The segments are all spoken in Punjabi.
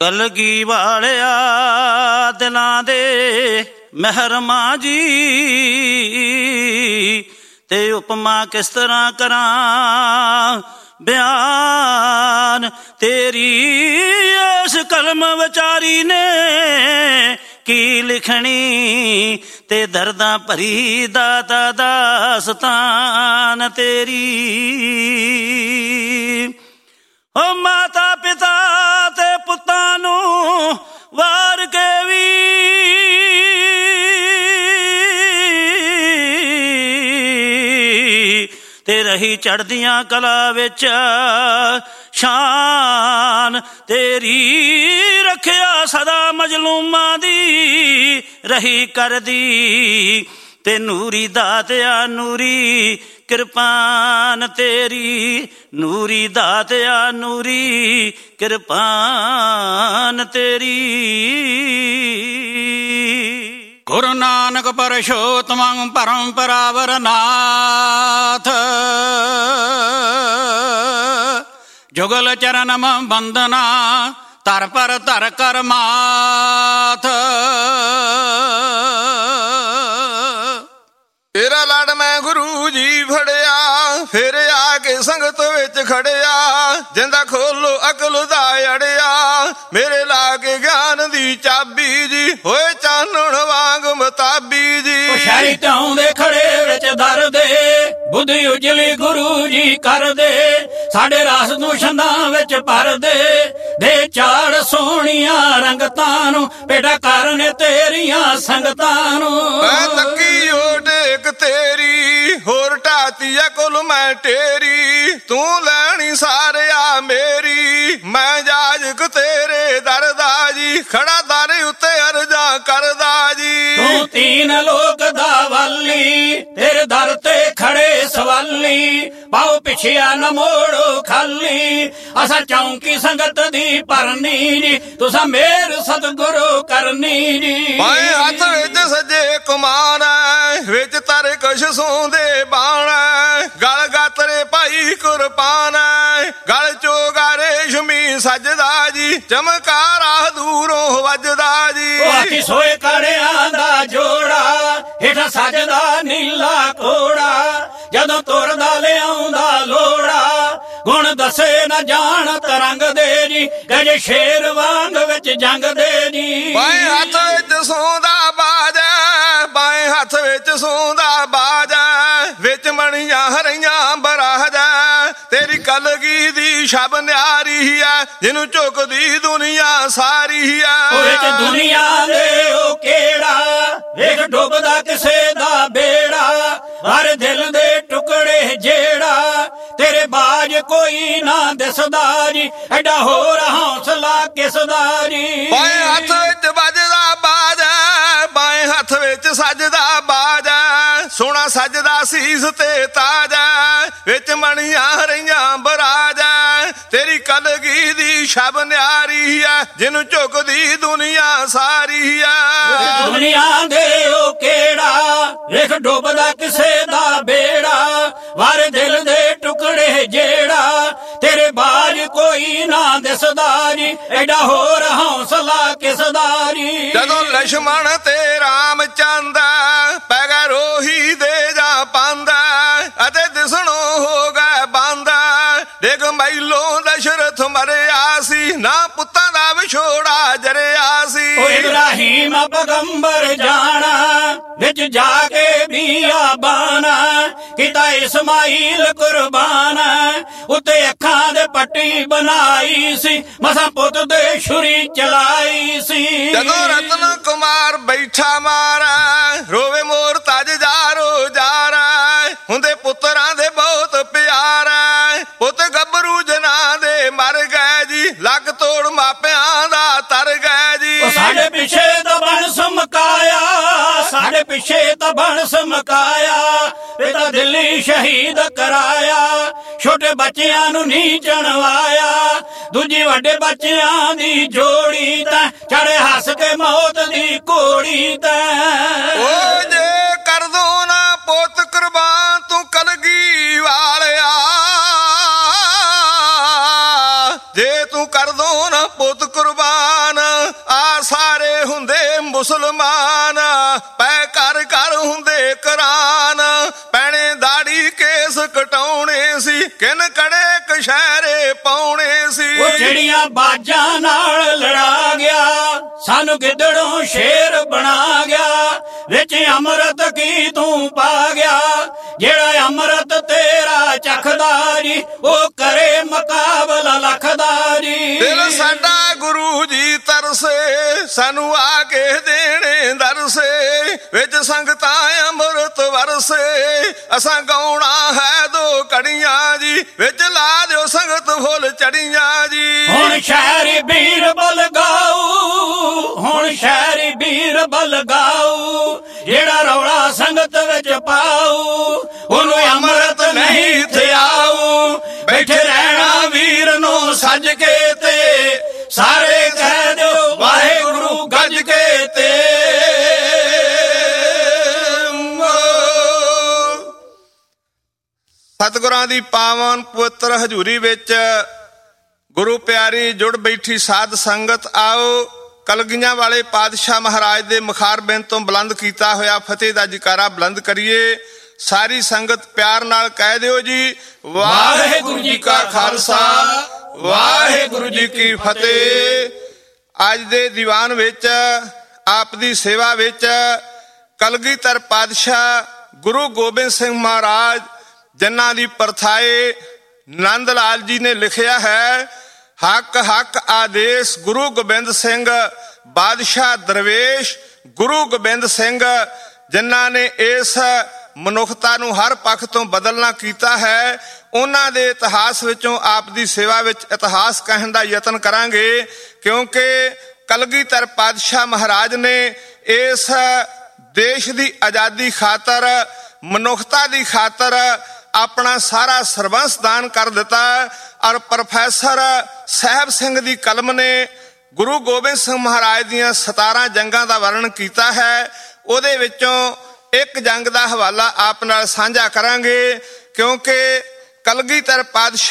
ਕਲਗੀ ਵਾਲਿਆ ਦਿਲਾਂ ਦੇ ਮਹਿਰਮਾ ਜੀ, ਤੇ ਉਪਮਾ ਕਿਸ ਤਰ੍ਹਾਂ ਕਰਾਂ ਬਿਆਨ ਤੇਰੀ। ਇਸ ਕਲਮ ਵਿਚਾਰੀ ਨੇ ਕੀ ਲਿਖਣੀ, ਤੇ ਦਰਦਾਂ ਭਰੀ ਦਾਤਾ ਦਾਸਤਾਨ ਤੇਰੀ। ਓ ਮਾਤਾ ਪਿਤਾ ਤੇ ਪੁੱਤਾਂ ਨੂੰ ਵਾਰ ਕੇ ਵੀ ਤੇ ਰਹੀ ਚੜ੍ਹਦੀਆਂ ਕਲਾ ਵਿੱਚ ਸ਼ਾਨ ਤੇਰੀ। ਰੱਖਿਆ ਸਦਾ ਮਜ਼ਲੂਮਾਂ ਦੀ ਰਹੀ ਕਰਦੀ, ਤੇ ਨੂਰੀ ਦਾਤਿਆ ਨੂਰੀ ਕਿਰਪਾਨ ਤੇਰੀ। ਨੂਰੀ ਦਾਤਿਆ ਨੂਰੀ ਕਿਰਪਾਨ ਤੇਰੀ। ਗੁਰੂ ਨਾਨਕ ਪਰਸ਼ੋਤਮੰ ਪਰੰਪਰਾਵਰ ਨਾਥ, ਜੁਗਲ ਚਰਨਮ ਬੰਦਨਾ ਧਰ ਪਰ ਧਰ ਕਰ ਮਾਥ। ਤੇਰਾ ਲੜ ਮੈਂ ਗੁਰੂ ਜੀ ਫੜਿਆ, ਫਿਰ ਆ ਕੇ ਸੰਗਤ ਵਿੱਚ ਖੜਿਆ। ਜਿੰਦਾ ਖੋਲੋ ਅਕਲ ਦਾ ਅੜਿਆ, ਮੇਰੇ ਲਾ ਕੇ ਗਿਆਨ ਦੀ ਚਾਬੀ ਜੀ। ਹੋਏ ਚਾਨਣ ਵਾਂਗ ਮਤਾਬੀ ਜੀ। ਸ਼ਾਹੀ ਟਾਉਂ ਦੇ ਖੜੇ ਵਿੱਚ ਦਰ ਦੇ, ਬੁੱਧੀ ਉਜਲੀ ਗੁਰੂ ਜੀ ਕਰ ਦੇ। ਸਾਡੇ ਰਾਸ ਨੂੰ ਛੰਦਾਂ ਵਿੱਚ ਭਰ ਦੇ, ਦੇ ਚਾੜ ਸੋਹਣੀਆਂ ਰੰਗਤਾਂ ਨੂੰ। ਬੇਟਾ ਕਰਨੇ ਤੇਰੀਆਂ ਸੰਗਤਾਂ ਨੂੰ। ਮੈਂ ਤੱਕੀ ਓਟ ਇੱਕ ਤੇਰੀ, ਹੋਰ ਢਾਤੀ ਆ ਕੁਲ ਮੈਂ ਤੇਰੀ। ਤੂੰ ਲੈਣੀ ਸਾਰਿਆ ਮੇਰੀ, ਮੈਂ ਜਾਜਕ ਤੇਰੇ ਦਰ ਦਾ ਜੀ। ਖੜਾ ਦਰ ਉੱਤੇ ਅਰਜ਼ਾਂ ਕਰਦਾ ਜੀ। ਤੂੰ ਤੀਨ ਲੋਕ ਦਾ ਵਾਲੀ, ਤੇਰੇ ਦਰ ਤੇ ਖੜੇ ਸਵਾਲੀ। ਪਾਓ ਪਿਛਿਆ ਨ ਮੋੜੋ ਖਾਲੀ, ਅਸਾਂ ਚੌਂਕੀ ਸੰਗਤ ਦੀ ਭਰਨੀ ਜੀ। ਤੁਸਾਂ ਮੇਰ ਸਤਿਗੁਰੂ ਕਰਨੀ ਜੀ। ਬਾਏ ਹੱਥ ਵਿੱਚ ਸੱਜੇ ਕਮਾਨ, ਵਿੱਚ ਤਰ ਕੁਛ ਸੋਂਦੇ ਬਾਣ। ਗਲ ਗਾਤਰੇ ਭਾਈ ਕੁਰਬਾਨ, ਗਲ ਚੋਗਾ ਰੇਸ਼ਮੀ ਸਜਦਾ ਜੀ। ਚਮਕਾਰਾ ਦੂਰੋਂ ਵੱਜਦਾ ਜੀ। ਆਖੀ ਸੋਏ ਕੜਿਆਂ ਦਾ ਜੋੜਾ, ਹੇਠਾਂ ਸਜਦਾ ਨੀਲਾ ਘੋੜਾ। ਜਦੋਂ ਤੁਰਦਾ ਲਿਆਉਂਦਾ ਲੋੜਾ, ਗੁਣ ਦੱਸੇ ਨਾ ਜਾਣ ਤਰੰਗ ਦੇ ਜੀ। ਗਜੇ ਸ਼ੇਰ ਵਾਂਗ ਵਿੱਚ ਜੰਗ ਦੇ ਜੀ। ਬਾਏ ਹੱਥ ਵਿੱਚ ਸੌਂਦਾ ਬਾਜਾ, ਬਾਏ ਹੱਥ ਵਿੱਚ ਸੌਂਦਾ ਬਾਜਾ। ਵਿੱਚ ਮਣੀਆਂ ਹਰੀਆਂ ਬਰਾਜਾ, ਤੇਰੀ ਕਲਗੀ ਦੀ ਸ਼ਬ ਨਿਆਰੀ ਆ। ਜਿਹਨੂੰ ਝੁਕਦੀ ਦੁਨੀਆ ਸਾਰੀ ਆ। ਵਿੱਚ ਦੁਨੀਆ ਦੇ ਉਹ ਕਿਹੜਾ, ਵੇਖ ਡੁੱਬਦਾ ਕਿਸੇ ਦਾ ਬੇੜਾ। ਹਰ ਦਿਲ ਦੇ ਟੁਕੜੇ ਜਿਹੜਾ, ਤੇਰੇ ਬਾਜ ਕੋਈ ਨਾ ਦਿਸਦਾ ਜੀ। ਐਡਾ ਹੋਰ ਹੌਸਲਾ ਕਿਸ ਦਾ ਜੀ। ਬਾਏ ਹੱਥ ਵਿੱਚ ਵੱਜਦਾ ਬਾਜਾ, ਬਾਏ ਹੱਥ ਵਿੱਚ ਸਜਦਾ ਬਾਜਾ। ਸੋਹਣਾ ਸਜਦਾ ਸੀਸ ਤੇ ਤਾਜਾ, ਵਿੱਚ ਮਣੀਆਂ ਹਰੀਆਂ ਬਰਾਜਾ। ਤੇਰੀ ਕਲਗੀ ਦੀ ਸ਼ਬ ਨਿਆਰੀ ਆ, ਜਿਹਨੂੰ ਝੁਕਦੀ ਦੁਨੀਆ ਸਾਰੀ ਆ। ਦੁਨੀਆ ਦੇ ਉਹ ਕਿਹੜਾ, ਵੇਖ ਡੁੱਬਦਾ ਕਿਸੇ ਦਾ ਬੇੜਾ। ਵਾਰ ਦਿਲ ਦੇ ਟੁਕੜੇ ਜਿਹੜਾ, ਤੇਰੇ ਬਾਜ ਕੋਈ ਨਾ ਦਿਸਦਾ ਜੀ। ਐਡਾ ਹੋਰ ਹੌਸਲਾ ਕਿਸ ਦਾ ਜੀ। ਜਦੋਂ ਲਛਮਣ ਤੇ ਰਾਮ ਚੰਦ ਪੈ ਗਿਆ ਰੋਹੀ ਦੇ ਜਾ ਪਾਂਦਾ, ਅਤੇ ਦਿਸਣੋਂ ਹੋ ਗਏ ਬੰਦ। ਡਿੱਗ ਮੈਲੋਂ ਦਸ਼ਰਥ ਮਰਿਆ ਸੀ, ਨਾ ਪੁੱਤਾਂ ਦਾ ਵਿਛੋੜਾ ਜਰਿਆ ਸੀ। ਓ ਇਬਰਾਹੀਮ ਪੈਗੰਬਰ ਜਾਣਾ, ਵਿੱਚ ਜਾ ਕੇ ਬੀਆਬਾਨ। ਕੀਤਾ ਇਸਮਾਈਲ ਕੁਰਬਾਨ, ਉੱਤੇ ਅੱਖਾਂ ਦੇ ਪੱਟੀ ਬਣਾਈ ਸੀ। ਮਸਾਂ ਪੁੱਤ ਦੇ ਛੁਰੀ ਚਲਾਈ ਸੀ। ਜਦੋਂ ਰਤਨ ਕੁਮਾਰ ਬੈਠਾ ਮਾਰਾ, ਰੋਵੇ ਮੋਰ ਤਜ ਜਾਰੋ ਜਾਰਾ। ਹੁੰਦੇ ਪੁੱਤਰਾਂ ਦੇ ਬਹੁਤ ਪਿਆਰ, ਪੁੱਤ ਗੱਭਰੂ ਜਨਾਂ ਦੇ ਮਰ ਗਏ ਜੀ। ਲੱਕ ਤੋੜ ਮਾਪਿਆਂ ਦਾ ਤਰ ਗਏ ਜੀ। ਸਾਡੇ ਪਿੱਛੇ ਤਾਂ ਬਣ ਸਮਕਾਇਆ, ਸਾਡੇ ਪਿੱਛੇ ਤਾਂ ਬਣ ਸਮਕਾਇਆ। ਪਿਤਾ ਦਿੱਲੀ ਸ਼ਹੀਦ ਕਰਾਇਆ, ਛੋਟੇ ਬੱਚਿਆਂ ਨੂੰ ਨਹੀਂ ਚਣਵਾਇਆ। ਦੂਜੀ ਵੱਡੇ ਬੱਚਿਆਂ ਦੀ ਜੋੜੀ ਤਾਂ ਚੜੇ ਹੱਸ ਕੇ ਮੌਤ ਦੀ ਘੋੜੀ ਤਾਂ। ਓ ਜੇ ਕਰ ਦੋ ਨਾ ਪੁੱਤ ਕੁਰਬਾਨ, ਤੂੰ ਕਲਗੀ ਵਾਲਿਆ। ਜੇ ਤੂੰ ਕਰ ਦੋ ਨਾ ਪੁੱਤ ਕੁਰਬਾਨ, ਹੋਏ ਕਰਾਨ, ਪੈਣੇ ਦਾੜੀ ਕੇਸ ਕਟਾਉਣੇ ਸੀ, ਕਿਨ ਕੜੇ ਕਸ਼ਹਿਰੇ ਪਾਉਣੇ ਸੀ। ਉਹ ਜਿਹੜੀਆਂ ਬਾਜਾਂ ਨਾਲ ਲੜਾ ਗਿਆ, ਸਾਨੂੰ ਗਿੱਦੜੋਂ ਸ਼ੇਰ ਬਣਾ ਗਿਆ, ਵਿੱਚ ਅੰਮ੍ਰਿਤ ਕੀ ਤੂੰ ਪਾ ਗਿਆ, ਜਿਹੜਾ ਅੰਮ੍ਰਿਤ ਤੇਰਾ ਚੱਖਦਾ ਜੀ, ਉਹ ਕਰੇ ਮੁਕਾਬਲਾ ਲੱਖ ਦਾ ਜੀ। ਦਿਲ ਸਾਡਾ ਗੁਰੂ ਜੀ ਤਰਸੇ, ਸਾਨੂੰ ਆ ਕੇ ਦੇਣੇ ਦਰਸੇ, ਵਿੱਚ ਸੰਗਤਾਂ ਅੰਮ੍ਰਿਤ ਵਰਸੇ, ਅਸਾਂ ਗਾਉਣਾ ਹੈ ਦੋ ਕੜੀਆਂ ਜੀ, ਵਿੱਚ ਲਾ ਦਿਓ ਸੰਗਤ ਫੁੱਲ ਚੜੀਆਂ ਜੀ। ਹੁਣ ਸ਼ਹਿਰੀ ਬੀਰਬਲ ਗਾਊ, ਹੁਣ ਸ਼ਹਿਰੀ ਬੀਰਬਲ ਗਾਊ, ਜਿਹੜਾ ਰੌਲਾ ਸੰਗਤ ਵਿੱਚ ਪਾਊ, ਉਹਨੂੰ ਅੰਮ੍ਰਿਤ ਨਹੀਂ ਥਿਆਊ। ਬੈਠੇ ਰਹਿਣਾ ਵੀਰ ਨੂੰ ਸੱਜ ਕੇ ਤੇ, ਸਾਰੇ ਕਹਿ ਦਿਓ ਵਾਹਿਗੁਰੂ ਗੱਜ ਕੇ ਤੇ। ਸਤਿਗੁਰਾਂ ਦੀ ਪਾਵਨ ਪਵਿੱਤਰ ਹਜ਼ੂਰੀ ਵਿੱਚ ਗੁਰੂ ਪਿਆਰੀ ਜੁੜ ਬੈਠੀ ਸਾਧ ਸੰਗਤ, ਆਓ ਕਲਗੀਆਂ ਵਾਲੇ ਪਾਤਸ਼ਾਹ ਮਹਾਰਾਜ ਦੇ ਮੁਖਾਰਬਿੰਦ ਤੋਂ ਬੁਲੰਦ ਕੀਤਾ ਹੋਇਆ ਫਤਿਹ ਦਾ ਜੈਕਾਰਾ ਬੁਲੰਦ ਕਰੀਏ। ਸਾਰੀ ਸੰਗਤ ਪਿਆਰ ਨਾਲ ਕਹਿ ਦਿਓ ਜੀ, ਵਾਹਿਗੁਰੂ ਜੀ ਕਾ ਖਾਲਸਾ, ਵਾਹਿਗੁਰੂ ਜੀ ਕੀ ਫਤਿਹ। ਅੱਜ ਦੇ ਦੀਵਾਨ ਵਿੱਚ ਆਪ ਦੀ ਸੇਵਾ ਵਿੱਚ ਕਲਗੀਧਰ ਪਾਤਸ਼ਾਹ ਗੁਰੂ ਗੋਬਿੰਦ ਸਿੰਘ ਮਹਾਰਾਜ, ਜਿਨ੍ਹਾਂ ਦੀ ਪਰਥਾਏ ਨੰਦ ਲਾਲ ਜੀ ਨੇ ਲਿਖਿਆ ਹੈ, ਹੱਕ ਹੱਕ ਆਦੇਸ਼ ਗੁਰੂ ਗੋਬਿੰਦ ਸਿੰਘ ਬਾਦਸ਼ਾਹ ਦਰਵੇਸ਼ ਗੁਰੂ ਗੋਬਿੰਦ ਸਿੰਘ, ਜਿਨ੍ਹਾਂ ਨੇ ਇਸ ਮਨੁੱਖਤਾ ਨੂੰ ਹਰ ਪੱਖ ਤੋਂ ਬਦਲਣਾ ਕੀਤਾ ਹੈ, ਉਹਨਾਂ ਦੇ ਇਤਿਹਾਸ ਵਿੱਚੋਂ ਆਪ ਦੀ ਸੇਵਾ ਵਿੱਚ ਇਤਿਹਾਸ ਕਹਿਣ ਦਾ ਯਤਨ ਕਰਾਂਗੇ। ਕਿਉਂਕਿ ਕਲਗੀਧਰ ਪਾਤਸ਼ਾਹ ਮਹਾਰਾਜ ਨੇ ਇਸ ਦੇਸ਼ ਦੀ ਆਜ਼ਾਦੀ ਖਾਤਰ, ਮਨੁੱਖਤਾ ਦੀ ਖਾਤਰ ਆਪਣਾ ਸਾਰਾ ਸਰਬੰਸ ਦਾਨ ਕਰ ਦਿੱਤਾ। ਔਰ ਪ੍ਰੋਫੈਸਰ ਸਾਹਿਬ ਸਿੰਘ ਦੀ ਕਲਮ ਨੇ ਗੁਰੂ ਗੋਬਿੰਦ ਸਿੰਘ ਮਹਾਰਾਜ ਦੀਆਂ 17 ਜੰਗਾਂ ਦਾ ਵਰਣਨ ਕੀਤਾ ਹੈ। ਉਹਦੇ ਵਿੱਚੋਂ ਇੱਕ ਜੰਗ ਦਾ ਹਵਾਲਾ ਆਪ ਨਾਲ ਸਾਂਝਾ ਕਰਾਂਗੇ, ਕਿਉਂਕਿ ਕਲਗੀਧਰ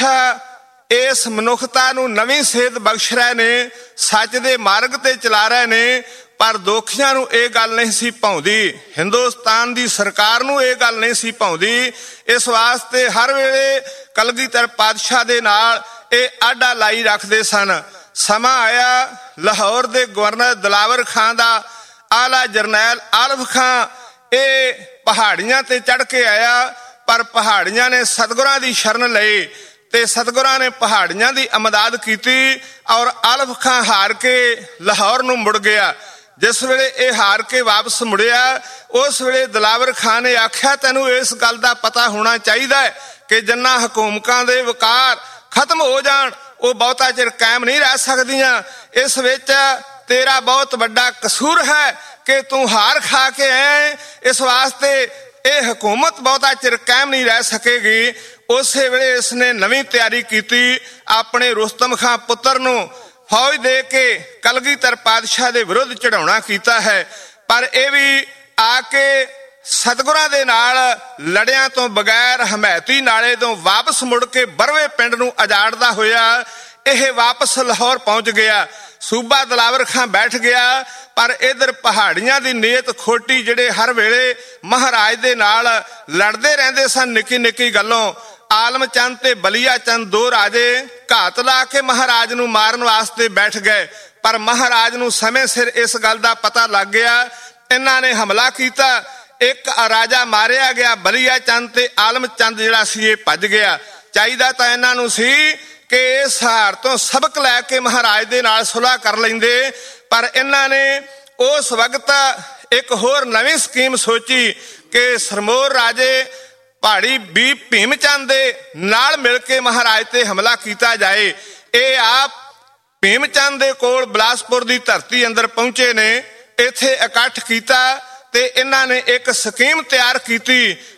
ਪਾਤਸ਼ਾਹ ਇਸ ਮਨੁੱਖਤਾ ਨੂੰ ਨਵੀਂ ਸੇਧ ਬਖਸ਼ ਰਹੇ ਨੇ, ਸੱਚ ਦੇ ਮਾਰਗ ਤੇ ਚਲਾ ਰਹੇ ਨੇ। ਪਰ ਦੋਖੀਆਂ ਨੂੰ ਇਹ ਗੱਲ ਨਹੀਂ ਸੀ ਭਾਉਂਦੀ, ਹਿੰਦੁਸਤਾਨ ਦੀ ਸਰਕਾਰ ਨੂੰ ਇਹ ਗੱਲ ਨਹੀਂ ਸੀ ਭਾਉਂਦੀ। ਇਸ ਵਾਸਤੇ ਹਰ ਵੇਲੇ ਕਲਗੀਧਰ ਪਾਤਸ਼ਾਹ ਦੇ ਨਾਲ ਇਹ ਆਡਾ ਲਾਈ ਰੱਖਦੇ ਸਨ। ਸਮਾਂ ਆਇਆ, ਲਾਹੌਰ ਦੇ ਗਵਰਨਰ ਦਿਲਾਵਰ ਖਾਂ ਦਾ ਆਲਾ ਜਰਨੈਲ ਆਲਫ ਖਾਂ ਇਹ ਪਹਾੜੀਆਂ ਤੇ ਚੜ ਕੇ ਆਇਆ, ਪਰ ਪਹਾੜੀਆਂ ਨੇ ਸਤਿਗੁਰਾਂ ਦੀ ਸ਼ਰਨ ਲਈ ਤੇ ਸਤਿਗੁਰਾਂ ਨੇ ਪਹਾੜੀਆਂ ਦੀ ਅਮਦਾਦ ਕੀਤੀ। ਔਰ ਆਲਫ ਖਾਂ ਹਾਰ ਕੇ ਲਾਹੌਰ ਨੂੰ ਮੁੜ ਗਿਆ। ਜਿਸ ਵੇਲੇ ਇਹ ਹਾਰ ਕੇ ਵਾਪਸ ਮੁੜਿਆ, ਉਸ ਵੇਲੇ ਦਿਲਾਵਰ ਖਾਂ ਨੇ ਆਖਿਆ, ਤੈਨੂੰ ਇਸ ਗੱਲ ਦਾ ਪਤਾ ਹੋਣਾ ਚਾਹੀਦਾ ਹੈ ਕਿ ਜਿੰਨਾ ਹਕੂਮਤਾਂ ਦੇ ਵਕਾਰ ਖਤਮ ਹੋ ਜਾਣ, ਉਹ ਬਹੁਤਾ ਚਿਰ ਕਾਇਮ ਨਹੀਂ ਰਹਿ ਸਕਦੀਆਂ। ਇਸ ਵਿੱਚ ਤੇਰਾ ਬਹੁਤ ਵੱਡਾ ਕਸੂਰ ਹੈ ਕਿ ਤੂੰ ਹਾਰ ਖਾ ਕੇ ਆਏ, ਇਸ ਵਾਸਤੇ ਇਹ ਹਕੂਮਤ ਬਹੁਤਾ ਚਿਰ ਕਾਇਮ ਨਹੀਂ ਰਹਿ ਸਕੇਗੀ। ਉਸੇ ਵੇਲੇ ਇਸਨੇ ਨਵੀਂ ਤਿਆਰੀ ਕੀਤੀ, ਆਪਣੇ ਰੁਸਤਮ ਖਾਂ ਪੁੱਤਰ ਨੂੰ ਫੌਜ ਦੇ ਕੇ ਕਲਗੀਧਰ ਪਾਤਸ਼ਾਹ ਦੇ ਵਿਰੁੱਧ ਚੜਾਉਣਾ ਕੀਤਾ ਹੈ। ਪਰ ਇਹ ਵੀ ਆ ਕੇ ਸਤਿਗੁਰਾਂ ਦੇ ਨਾਲ ਲੜਿਆਂ ਤੋਂ ਬਗੈਰ ਹਮੈਤੀ ਨਾਲੇ ਤੋਂ ਵਾਪਸ ਮੁੜ ਕੇ ਬਰਵੇ ਪਿੰਡ ਨੂੰ ਉਜਾੜਦਾ ਹੋਇਆ ਇਹ ਵਾਪਸ ਲਾਹੌਰ ਪਹੁੰਚ ਗਿਆ। ਸੂਬਾ ਦਿਲਾਵਰ ਖਾਂ ਬੈਠ ਗਿਆ, ਪਰ ਇਧਰ ਪਹਾੜੀਆਂ ਦੀ ਨੀਅਤ ਖੋਟੀ, ਜਿਹੜੇ ਹਰ ਵੇਲੇ ਮਹਾਰਾਜ ਦੇ ਨਾਲ ਲੜਦੇ ਰਹਿੰਦੇ ਸਨ ਨਿੱਕੀ ਨਿੱਕੀ ਗੱਲੋਂ। ਆਲਮ ਚੰਦ ਤੇ ਬਲੀਆ ਚੰਦ ਦੋ ਰਾਜੇ ਘਾਤ ਲਾ ਕੇ ਮਹਾਰਾਜ ਨੂੰ ਮਾਰਨ ਵਾਸਤੇ ਬੈਠ ਗਏ, ਪਰ ਮਹਾਰਾਜ ਨੂੰ ਸਮੇਂ ਸਿਰ ਇਸ ਗੱਲ ਦਾ ਪਤਾ ਲੱਗ ਗਿਆ। ਇਹਨਾਂ ਨੇ ਹਮਲਾ ਕੀਤਾ, ਇੱਕ ਰਾਜਾ ਮਾਰਿਆ ਗਿਆ ਬਲੀਆ ਚੰਦ ਤੇ ਆਲਮ ਚੰਦ ਜਿਹੜਾ ਸੀ ਇਹ ਭੱਜ ਗਿਆ। ਚਾਹੀਦਾ ਤਾਂ ਇਹਨਾਂ ਨੂੰ ਸੀ ਕਿ ਇਸ ਹਾਰ ਤੋਂ ਸਬਕ ਲੈ ਕੇ ਮਹਾਰਾਜ ਦੇ ਨਾਲ ਸੁਲ੍ਹਾ ਕਰ ਲੈਂਦੇ, ਪਰ ਇਹਨਾਂ ਨੇ ਉਸ ਵਕਤ ਇੱਕ ਹੋਰ ਨਵੀਂ ਸਕੀਮ ਸੋਚੀ ਕਿ ਸਰਮੋਰ ਰਾਜੇ ਪਹਾੜੀ ਵੀ ਭੀਮ ਚੰਦ ਦੇ ਨਾਲ ਮਿਲ ਕੇ ਮਹਾਰਾਜ ਤੇ ਹਮਲਾ ਕੀਤਾ ਜਾਏ। ਇਹ ਆਪ ਭੀਮ ਚੰਦ ਦੇ ਕੋਲ ਬਿਲਾਸਪੁਰ ਦੀ ਧਰਤੀ ਅੰਦਰ ਪਹੁੰਚੇ ਨੇ, ਇੱਥੇ ਇਕੱਠ ਕੀਤਾ ਤੇ ਇਹਨਾਂ ਨੇ ਇੱਕ ਸਕੀਮ ਤਿਆਰ ਕੀਤੀ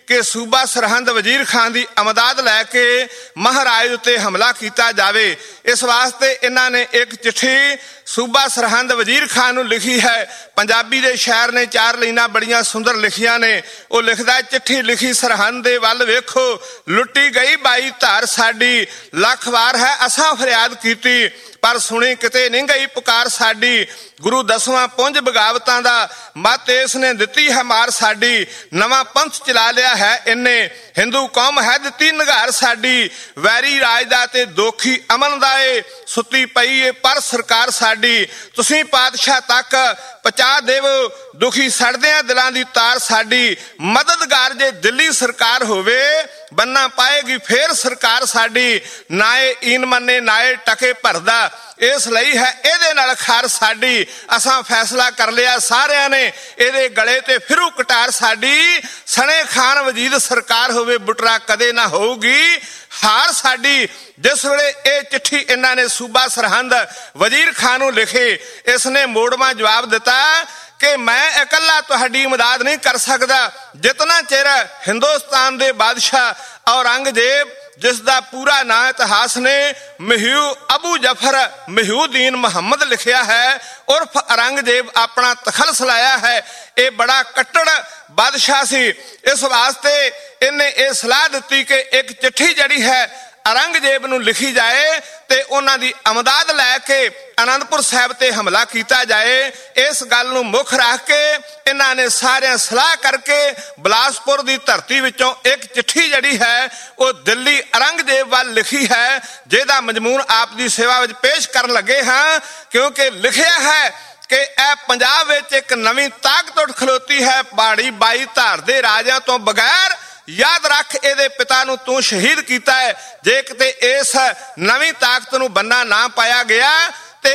ਕਿ ਸੂਬਾ ਸਰਹੰਦ ਵਜ਼ੀਰ ਖਾਨ ਦੀ ਅਮਦਾਦ ਲੈ ਕੇ ਮਹਾਰਾਜ ਉੱਤੇ ਹਮਲਾ ਕੀਤਾ ਜਾਵੇ। ਇਸ ਵਾਸਤੇ ਇਹਨਾਂ ਨੇ ਇੱਕ ਚਿੱਠੀ ਸੂਬਾ ਸਰਹੰਦ ਵਜ਼ੀਰ ਖਾਨ ਨੂੰ ਲਿਖੀ ਹੈ। ਪੰਜਾਬੀ ਦੇ ਸ਼ਾਇਰ ਨੇ 4 ਲਾਈਨਾਂ ਬੜੀਆਂ ਸੁੰਦਰ ਲਿਖੀਆਂ ਨੇ। ਉਹ ਲਿਖਦਾ, ਚਿੱਠੀ ਲਿਖੀ ਸਰਹੰਦ ਦੇ ਵੱਲ ਵੇਖੋ, ਲੁੱਟੀ ਗਈ ਬਾਈ ਧਾਰ ਸਾਡੀ, ਲੱਖ ਵਾਰ ਹੈ ਅਸਾਂ ਫਰਿਆਦ ਕੀਤੀ, ਪਰ ਸੁਣੀ ਕਿਤੇ ਨਹੀਂ ਗਈ ਪੁਕਾਰ ਸਾਡੀ। ਗੁਰੂ 10ਵਾਂ ਪੁੰਜ ਬਗਾਵਤਾਂ ਦਾ ਮੱਤ ਇਸ ਨੇ ਦਿੱਤੀ ਹੈ ਮਾਰ ਸਾਡੀ, ਨਵਾਂ ਪੰਥ ਚਲਾ ਲਿਆ ਹੈ ਇਹਨੇ, ਹਿੰਦੂ ਕੌਮ ਹੈ ਦਿੱਤੀ ਨਿਘਾਰ ਸਾਡੀ, ਵੈਰੀ ਰਾਜ ਦਾ ਤੇ ਦੋਖੀ ਅਮਨ ਦਾ ਏ, ਸੁੱਤੀ ਪਈ ਏ ਪਰ ਸਰਕਾਰ ਸਾਡੀ, ਤੁਸੀਂ ਪਾਤਸ਼ਾਹ ਤੱਕ ਪਹੁੰਚਾ ਦੇਵੋ, ਦੁਖੀ ਸੜਦਿਆਂ ਦਿਲਾਂ ਦੀ ਤਾਰ ਸਾਡੀ, ਮਦਦਗਾਰ ਜੇ ਦਿੱਲੀ ਸਰਕਾਰ ਹੋਵੇ, ਬੰਨਾ ਪਾਏਗੀ ਫੇਰ ਸਰਕਾਰ ਸਾਡੀ, ਨਾਏ ਈਨ ਮੰਨੇ ਨਾਏ ਟਕੇ ਭਰਦਾ, ਇਸ ਲਈ ਹੈ ਇਹਦੇ ਨਾਲ ਖਾਰ ਸਾਡੀ, ਅਸਾਂ ਫੈਸਲਾ ਕਰ ਲਿਆ ਸਾਰਿਆਂ ਨੇ, ਇਹਦੇ ਗਲੇ ਤੇ ਫਿਰੂ ਕਟਾਰ ਸਾਡੀ, ਸਣੇ ਖਾਨ ਵਜੀਦ ਸਰਕਾਰ ਹੋਵੇ, ਬੁਟਰਾ ਕਦੇ ਨਾ ਹੋਊਗੀ ਹਾਰ ਸਾਡੀ। ਜਿਸ ਵੇਲੇ ਇਹ ਚਿੱਠੀ ਇਹਨਾਂ ਨੇ ਸੂਬਾ ਸਰਹੰਦ ਵਜ਼ੀਰ ਖਾਨ ਨੂੰ ਲਿਖੀ, ਇਸ ਨੇ ਮੋੜਵਾਂ ਜਵਾਬ ਦਿੱਤਾ ਕਿ ਮੈਂ ਇਕੱਲਾ ਤੁਹਾਡੀ ਇਮਦਾਦ ਨਹੀਂ ਕਰ ਸਕਦਾ, ਜਿਤਨਾ ਚਿਰ ਹਿੰਦੁਸਤਾਨ ਦੇ ਬਾਦਸ਼ਾਹ ਔਰੰਗਜ਼ੇਬ, ਜਿਸ ਦਾ ਪੂਰਾ ਨਾਂ ਇਤਿਹਾਸ ਨੇ ਮਹੀਊ ਅਬੂ ਜਫਰ ਮਹੀਊਦੀਨ ਮੁਹੰਮਦ ਲਿਖਿਆ ਹੈ, ਉਰਫ ਔਰੰਗਜ਼ੇਬ ਆਪਣਾ ਤਖਲਸ ਲਾਇਆ ਹੈ, ਇਹ ਬੜਾ ਕੱਟੜ ਬਾਦਸ਼ਾਹ ਸੀ। ਇਸ ਵਾਸਤੇ ਇਹਨੇ ਇਹ ਸਲਾਹ ਦਿੱਤੀ ਕਿ ਇੱਕ ਚਿੱਠੀ ਜਿਹੜੀ ਹੈ ਔਰੰਗਜ਼ੇਬ ਨੂੰ ਲਿਖੀ ਜਾਏ ਤੇ ਉਹਨਾਂ ਦੀ ਅਮਦਾਦ ਲੈ ਕੇ ਅਨੰਦਪੁਰ ਸਾਹਿਬ ਤੇ ਹਮਲਾ ਕੀਤਾ ਜਾਏ। ਇਸ ਗੱਲ ਨੂੰ ਮੁੱਖ ਰੱਖ ਕੇ ਇਹਨਾਂ ਨੇ ਸਾਰਿਆਂ ਸਲਾਹ ਕਰਕੇ ਬਿਲਾਸਪੁਰ ਦੀ ਧਰਤੀ ਵਿੱਚੋਂ ਇੱਕ ਚਿੱਠੀ ਜਿਹੜੀ ਹੈ ਉਹ ਦਿੱਲੀ ਔਰੰਗਜ਼ੇਬ ਵੱਲ ਲਿਖੀ ਹੈ, ਜਿਹਦਾ ਮਜ਼ਮੂਨ ਆਪ ਦੀ ਸੇਵਾ ਵਿੱਚ ਪੇਸ਼ ਕਰਨ ਲੱਗੇ ਹਾਂ, ਕਿਉਂਕਿ ਲਿਖਿਆ ਹੈ ਕਿ ਇਹ ਪੰਜਾਬ ਵਿੱਚ ਇੱਕ ਨਵੀਂ ਤਾਕਤ ਉੱਠ ਖਲੋਤੀ ਹੈ, ਪਹਾੜੀ ਬਾਈ ਧਾਰ ਦੇ ਰਾਜਿਆਂ ਤੋਂ ਬਗੈਰ, ਯਾਦ ਰੱਖ ਇਹਦੇ ਪਿਤਾ ਨੂੰ ਤੂੰ ਸ਼ਹੀਦ ਕੀਤਾ ਹੈ, ਜੇ ਕਿਤੇ ਇਸ ਨਵੀਂ ਤਾਕਤ ਨੂੰ ਬੰਨਾ ਨਾ ਪਾਇਆ ਗਿਆ ਤੇ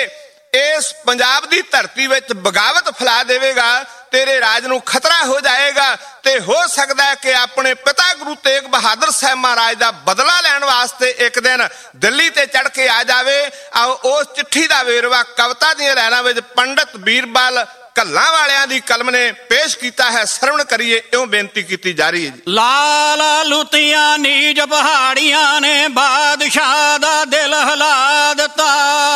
ਇਹ ਇਸ ਪੰਜਾਬ ਦੀ ਧਰਤੀ ਵਿੱਚ ਬਗਾਵਤ ਫੈਲਾ ਦੇਵੇਗਾ, ਤੇਰੇ ਰਾਜ ਨੂੰ ਖਤਰਾ ਹੋ ਜਾਏਗਾ, ਤੇ ਹੋ ਸਕਦਾ ਹੈ ਕਿ ਆਪਣੇ ਪਿਤਾ ਗੁਰੂ ਤੇਗ ਬਹਾਦਰ ਸਾਹਿਬ ਮਹਾਰਾਜ ਦਾ ਬਦਲਾ ਲੈਣ ਵਾਸਤੇ ਇੱਕ ਦਿਨ ਦਿੱਲੀ ਤੇ ਚੜ ਕੇ ਆ ਜਾਵੇ। ਆਓ ਉਸ ਚਿੱਠੀ ਦਾ ਵੇਰਵਾ ਕਵਿਤਾ ਦੀਆਂ ਲਾਈਨਾਂ ਵਿੱਚ ਪੰਡਤ ਬੀਰਬਲ ਕੱਲਾਂ ਵਾਲਿਆਂ ਦੀ ਕਲਮ ਨੇ ਪੇਸ਼ ਕੀਤਾ ਹੈ, ਸਰਵਣ ਕਰੀਏ। ਇਉਂ ਬੇਨਤੀ ਕੀਤੀ ਜਾ ਰਹੀ ਹੈ ਜੀ। ਲਾਲ ਲੁੱਟੀਆਂ ਨੀਜ ਪਹਾੜੀਆਂ ਨੇ ਬਾਦਸ਼ਾਹ ਦਾ ਦਿਲ ਹਿਲਾ ਦਿੱਤਾ,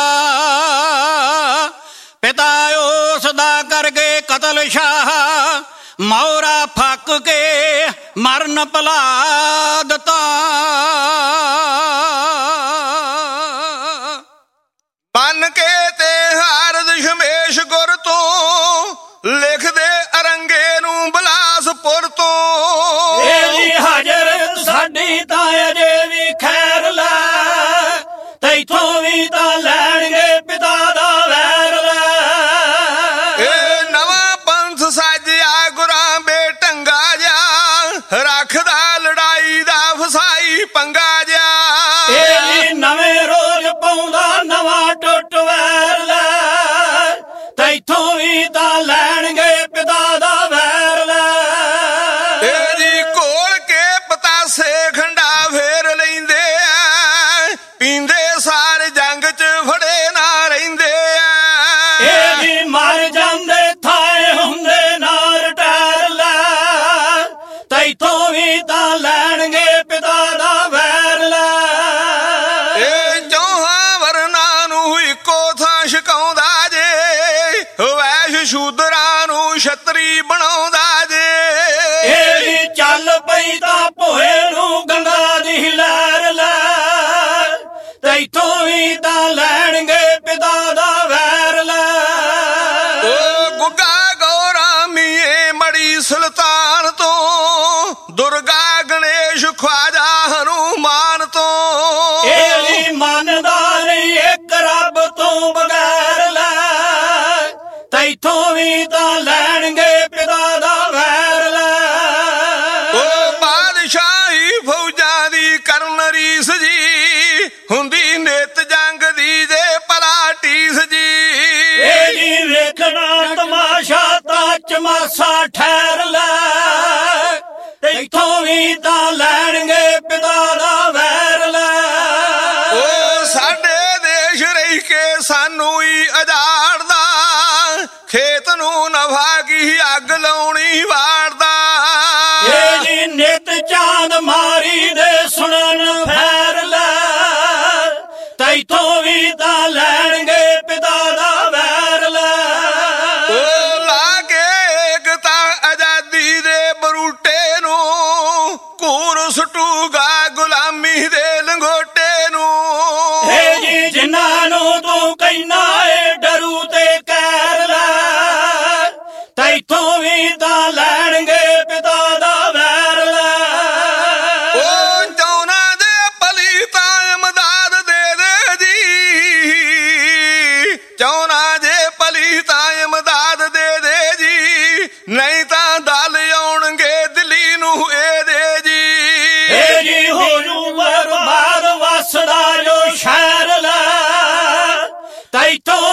ਪਿਤਾ ਉਸ ਦਾ ਕਰ ਗਏ ਕਤਲ ਸ਼ਾਹ, ਮੌਰਾ ਫੱਕ ਕੇ ਮਰਨ ਭੁਲਾ ਦਿੱਤਾ। ਬੰਨ ਕੇ ਤੇ ਹਾਰ ਦਸ਼ਮੇਸ਼ ਗੁਰ ਤੋਂ, ਲਿਖਦੇ ਅਰੰਗੇ ਨੂੰ ਬਿਲਾਸਪੁਰ ਤੋਂ, ਇਹਦੀ ਹਾਜ਼ਰ ਸਾਡੀ ਤਾਂ ਅਜੇ ਵੀ ਖੈਰ ਲੈ, ਤੈਥੋਂ ਵੀ ਤਾਂ ਲੈਣਗੇ ਪਿਤਾ ਦਾ ਵੈਰ ਲੈ। ਇਹ ਨਵਾਂ ਪੰਥ ਸਾਜਿਆ ਗੁਰਾਂ ਬੇਟੰਗਾ ਜਾ, ਰੱਖਦਾ ਲੜਾਈ ਦਾ ਫਸਾਈ ਪੰਗਾ ਜਾ, ਇਹ ਨਵੇਂ ਰੋਜ਼ ਪਾਉਂਦਾ ਨਵਾਂ ਟੁੱਟ ਵੈਰ ਲੈ, ਤੈਥੋਂ ਵੀ ਤਾਂ ਲੈਣਗੇ ਪਿਤਾ ਦਾ ਵੈਰ ਲੈ। ਇਹਦੀ ਘੋਲ ਕੇ ਪਤਾਸੇ ਖੰਡਾ ਫੇਰ ਲੈਂਦੇ ਆ, ਪੀਂਦੇ ਸਾਰ ਜੰਗ ਚ ਫੜੇ ਨਾ ਰਹਿੰਦੇ ਆ, ਇਹਦੀ ਮਰ ਜਾਂਦੇ ਥਾਏ ਹੁੰਦੇ ਨਾ ਰਿਟਾਇਰ ਲੈ, ਤੈਥੋਂ ਵੀ ਤਾਂ ਲੈਣਗੇ ਪਿਤਾ ਦਾ ਵੈਰ ਲੈ। ਇਹ ਚੌਹਾਂ ਵਰਨਾਂ ਨੂੰ ਇੱਕੋ ਥਾਂ ਛਕਾਉਂਦਾ ਜੇ, ਵੈਸ਼ ਸ਼ੂਦਰਾਂ ਨੂੰ ਛਤਰੀ ਬਣਾਉਂਦਾ ਜੇ, ਇਹਦੀ ਚੱਲ ਪਈ ਤਾਂ ਭੋਏ ਨੂੰ ਗੰਗਾ ਦੀ ਲਹਿਰ ਲੈ, ਤੈਥੋਂ ਵੀ ਤਾਂ ਲੈਣਗੇ ਪਿਤਾ ਦਾ ਵੈਰ ਲੈ। ਉਹ ਗੁੱਗਾ ਗੌਰਾ ਮੀਏ ਮੜੀ ਸੁਲਤਾਨ ਤੋਂ, ਦੁਰਗਾ ਗਣੇਸ਼ ਖਵਾਜਾ ਹਨੂਮਾਨ ਤੋਂ, ਇਹਦੀ ਮੰਨਦਾ ਨਹੀਂ ਇੱਕ ਰੱਬ ਤੋਂ ਬਗੈਰ ਲੈ, ਤੈਥੋਂ ਵੀ ਤਾਂ ਲੈਣਗੇ ਪਿਤਾ ਦਾ ਵੈਰ ਲੈ। ਉਹ ਬਾਦਸ਼ਾਹੀ ਫੌਜਾਂ ਦੀ ਕਰਨ ਰੀਸ ਜੀ, ਹੁੰਦੀ ਨਿਤ ਜੰਗ ਦੀ ਜੇ ਭਲਾ ਟੀਸ ਜੀ, ਇਹਦੀ ਵੇਖਣਾ ਤਮਾਸ਼ਾ ਤਾਂ ਚਮਾਸਾ ਠਹਿਰ ਲੈ, ਤੈਥੋਂ ਵੀ ਤਾਂ ਲੈਣਗੇ ਪਿਤਾ ਦਾ ਵੈਰ ਲੈ। ਉਹ ਸਾਡੇ ਦੇਸ਼ ਰਹਿ ਕੇ ਸਾਨੂੰ ਹੀ ਅਜਾੜਦਾ, ਖੇਤ ਨੂੰ ਨਭਾ ਕੀ ਅੱਗ ਲਾਉਣੀ ਵਾੜਦਾ, ਇਹਦੀ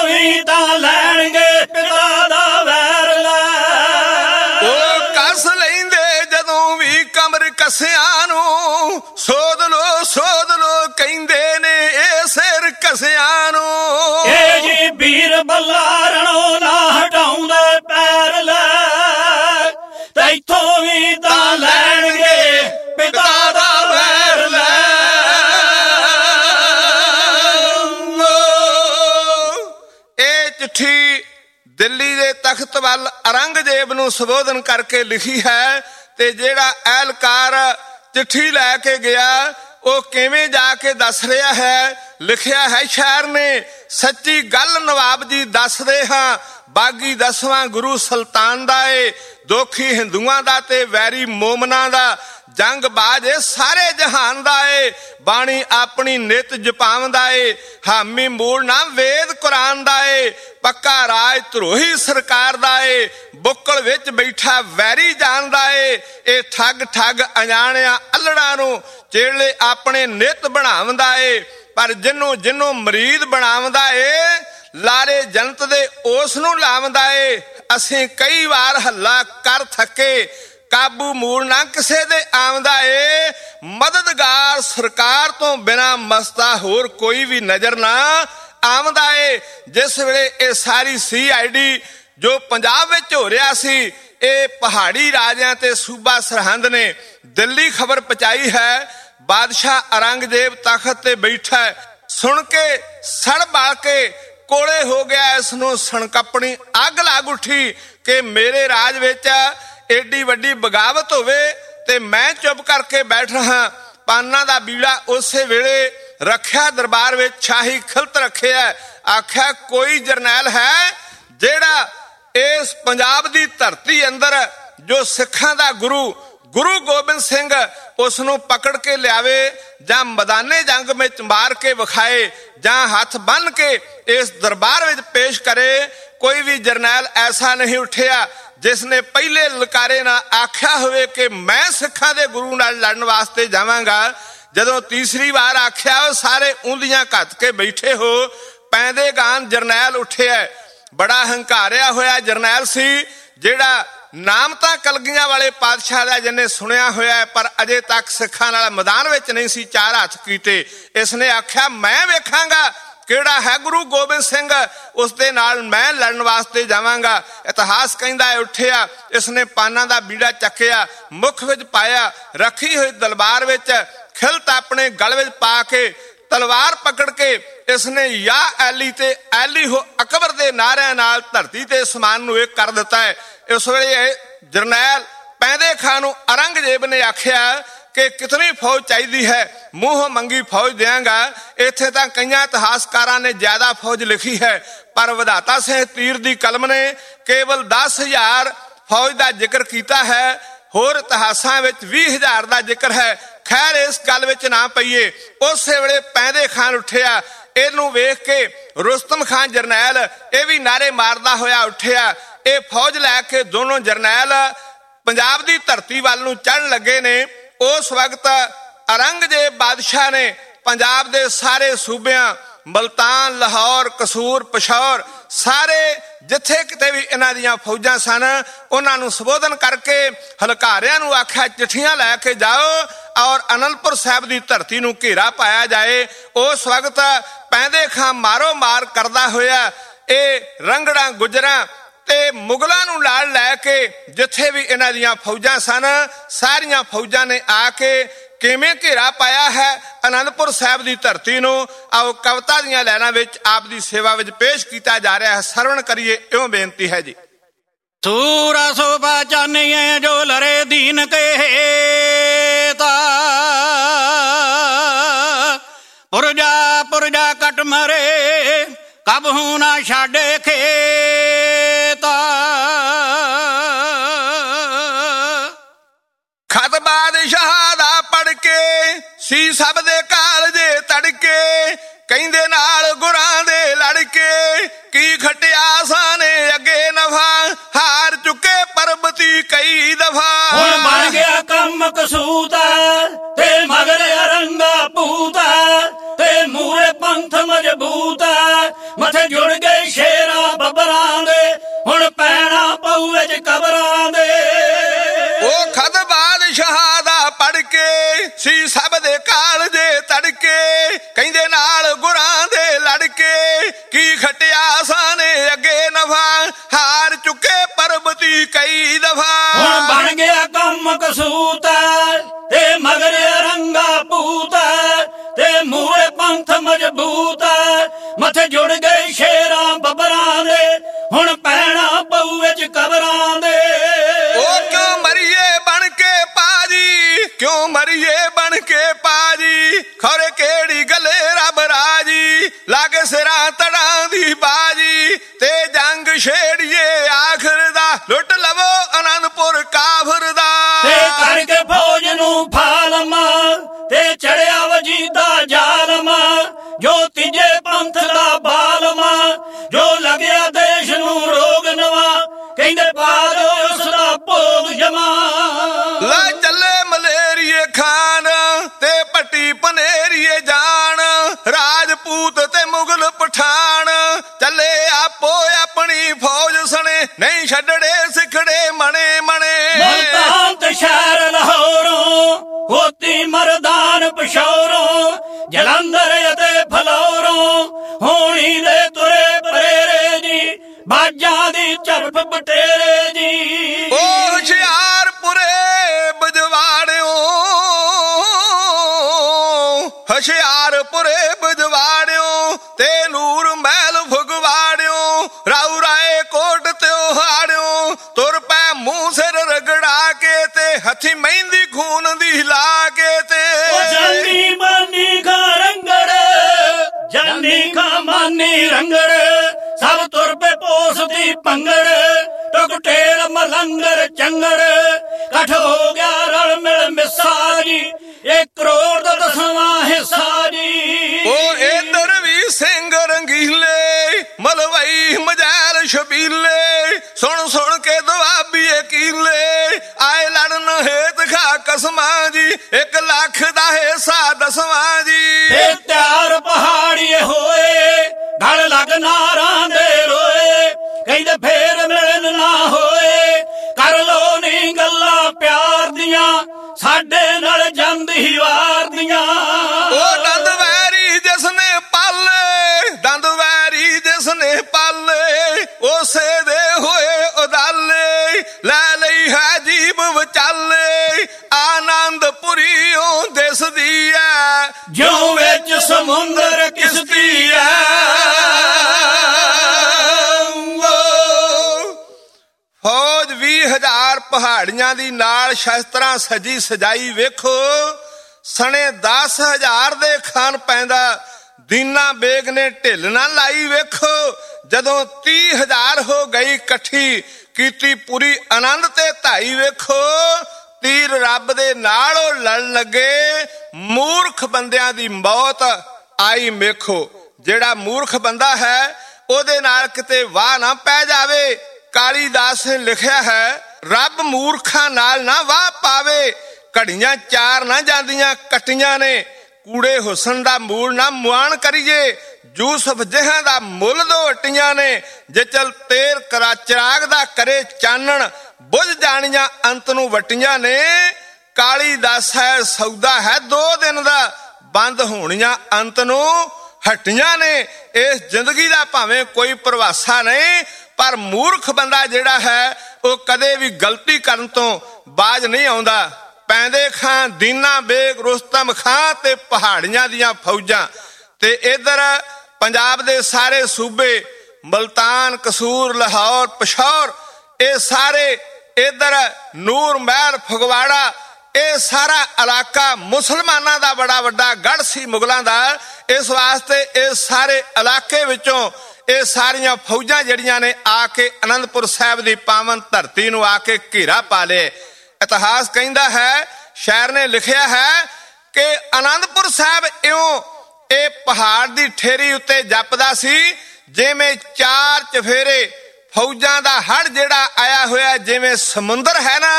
ਵੀ ਤਾਂ ਲੈਣਗੇ ਪਿਤਾ ਦਾ ਵੈਰ ਲੈ। ਉਹ ਕੱਸ ਲੈਂਦੇ ਜਦੋਂ ਵੀ ਕਮਰ ਕੱਸਿਆਂ ਨੂੰ, ਸੋਧ ਲੋ ਕਹਿੰਦੇ ਨੇ ਇਹ ਸਿਰ ਕੱਸਿਆਂ ਨੂੰ। ਇਹ ਜੀ ਵੀਰ ਬਲਾਰਣੋਂ ਨਾ ਹਟਾਉਂਦੇ ਪੈਰ ਲੈ, ਤੇ ਇੱਥੋਂ ਵੀ ਤਾਂ ਲੈਣਗੇ ਪਿਤਾ ਦਾ ਵੈਰ ਲੈ। ਇਹ ਚਿੱਠੀ ਦਿੱਲੀ ਦੇ ਤਖਤ ਵੱਲ ਔਰੰਗਜ਼ੇਬ ਨੂੰ ਸੰਬੋਧਨ ਕਰਕੇ ਲਿਖੀ ਹੈ। ਤੇ ਜਿਹੜਾ ਐਲਕਾਰ ਚਿੱਠੀ ਲੈ ਕੇ ਗਿਆ ਉਹ ਕਿਵੇਂ ਜਾ ਕੇ ਦੱਸ ਰਿਹਾ ਹੈ, ਲਿਖਿਆ ਹੈ ਸ਼ਾਇਰ ਨੇ, ਸੱਚੀ ਗੱਲ ਨਵਾਬ ਜੀ ਦੱਸਦੇ ਹਾਂ, ਬਾਗੀ 10ਵਾਂ ਗੁਰੂ ਸੁਲਤਾਨ ਦਾ ਏ, ਦੋਖੀ ਹਿੰਦੂਆਂ ਦਾ ਤੇ ਵੈਰੀ ਮੋਮਨਾਂ ਦਾ, ਜੰਗ ਬਾਜ ਸਾਰੇ ਜਹਾਨ ਦਾ ਏ, ਬਾਣੀ ਆਪਣੀ ਨਿਤ ਜਪਾਉਂਦਾ ਏ, ਹਾਮੀ ਮੂਲ ਨਾ ਵੇਦ ਕੁਰਾਨ ਦਾ ਏ, ਪੱਕਾ ਰਾਜ ਧਰੋਹੀ ਸਰਕਾਰ ਦਾ ਏ, ਬੁੱਕਲ ਵਿੱਚ ਬੈਠਾ ਵੈਰੀ ਜਾਣਦਾ ਏ, ਇਹ ਠੱਗ ਅਣਜਾਣਿਆ ਅਲੜਾਂ ਨੂੰ ਚੇਲੇ ਆਪਣੇ ਨਿਤ ਬਣਾਉਂਦਾ ਏ, ਪਰ ਜਿਹਨੂੰ ਮਰੀਦ ਬਣਾਉਂਦਾ ਏ, ਲਾਰੇ ਜਨਤ ਦੇ ਉਸ ਨੂੰ ਲਾਉਂਦਾ ਏ। ਅਸੀਂ ਕਈ ਵਾਰ ਹੱਲਾ ਕਰ ਥੱਕੇ, ਕਾਬੂ ਮੂਲ ਨਾ ਕਿਸੇ ਦੇ ਆਉਂਦਾ ਏ, ਮਦਦਗਾਰ ਸਰਕਾਰ ਤੋਂ ਬਿਨਾਂ ਮਸਤਾ ਹੋਰ ਕੋਈ ਵੀ ਨਜ਼ਰ ਨਾ ਆਉਂਦਾ ਏ। ਜਿਸ ਵੇਲੇ ਇਹ ਸਾਰੀ CID ਜੋ ਪੰਜਾਬ ਵਿੱਚ ਹੋ ਰਿਹਾ ਸੀ, ਇਹ ਪਹਾੜੀ ਰਾਜਿਆਂ ਤੇ ਸੂਬਾ ਸਰਹੰਦ ਨੇ ਦਿੱਲੀ ਖਬਰ ਪਹੁੰਚਾਈ ਹੈ। ਬਾਦਸ਼ਾਹ ਔਰੰਗਜ਼ੇਬ ਤਖਤ ਤੇ ਬੈਠਾ, ਸੁਣ ਕੇ ਸੜ ਬਾਲ ਕੇ ਕੋਲੇ ਹੋ ਗਿਆ। ਇਸ ਨੂੰ ਸਣਕਪਣੀ ਅੱਗ ਲੱਗ ਉੱਠੀ ਕਿ ਮੇਰੇ ਰਾਜ ਵਿੱਚ ਏਡੀ ਵੱਡੀ ਬਗਾਵਤ ਹੋਵੇ ਤੇ ਮੈਂ ਚੁੱਪ ਕਰਕੇ ਬੈਠ ਰਹਾ। ਪਾਨਾਂ ਦਾ ਬੀੜਾ ਉਸੇ ਵੇਲੇ ਰੱਖਿਆ, ਦਰਬਾਰ ਵਿੱਚ ਸ਼ਾਹੀ ਖਿਲਤ ਰੱਖਿਆ। ਆਖਿਆ ਕੋਈ ਜਰਨੈਲ ਹੈ ਜਿਹੜਾ ਇਸ ਪੰਜਾਬ ਦੀ ਧਰਤੀ ਅੰਦਰ ਜੋ ਸਿੱਖਾਂ ਦਾ ਗੁਰੂ ਗੋਬਿੰਦ ਸਿੰਘ ਉਸ ਨੂੰ ਪਕੜ ਕੇ ਲਿਆਵੇ, ਜਾਂ ਮੈਦਾਨੇ ਜੰਗ ਵਿੱਚ ਮਾਰ ਕੇ ਵਿਖਾਏ, ਜਾਂ ਹੱਥ ਬੰਨ ਕੇ ਇਸ ਦਰਬਾਰ ਵਿੱਚ ਪੇਸ਼ ਕਰੇ। ਕੋਈ ਵੀ ਜਰਨੈਲ ਐਸਾ ਨਹੀਂ ਉੱਠਿਆ ਜਿਸ ਨੇ ਪਹਿਲੇ ਲਲਕਾਰੇ ਨਾਲ ਆਖਿਆ ਹੋਵੇ ਕਿ ਮੈਂ ਸਿੱਖਾਂ ਦੇ ਗੁਰੂ ਨਾਲ ਲੜਨ ਵਾਸਤੇ ਜਾਵਾਂਗਾ। ਜਦੋਂ ਤੀਸਰੀ ਵਾਰ ਆਖਿਆ, ਉਹ ਸਾਰੇ ਉਂਦੀਆਂ ਘੱਤ ਕੇ ਬੈਠੇ ਹੋ। ਪੈਂਦੇ ਗਾਨ ਜਰਨੈਲ ਉੱਠਿਆ, ਬੜਾ ਹੰਕਾਰਿਆ ਹੋਇਆ ਜਰਨੈਲ ਸੀ, ਜਿਹੜਾ ਨਾਮ ਤਾਂ ਕਲਗੀਆਂ ਵਾਲੇ ਪਾਤਸ਼ਾਹ ਦਾ ਜਿਹਨੇ ਸੁਣਿਆ ਹੋਇਆ, ਪਰ ਅਜੇ ਤੱਕ ਸਿੱਖਾਂ ਨਾਲ ਮੈਦਾਨ ਵਿੱਚ ਨਹੀਂ ਸੀ ਚਾਰ ਹੱਥ ਕੀਤੇ। ਇਸ ਨੇ ਆਖਿਆ ਮੈਂ ਵੇਖਾਂਗਾ ਕਿਹੜਾ ਹੈ ਗੁਰੂ ਗੋਬਿੰਦ ਸਿੰਘ, ਉਸ ਦੇ ਨਾਲ ਮੈਂ ਲੜਨ ਵਾਸਤੇ ਜਾਵਾਂਗਾ। ਇਤਿਹਾਸ ਕਹਿੰਦਾ ਹੈ ਉੱਠਿਆ, ਇਸ ਨੇ ਪਾਨਾਂ ਦਾ ਬੀੜਾ ਚੱਕਿਆ, ਮੁੱਖ ਵਿੱਚ ਪਾਇਆ, ਰੱਖੀ ਹੋਈ ਤਲਵਾਰ ਵਿੱਚ ਖਿਲਤ ਆਪਣੇ ਗਲ ਵਿੱਚ ਪਾ ਕੇ ਤਲਵਾਰ ਪਕੜ ਕੇ ਇਸ ਨੇ ਯਾ ਐਲੀ ਤੇ ਐਲੀ ਹੋ ਅਕਬਰ ਦੇ ਨਾਰਿਆਂ ਨਾਲ ਧਰਤੀ ਤੇ ਅਸਮਾਨ ਨੂੰ ਇੱਕ ਕਰ ਦਿੱਤਾ ਹੈ। ਇਸ ਵੇਲੇ ਜਰਨੈਲ ਪੈਂਦੇ ਖਾਂ ਨੂੰ ਔਰੰਗਜ਼ੇਬ ਨੇ ਆਖਿਆ ਕਿ ਕਿਤਨੀ ਫੌਜ ਚਾਹੀਦੀ ਹੈ, ਮੂੰਹੋਂ ਮੰਗੀ ਫੌਜ ਦਿਆਂਗਾ। ਇੱਥੇ ਤਾਂ ਕਈਆਂ ਇਤਿਹਾਸਕਾਰਾਂ ਨੇ ਜ਼ਿਆਦਾ ਫੌਜ ਲਿਖੀ ਹੈ, ਪਰ ਵਿਧਾਤਾ ਸਿੰਘ ਤੀਰ ਦੀ ਕਲਮ ਨੇ ਕੇਵਲ 10,000 ਫੌਜ ਦਾ ਜ਼ਿਕਰ ਕੀਤਾ ਹੈ। ਹੋਰ ਇਤਿਹਾਸਾਂ ਵਿੱਚ 20,000 ਦਾ ਜ਼ਿਕਰ ਹੈ। ਖੈਰ ਇਸ ਗੱਲ ਵਿੱਚ ਨਾ ਪਈਏ। ਉਸੇ ਵੇਲੇ ਪੈਂਦੇ ਖਾਨ ਉੱਠਿਆ, ਇਹਨੂੰ ਵੇਖ ਕੇ ਰੁਸਤਮ ਖਾਨ ਜਰਨੈਲ ਇਹ ਵੀ ਨਾਰੇ ਮਾਰਦਾ ਹੋਇਆ ਉੱਠਿਆ। ਇਹ ਫੌਜ ਲੈ ਕੇ ਦੋਨੋਂ ਜਰਨੈਲ ਪੰਜਾਬ ਦੀ ਧਰਤੀ ਵੱਲ ਨੂੰ ਚੜ੍ਹਨ ਲੱਗੇ ਨੇ। ਉਸ ਵਕਤ ਔਰੰਗਜ਼ੇਬ ਬਾਦਸ਼ਾਹ ਨੇ ਪੰਜਾਬ ਦੇ ਸਾਰੇ ਸੂਬਿਆਂ, ਮਲਤਾਨ, ਲਾਹੌਰ, ਕਸੂਰ, ਪਿਸ਼ੌਰ, ਸਾਰੇ ਜਿੱਥੇ ਕਿਤੇ ਵੀ ਇਹਨਾਂ ਦੀਆਂ ਫੌਜਾਂ ਸਨ, ਉਹਨਾਂ ਨੂੰ ਸੰਬੋਧਨ ਕਰਕੇ ਹਲਕਾਰਿਆਂ ਨੂੰ ਆਖਿਆ ਚਿੱਠੀਆਂ ਲੈ ਕੇ ਜਾਓ ਔਰ ਅਨੰਦਪੁਰ ਸਾਹਿਬ ਦੀ ਧਰਤੀ ਨੂੰ ਘੇਰਾ ਪਾਇਆ ਜਾਏ। ਉਸ ਵਕਤ ਪੈਂਦੇ ਖਾਂ ਮਾਰੋ ਮਾਰ ਕਰਦਾ ਹੋਇਆ ਇਹ ਰੰਗੜਾਂ, ਗੁਜਰਾਂ ਤੇ ਮੁਗਲਾਂ ਨੂੰ ਨਾਲ ਲੈ ਕੇ ਜਿੱਥੇ ਵੀ ਇਹਨਾਂ ਦੀਆਂ ਫੌਜਾਂ ਸਨ, ਸਾਰੀਆਂ ਫੌਜਾਂ ਨੇ ਆ ਕੇ ਕਿਵੇਂ ਘੇਰਾ ਪਾਇਆ ਹੈ ਅਨੰਦਪੁਰ ਸਾਹਿਬ ਦੀ ਧਰਤੀ ਨੂੰ। ਆਓ ਕਵਿਤਾ ਦੀਆਂ ਲਾਈਨਾਂ ਵਿੱਚ ਆਪ ਦੀ ਸੇਵਾ ਵਿੱਚ ਪੇਸ਼ ਕੀਤਾ ਜਾ ਰਿਹਾ ਹੈ, ਸਰਵਣ ਕਰੀਏ। ਇਉਂ ਬੇਨਤੀ ਹੈ ਜੀ। ਸੂਰਾ ਸੋਭਾ ਚਾਨੀਏ ਜੋ ਲਰੇ ਦੀਨ ਕਹੇਤਾ, ਪੁਰਜਾ ਕਟ ਮਰੇ ਕਬਹੂ ਨਾ ਛਾਡੇ ਖੇਤਾ। ਖਤ ਬਾਦਸ਼ਾਹ ਦਾ ਪੜ ਕੇ ਸੀ ਸਭ ਦੇ ਕਾਲਜੇ ਤੜਕੇ, ਕਹਿੰਦੇ ਨਾਲ ਗੁਰਾਂ ਦੇ ਲੜਕੇ ਕੀ ਖਟਿਆ ਸਾਨੇ ਅੱਗੇ ਨਫਾ, ਹਾਰ ਚੁੱਕੇ ਪਰਬਤੀ ਕਈ ਦਫਾ। ਹੁਣ ਬਣ ਗਿਆ ਕੰਮ ਕਸੂਤਾ ਤੇ ਮਗਰ ਅਰੰਗਾ ਪੂਤਾ, ਤੇ ਮੂਰੇ ਪੰਥ ਮਜ਼ਬੂਤਾ, ਮੱਥੇ ਜੁੜ ਗਏ ਸ਼ੇਰਾਂ ਬੱਬਰਾਂ ਦੇ, ਹੁਣ ਪੈਣਾ ਪਊ ਵਿੱਚ ਕਬਰਾਂ ਦੇ। ਉਹ ਖਤ ਬਾਦਸ਼ਾਹ ਦਾ ਪੜ ਕੇ ਸੀ ਸਭ ਦੇ ਕਾਲਜੇ ਤੜਕੇ, ਕਹਿੰਦੇ ਨਾਲ ਗੁਰਾਂ ਦੇ ਲੜਕੇ ਕੀ ਖਟਿਆ ਸਾਨੇ ਅੱਗੇ ਨਫਾ, ਹਾਰ ਚੁੱਕੇ ਪਰਬਤੀ ਕਈ ਦਫਾ। ਹੁਣ ਬਣ ਗਿਆ ਕੰਮ ਕਸੂਤ ਤੇ ਮਗਰ ਰੰਗਾ ਭੂਤ ਤੇ ਮੂਹਰੇ ਪੰਥ ਮਜ਼ਬੂਤ, ਮੱਥੇ ਜੁੜ ਗਏ ਸ਼ੇਰਾਂ ਬੱਬਰਾਂ ਦੇ, ਹੁਣ ਪੈਣਾ ਪਊ ਵਿੱਚ ਕਬਰਾਂ ਦੇ। ਉਹ ਕਿਉਂ ਮਰੀਏ ਬਣ ਕੇ ਪਾਜੀ, ਕਿਉਂ ਮਰੀਏ ਬਣ ਕੇ ਪਾਜੀ, ਖੌਰੇ ਕਿਹੜੀ ਗੱਲੇ ਰੱਬ ਰਾਜੀ, ਲਾਗੇ ਸਿਰਾਂ ਤੜਾਂ ਦੀ ਬਾਜੀ ਤੇ ਜੰਗ ਛੇੜੀਏ ਆਖਰ ਦਾ, ਲੁੱਟ ਲਵੋ ਅਨੰਦਪੁਰ ਕਾਫਰ ਦਾ। ਤੇ ਕਰਕੇ ਫੌਜ ਨੂੰ ਫਾਲਮਾ ਤੇ ਚੜਿਆ ਵਜੀਦਾ ਜ਼ਾਲਮਾ, ਜੋ ਤੀਜੇ ਪੰਥ ਦਾ ਬਾਲਮਾ, ਜੋ ਲੱਗਿਆ ਦੇਸ਼ ਨੂੰ ਰੋਗ ਨਵਾਂ, ਕਹਿੰਦੇ ਪਾ ਦਿਓ ਉਸ ਦਾ ਭੋਗ ਜਮਾ। ਲੈ ਚੱਲੇ ਮਲੇਰੀਏ ਖਾਨ ਤੇ ਪੱਟੀ ਪਨੇਰੀਏ ਜਾਣ, ਰਾਜਪੂਤ ਤੇ ਮੁਗਲ ਪਠਾਨ ਚੱਲੇ ਆਪੋ ਆਪਣੀ ਫੌਜ ਸਣੇ, ਨਹੀਂ ਛੱਡੜੇ ਸਿੱਖੜੇ ਮਣੇ ਮਣੇ। ਮੁਲਤਾਨ ਤੇ ਸ਼ਹਿਰ ਲਾਹੌਰੋਂ, ਹੋਤੀ ਮਰਦਾਨ ਪਸ਼ੌਰੋਂ, ਜਲੰਧਰ ਅਤੇ ਫਲੌਰੋਂ, ਹੋਣੀ ਦੇ ਤੁਰੇ ਪਰੇਰੇ ਜੀ, ਬਾਜਾਂ ਦੀ ਝੜਪ ਬਟੇਰੇ ਜੀ। ਉਹ ਹੁਸ਼ਿਆਰਪੁਰੇ ਬਜਵਾੜਿਓ, ਹੁਸ਼ਿਆਰਪੁਰੇ ਬਜਵਾੜਿਓ ਤੇ ਨੂਰ ਮਹਿਲ ਫਗਵਾੜਿਓ, ਰਾਉ ਰਾਏ ਕੋਟ ਤਿਉਹਾੜਿਓ, ਤੁਰ ਪੈ ਮੂੰਹ ਸਿਰ ਰਗੜਾ ਕੇ ਤੇ ਹੱਥੀ ਮਹਿੰਦੀ ਖੂਨ ਦੀ ਲਾ ਕੇ ਤੇ। ਜਾਨੀ ਮਾਨੀ ਖਾ ਰੰਗੜ, ਜਾਨੀ ਖਾ ਮਾਨੀ ਰੰਗੜ, ਸਭ ਤੁਰ ਪੇ ਪੋਸਦੀ ਪੰਗੜ, ਟੁਕ ਟੇਲ ਮਲੰਗਰ ਚੰਗੜ, ਇਕੱਠ ਹੋ ਗਿਆ ਰਲ ਮਿਲ ਮਿੱਸਾ ਜੀ, 1 ਕਰੋੜ ਦਾ 10ਵਾਂ ਹਿੱਸਾ ਜੀ। ਉਹ ਇਧਰ ਵੀ ਸਿੰਘ ਰੰਗੀਲੇ, ਮਲਵਈ ਮਜੈਲ ਛਬੀਲੇ, ਸੁਣ ਸੁਣ ਕੇ ਦੁਆਬੀਏ ਕੀਲੇ, ਆਏ ਲੜਨ ਹੇਤ ਖਾ ਕਸਮਾਂ ਜੀ, 1 ਲੱਖ ਦਾ ਹਿੱਸਾ 10ਵਾਂ ਜੀ। ਤੇ ਤਿਆਰ ਪਹਾੜੀਏ ਹੋਏ, ਗਲ ਲੱਗ ਨਾਰਾਂ ਦੇ ਰੋਏ, ਕਹਿੰਦੇ ਫੇਰ ਮਿਲਣ ਨਾ ਹੋਏ, ਕਰ ਲੋ ਨੀ ਗੱਲਾਂ ਪਿਆਰ ਦੀਆਂ, ਸਾਡੇ ਨਾਲ ਜਾਂਦੀ ਵਾਰ ਦੀਆਂ। ਉਹ ਦੰਦ ਵੈਰੀ ਜਿਸਨੇ ਪਾਲੇ, ਦੰਦ ਵੈਰੀ ਜਿਸਨੇ ਪਾਲੇ, ਉਸੇ ਦੇ ਹੋਏ ਉਦਾਲੇ, ਲੈ ਲਈ ਹੈ ਜੀਬ ਵਿਚਾਲੇ, ਆਨੰਦਪੁਰੀਓ ਦਿਸਦੀ ਐ, ਜਿਉਂ ਵਿੱਚ ਸਮੁੰਦਰ ਕਿਸ਼ਤੀ ਐ। ਫੌਜ 20,000 ਪਹਾੜੀਆਂ ਦੀ ਨਾਲ ਸ਼ਸਤਰਾਂ ਸਜੀ ਸਜਾਈ ਵੇਖੋ, ਸਣੇ 10,000 ਦੇ ਖਾਨ ਪੈਂਦਾ, ਦੀਨਾ ਬੇਗ ਨੇ ਢਿੱਲ ਨਾ ਲਾਈ ਵੇਖੋ, ਜਦੋਂ 30,000 ਹੋ ਗਈ ਇਕੱਠੀ, ਕੀਤੀ ਪੂਰੀ ਆਨੰਦ ਤੇ ਧਾਈ ਵੇਖੋ, ਤੀਰ ਰੱਬ ਦੇ ਨਾਲ ਉਹ ਲੜਨ ਲੱਗੇ, ਮੂਰਖ ਬੰਦਿਆਂ ਦੀ ਮੌਤ ਆਈ ਮੇਖੋ। ਜਿਹੜਾ ਮੂਰਖ ਬੰਦਾ ਹੈ ਉਹਦੇ ਨਾਲ ਕਿਤੇ ਵਾਹ ਨਾ ਪੈ ਜਾਵੇ, ਕਾਲੀਦਾਸ ਨੇ ਲਿਖਿਆ ਹੈ, ਰੱਬ ਮੂਰਖਾਂ ਨਾਲ ਨਾ ਵਾਹ ਪਾਵੇ, ਘੜੀਆਂ 4 ਨਾ ਜਾਂਦੀਆਂ ਕੱਟੀਆਂ ਨੇ, ਕੂੜੇ ਹੁਸਨ ਦਾ ਮੂਲ ਨਾ ਮੁਆਣ ਕਰੀਏ, ਯੂਸਫ ਜਿਹਾਂ ਦਾ ਮੁੱਲ 2 ਅੱਟੀਆਂ ਨੇ, ਜੇ ਚਲ ਤੇਰ ਕਰਾ ਚਿਰਾਗ ਦਾ ਕਰੇ ਚਾਨਣ, ਬੁਝ ਜਾਣੀਆਂ ਅੰਤ ਨੂੰ ਵਟੀਆਂ ਨੇ, ਕਾਲੀਦਾਸ ਹੈ ਸੌਦਾ ਹੈ 2 ਦਿਨ ਦਾ, ਬੰਦ ਹੋਣੀਆਂ ਅੰਤ ਨੂੰ ਹਟੀਆਂ ਨੇ। ਇਸ ਜ਼ਿੰਦਗੀ ਦਾ ਭਾਵੇਂ ਕੋਈ ਪ੍ਰਵਾਸਾ ਨਹੀਂ, ਪਰ ਮੂਰਖ ਬੰਦਾ ਜਿਹੜਾ ਹੈ ਉਹ ਕਦੇ ਵੀ ਗਲਤੀ ਕਰਨ ਤੋਂ ਬਾਜ ਨਹੀਂ ਆਉਂਦਾ। ਪੈਂਦੇ ਖਾਂ, ਦੀਨਾ ਬੇਗ, ਰੁਸਤਮ ਖਾਂ ਤੇ ਪਹਾੜੀਆਂ ਦੀਆਂ ਫੌਜਾਂ, ਤੇ ਇਧਰ ਪੰਜਾਬ ਦੇ ਸਾਰੇ ਸੂਬੇ, ਮਲਤਾਨ, ਕਸੂਰ, ਲਾਹੌਰ, ਪਸ਼ੌਰ, ਇਹ ਸਾਰੇ ਇਧਰ ਨੂਰ ਮਹਿਲ ਫਗਵਾੜਾ, ਇਹ ਸਾਰਾ ਇਲਾਕਾ ਮੁਸਲਮਾਨਾਂ ਦਾ ਬੜਾ ਵੱਡਾ ਗੜ੍ਹ ਸੀ ਮੁਗਲਾਂ ਦਾ। ਇਸ ਵਾਸਤੇ ਇਸ ਸਾਰੇ ਇਲਾਕੇ ਵਿੱਚੋਂ ਇਹ ਸਾਰੀਆਂ ਫੌਜਾਂ ਜਿਹੜੀਆਂ ਨੇ ਆ ਕੇ ਅਨੰਦਪੁਰ ਸਾਹਿਬ ਦੀ ਪਾਵਨ ਧਰਤੀ ਨੂੰ ਆ ਕੇ ਘੇਰਾ ਪਾ ਲਏ। ਇਤਿਹਾਸ ਕਹਿੰਦਾ ਹੈ, ਸ਼ਾਇਰ ਨੇ ਲਿਖਿਆ ਹੈ ਕਿ ਅਨੰਦਪੁਰ ਸਾਹਿਬ ਇਉਂ ਇਹ ਪਹਾੜ ਦੀ ਠੇਰੀ ਉੱਤੇ ਜਪਦਾ ਸੀ ਜਿਵੇਂ 4 ਚਫੇਰੇ ਫੌਜਾਂ ਦਾ ਹੜ ਜਿਹੜਾ ਆਇਆ ਹੋਇਆ, ਜਿਵੇਂ ਸਮੁੰਦਰ ਹੈ ਨਾ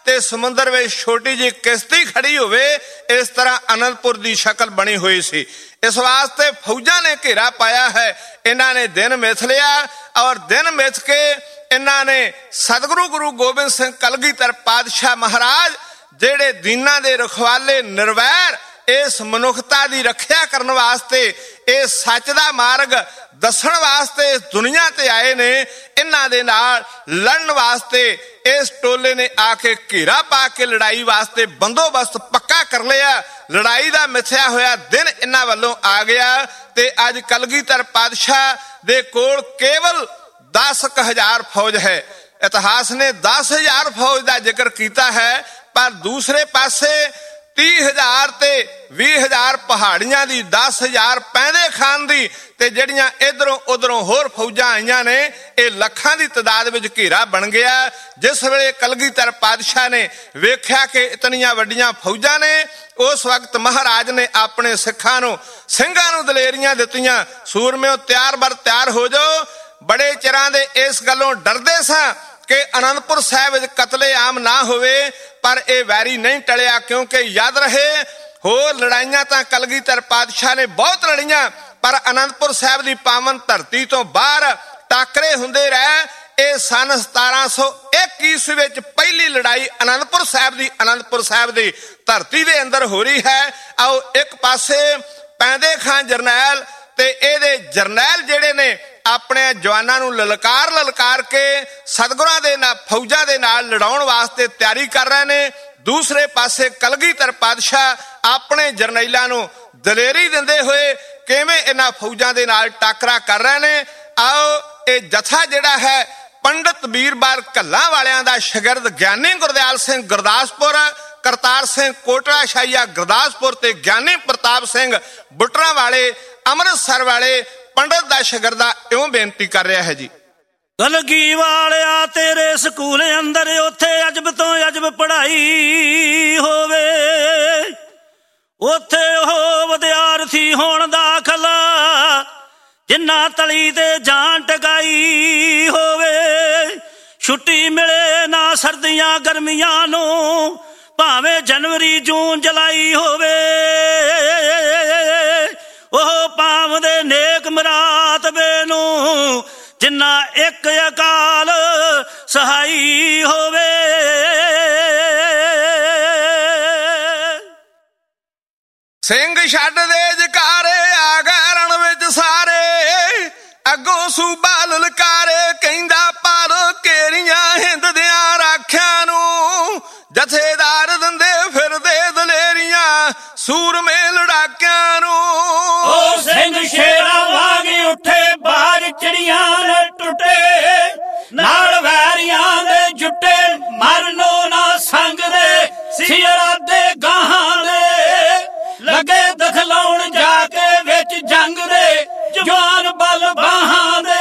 ਤੇ ਸਮੁੰਦਰ ਵਿੱਚ ਛੋਟੀ ਜਿਹੀ ਕਿਸ਼ਤੀ ਖੜੀ ਹੋਵੇ, ਇਸ ਤਰ੍ਹਾਂ ਅਨੰਦਪੁਰ ਦੀ ਸ਼ਕਲ ਬਣੀ ਹੋਈ ਸੀ। ਇਸ ਵਾਸਤੇ ਫੌਜਾਂ ਨੇ ਘੇਰਾ ਪਾਇਆ ਹੈ। ਇਹਨਾਂ ਨੇ ਦਿਨ ਮਿਥ ਲਿਆ ਔਰ ਦਿਨ ਮਿਥ ਕੇ ਇਹਨਾਂ ਨੇ ਸਤਿਗੁਰੂ ਗੁਰੂ ਗੋਬਿੰਦ ਸਿੰਘ ਕਲਗੀਧਰ ਪਾਤਸ਼ਾਹ ਮਹਾਰਾਜ ਜਿਹੜੇ ਦੀਨਾਂ ਦੇ ਰਖਵਾਲੇ ਨਿਰਵੈਰ ਇਸ ਮਨੁੱਖਤਾ ਦੀ ਰੱਖਿਆ ਕਰਨ ਵਾਸਤੇ, ਇਹ ਸੱਚ ਦਾ ਮਾਰਗ ਦੱਸਣ ਵਾਸਤੇ ਇਸ ਦੁਨੀਆ ਤੇ ਆਏ ਨੇ। ਇਹਨਾਂ ਦੇ ਨਾਲ ਲੜਨ ਵਾਸਤੇ ਇਸ ਟੋਲੇ ਨੇ ਆ ਕੇ ਘੇਰਾ ਪਾ ਕੇ ਲੜਾਈ ਵਾਸਤੇ ਬੰਦੋਬਸਤ ਪੱਕਾ ਕਰ ਲਿਆ। ਲੜਾਈ ਦਾ ਮਿਥਿਆ ਹੋਇਆ ਦਿਨ ਇਹਨਾਂ ਵੱਲੋਂ ਆ ਗਿਆ ਤੇ ਅੱਜ ਕਲਗੀਧਰ ਪਾਤਸ਼ਾਹ ਦੇ ਕੋਲ ਕੇਵਲ 10,000 ਫੌਜ ਹੈ। ਇਤਿਹਾਸ ਨੇ 10,000 ਫੌਜ ਦਾ ਜ਼ਿਕਰ ਕੀਤਾ ਹੈ, ਪਰ ਦੂਸਰੇ ਪਾਸੇ 30,000 ਤੇ 20,000 ਪਹਾੜੀਆਂ ਦੀ, 10,000 ਪੈਂਦੇ ਖਾਨ ਦੀ, ਤੇ ਜਿਹੜੀਆਂ ਇਧਰੋਂ ਉਧਰੋਂ ਹੋਰ ਫੌਜਾਂ ਆਈਆਂ ਨੇ, ਇਹ ਲੱਖਾਂ ਦੀ ਤਾਦਾਦ ਵਿੱਚ ਘੇਰਾ ਬਣ ਗਿਆ। ਜਿਸ ਵੇਲੇ ਕਲਗੀਧਰ ਪਾਤਸ਼ਾਹ ਨੇ ਵੇਖਿਆ ਕਿ ਇਤਨੀਆਂ ਵੱਡੀਆਂ ਫੌਜਾਂ ਨੇ, ਉਸ ਵਕਤ ਮਹਾਰਾਜ ਨੇ ਆਪਣੇ ਸਿੰਘਾਂ ਨੂੰ ਦਲੇਰੀਆਂ ਦਿੱਤੀਆਂ, ਸੂਰਮਿਓ ਤਿਆਰ ਬਰ ਤਿਆਰ ਹੋ ਜਾਓ। ਬੜੇ ਚਿਰਾਂ ਦੇ ਇਸ ਗੱਲੋਂ ਡਰਦੇ ਸਾਂ ਕਿ ਅਨੰਦਪੁਰ ਸਾਹਿਬ ਵਿੱਚ ਕਤਲੇਆਮ ਨਾ ਹੋਵੇ, ਪਰ ਇਹ ਵੈਰੀ ਨਹੀਂ ਟਲਿਆ, ਕਿਉਂਕਿ ਯਾਦ ਰਹੇ ਹੋਰ ਲੜਾਈਆਂ ਤਾਂ ਕਲਗੀਧਰ ਪਾਤਸ਼ਾਹ ਨੇ ਬਹੁਤ ਲੜੀਆਂ, ਪਰ ਅਨੰਦਪੁਰ ਸਾਹਿਬ ਦੀ ਪਾਵਨ ਧਰਤੀ ਤੋਂ ਬਾਹਰ ਟਾਕਰੇ ਹੁੰਦੇ ਰਹੇ। ਇਹ ਸਨ 1701 ਈਸਵੀ ਵਿੱਚ ਪਹਿਲੀ ਲੜਾਈ ਅਨੰਦਪੁਰ ਸਾਹਿਬ ਦੀ ਧਰਤੀ ਦੇ ਅੰਦਰ ਹੋ ਰਹੀ ਹੈ। ਆਓ ਇੱਕ ਪਾਸੇ ਪੈਂਦੇ ਖਾਨ ਜਰਨੈਲ ਤੇ ਇਹਦੇ ਜਰਨੈਲ ਜਿਹੜੇ ਨੇ ਆਪਣੇ ਜਵਾਨਾਂ ਨੂੰ ਲਲਕਾਰ ਕੇ ਸਤਿਗੁਰਾਂ ਦੇ ਨਾਲ ਫੌਜਾਂ ਦੇ ਨਾਲ ਲੜਾਉਣ ਵਾਸਤੇ ਤਿਆਰੀ ਕਰ ਰਹੇ ਨੇ। ਦੂਸਰੇ ਪਾਸੇ ਕਲਗੀਧਰ ਪਾਤਸ਼ਾਹ ਆਪਣੇ ਜਰਨੈਲਾਂ ਨੂੰ ਦਲੇਰੀ ਦਿੰਦੇ ਹੋਏ ਕਿਵੇਂ ਇਹਨਾਂ ਫੌਜਾਂ ਦੇ ਨਾਲ ਟਾਕਰਾ ਕਰ ਰਹੇ ਨੇ। ਆਓ ਇਹ ਜਥਾ ਜਿਹੜਾ ਹੈ ਪੰਡਤ ਵੀਰਬਾਰ ਕੱਲਾਂ ਵਾਲਿਆਂ ਦਾ ਸ਼ਾਗਿਰਦ ਗਿਆਨੀ ਗੁਰਦਿਆਲ ਸਿੰਘ ਗੁਰਦਾਸਪੁਰ, ਕਰਤਾਰ ਸਿੰਘ ਕੋਟਲਾ ਸ਼ਾਹੀਆ ਗੁਰਦਾਸਪੁਰ ਤੇ ਗਿਆਨੀ ਪ੍ਰਤਾਪ ਸਿੰਘ ਬੁੱਟਰਾਂ ਵਾਲੇ ਅੰਮ੍ਰਿਤਸਰ ਵਾਲੇ ਪੰਡਤ ਦਾ ਸ਼ਾਗਿਰਦਾ ਇਉਂ ਬੇਨਤੀ ਕਰ ਰਿਹਾ ਹੈ ਜੀ। ਕਲਗੀ ਵਾਲਿਆ ਤੇਰੇ ਸਕੂਲ ਅੰਦਰ ਉੱਥੇ ਅਜਬ ਤੋਂ ਅਜਬ ਪੜ੍ਹਾਈ ਹੋਵੇ, ਉੱਥੇ ਉਹ ਵਿਦਿਆਰਥੀ ਹੋਣ ਦਾਖਲਾ ਜਿੰਨਾ ਤਲੀ ਤੇ ਜਾਨ ਟਕਾਈ ਹੋਵੇ। ਛੁੱਟੀ ਮਿਲੇ ਨਾ ਸਰਦੀਆਂ ਗਰਮੀਆਂ ਨੂੰ, ਭਾਵੇਂ ਜਨਵਰੀ ਜੂਨ ਜੁਲਾਈ ਹੋਵੇ। ਉਹ ਪਾਵਦੇ ਨੇਕ ਮਰਾਤਬੇ ਨੂੰ ਜਿੰਨਾ ਇੱਕ ਅਕਾਲ ਸਹਾਈ ਹੋਵੇ। ਸਿੰਘ ਛੱਡ ਦੇ ਜਕਾਰੇ ਆ ਗਏ ਰਣ ਵਿੱਚ ਸਾਰੇ, ਅੱਗੋਂ ਸੂਬਾ ਲਲਕਾਰੇ ਕਹਿੰਦਾ ਪਾਲੋ ਕੇਰੀਆਂ ਹਿੰਦ ਦਿਆਂ ਰਾਖਿਆਂ ਨੂੰ। ਜਥੇਦਾਰ ਦਿੰਦੇ ਫਿਰਦੇ ਦਲੇਰੀਆਂ ਸੂਰਮੇ ਲੜਾਕਿਆਂ ਨੂੰ। ਉਹ ਸਿੰਘ ਸ਼ੇਰਾਂ ਵਾਂਗ ਉੱਠੇ ਬਾਜ ਚਿੜੀਆਂ ਨੇ ਟੁੱਟੇ, ਨਾਲ ਵੈਰੀਆਂ ਦੇ ਜੁੱਟੇ ਮਰਨੋਂ ਨਾ ਸੰਗਦੇ ਸੀ ਇਰਾਦੇ ਗਾਹਾਂ ਦੇ। ਲੱਗੇ ਦਖਲਾਉਣ ਜਾ ਕੇ ਵਿੱਚ ਜੰਗ ਦੇ ਜਵਾਨ ਬਲ ਬਾਹਾਂ ਦੇ।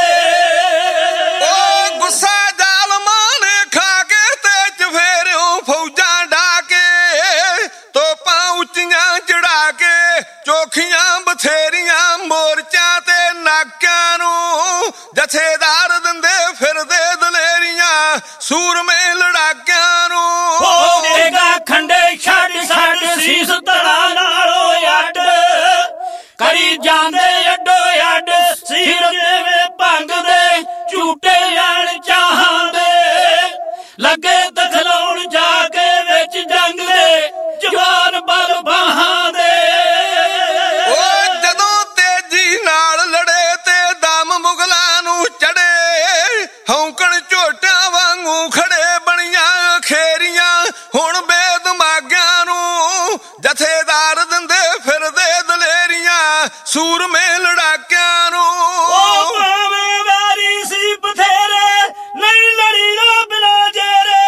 ਉਹ ਗੁੱਸਾ ਜ਼ਾਲਮਾਂ ਨੇ ਖਾ ਕੇ ਤੇ ਚਫੇਰਿਓਂ ਫੌਜਾਂ ਡਾ ਕੇ, ਤੋਪਾਂ ਉੱਚੀਆਂ ਚੜਾ ਕੇ ਚੋਖੀਆਂ ਬਥੇਰੀਆਂ ਮੋਰਚਿਆਂ ਤੇ ਨਾਕਿਆਂ ਨੂੰ। ਜਥੇਦਾਰ ਦਿੰਦੇ ਫਿਰਦੇ ਦਲੇਰੀਆਂ ਸੂਰਮੇ ਲੜਾਕਿਆਂ ਨੂੰ। ਖੰਡੇ ਛੱਡ ਸੀਸ ਧੜਾ ਨਾਲੋਂ ਅੱਡ ਕਰੀ ਜਾਂਦੇ ਅੱਡੋ ਅੱਡ, ਸਿਰ ਜਿਵੇਂ ਭੰਗ ਦੇ ਝੂਟੇ ਆਣ ਚਾਹਾਂ ਦੇ। ਲੱਗੇ ਦਖਲਾਉਣ ਜਾ ਕੇ ਵਿੱਚ ਜੰਗ ਦੇ ਜਵਾਨ ਬਲ ਬਾਹਾਂ ਦੇ। ਉਹ ਜਦੋਂ ਤੇਜੀ ਨਾਲ ਲੜੇ ਤੇ ਦਮ ਮੁਗਲਾਂ ਨੂੰ ਚੜੇ, ਹੌਂਕਣ ਝੋਟਿਆਂ ਵਾਂਗੂ ਖੜੇ ਬਣੀਆਂ ਖੇਰੀਆਂ ਹੁਣ ਬੇਦਮਾਗਿਆਂ ਨੂੰ। ਜਥੇਦਾਰ ਦਿੰਦੇ ਫਿਰਦੇ ਦਲੇਰੀਆਂ ਸੂਰਮੇ ਲੜਾਕਿਆਂ ਨੂੰ। ਉਹ ਭਾਵੇਂ ਵਾਰੀ ਸੀ ਬਥੇਰੇ ਨਹੀਂ ਲੜੀ ਨਾ ਬਿਨਾ ਜੇਰੇ,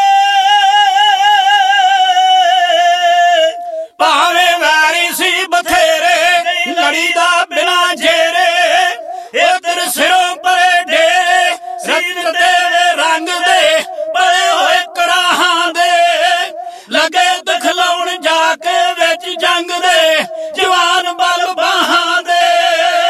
ਭਾਵੇਂ ਵਾਰੀ ਸੀ ਬਥੇਰੇ ਲੜੀ ਦਾ ਬਿਨਾ ਜੇਰੇ। ਇਧਰ ਸਿਰੋਂ ਪਰੇ ਢੇਰੇ ਸਰੀਰ ਦੇ ਰੰਗ ਦੇ ਪਰੇ ਹੋਏ ਕੜਾਹਾਂ ਦੇ। ਲੱਗੇ ਦਖਲਾਉਣ ਜਾ ਕੇ ਵਿੱਚ ਜੰਗ ਦੇ ਜਵਾਨ ਬਲ ਬਾਹਾਂ ਦੇ।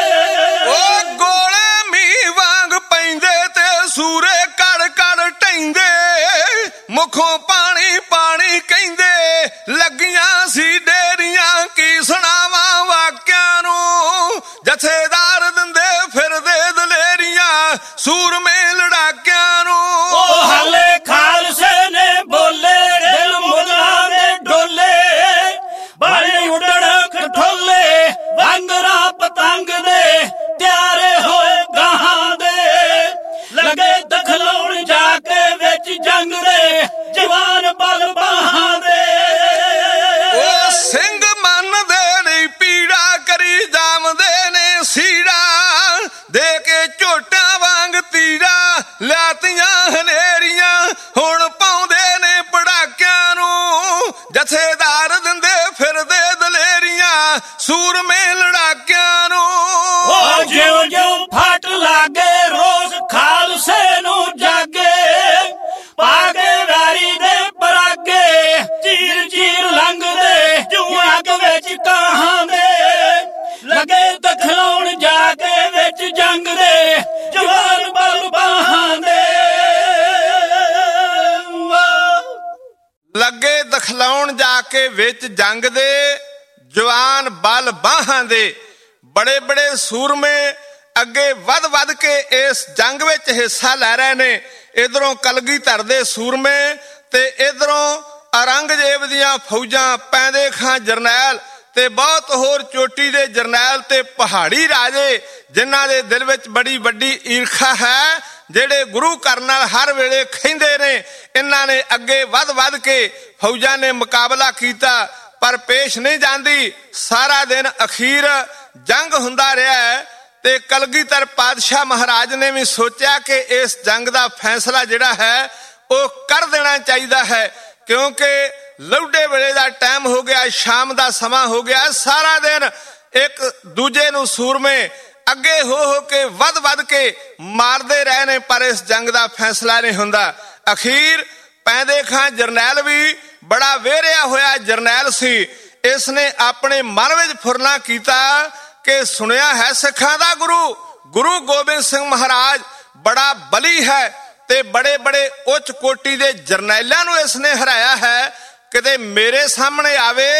ਲੱਗੇ ਦਖਲਾਉਣ ਜਾ ਕੇ ਵਿੱਚ ਜੰਗ ਦੇ ਜਵਾਨ ਬਲ ਬਾਹਾਂ ਦੇ। ਉਹ ਸਿੰਘ ਮੰਨਦੇ ਨਹੀਂ ਪੀੜਾ ਕਰੀ ਜਾਮਦੇ ਨੇ ਸੀੜਾ ਦੇ ਕੇ ਝੋਟਾਂ ਵਾਂਗ ਤੀੜਾ ਲਿਆਤੀਆਂ ਹਨੇਰੀਆਂ ਹੁਣ ਪਾਉਂਦੇ ਨੇ ਪੜਾਕਿਆਂ ਨੂੰ ਜਥੇਦਾਰ ਦਿੰਦੇ ਫਿਰਦੇ ਦਲੇਰੀਆਂ ਸੂਰਮੇ ਲੜਾਕਿਆਂ ਨੂੰ। ਉਹ ਜਿਉਂ ਜਿਉਂ ਫਟ ਲਾਗੇ ਰੋਜ਼ ਖਾਲਸੇ ਨੂੰ ਜਾਗੇ ਪਾ ਕੇ ਵੈਰੀ ਦੇ ਪਰਾਗੇ ਚੀਰ ਚੀਰ ਲੰਘਦੇ ਜੂਆਂ ਅੱਗ ਵਿੱਚ ਕਾਹਾਂ ਦੇ ਲੱਗੇ ਦਖਲਾਉਣ ਜਾ ਕੇ ਵਿੱਚ ਜੰਗ ਦੇ ਜਵਾਨ ਬਲ ਬਾਹਾਂ ਦੇ। ਲੱਗੇ ਦਖਲਾਉਣ ਜਾ ਕੇ ਵਿੱਚ ਜੰਗ ਦੇ ਜਵਾਨ ਬਲ ਬਾਹਾਂ ਦੇ। ਬੜੇ ਬੜੇ ਸੂਰਮੇ ਅੱਗੇ ਵੱਧ ਵੱਧ ਕੇ ਇਸ ਜੰਗ ਵਿੱਚ ਹਿੱਸਾ ਲੈ ਰਹੇ ਨੇ। ਇਧਰੋਂ ਕਲਗੀਧਰ ਦੇ ਸੂਰਮੇ ਤੇ ਇਧਰੋਂ ਔਰੰਗਜ਼ੇਬ ਦੀਆਂ ਫੌਜਾਂ ਪੈਂਦੇ ਖਾਂ ਜਰਨੈਲ ਤੇ ਬਹੁਤ ਹੋਰ ਚੋਟੀ ਦੇ ਜਰਨੈਲ ਤੇ ਪਹਾੜੀ ਰਾਜੇ ਜਿਨ੍ਹਾਂ ਦੇ ਦਿਲ ਵਿੱਚ ਬੜੀ ਵੱਡੀ ਈਰਖਾ ਹੈ ਜਿਹੜੇ ਗੁਰੂ ਘਰ ਨਾਲ ਹਰ ਵੇਲੇ ਖਹਿੰਦੇ ਨੇ। ਇਹਨਾਂ ਨੇ ਅੱਗੇ ਵੱਧ ਵੱਧ ਕੇ ਫੌਜਾਂ ਨੇ ਮੁਕਾਬਲਾ ਕੀਤਾ ਪਰ ਪੇਸ਼ ਨਹੀਂ ਜਾਂਦੀ। ਸਾਰਾ ਦਿਨ ਅਖੀਰ ਜੰਗ ਹੁੰਦਾ ਰਿਹਾ ਤੇ ਕਲਗੀਧਰ ਪਾਤਸ਼ਾਹ ਮਹਾਰਾਜ ਨੇ ਵੀ ਸੋਚਿਆ ਕਿ ਇਸ ਜੰਗ ਦਾ ਫੈਸਲਾ ਜਿਹੜਾ ਹੈ ਉਹ ਕਰ ਦੇਣਾ ਚਾਹੀਦਾ ਹੈ ਕਿਉਂਕਿ ਲੌਡੇ ਵੇਲੇ ਦਾ ਟਾਈਮ ਹੋ ਗਿਆ, ਸ਼ਾਮ ਦਾ ਸਮਾਂ ਹੋ ਗਿਆ। ਸਾਰਾ ਦਿਨ ਇੱਕ ਦੂਜੇ ਨੂੰ ਸੂਰਮੇ ਅੱਗੇ ਹੋ ਕੇ ਵੱਧ ਵੱਧ ਕੇ ਮਾਰਦੇ ਰਹੇ ਨੇ ਪਰ ਇਸ ਜੰਗ ਦਾ ਫੈਸਲਾ ਨਹੀਂ ਹੁੰਦਾ। ਅਖੀਰ ਪੈਂਦੇ ਖਾਂ ਜਰਨੈਲ ਵੀ ਬੜਾ ਵੇਰਿਆ ਹੋਇਆ ਜਰਨੈਲ ਸੀ। ਇਸ ਨੇ ਆਪਣੇ ਮਨ ਵਿੱਚ ਫੁਰਨਾ ਕੀਤਾ ਕਿ ਸੁਣਿਆ ਹੈ ਸਿੱਖਾਂ ਦਾ ਗੁਰੂ ਗੋਬਿੰਦ ਸਿੰਘ ਮਹਾਰਾਜ ਬੜਾ ਬਲੀ ਹੈ ਤੇ ਬੜੇ ਬੜੇ ਉੱਚ ਕੋਟੀ ਦੇ ਜਰਨੈਲਾਂ ਨੂੰ ਇਸ ਨੇ ਹਰਾਇਆ ਹੈ। ਕਿਤੇ ਮੇਰੇ ਸਾਹਮਣੇ ਆਵੇ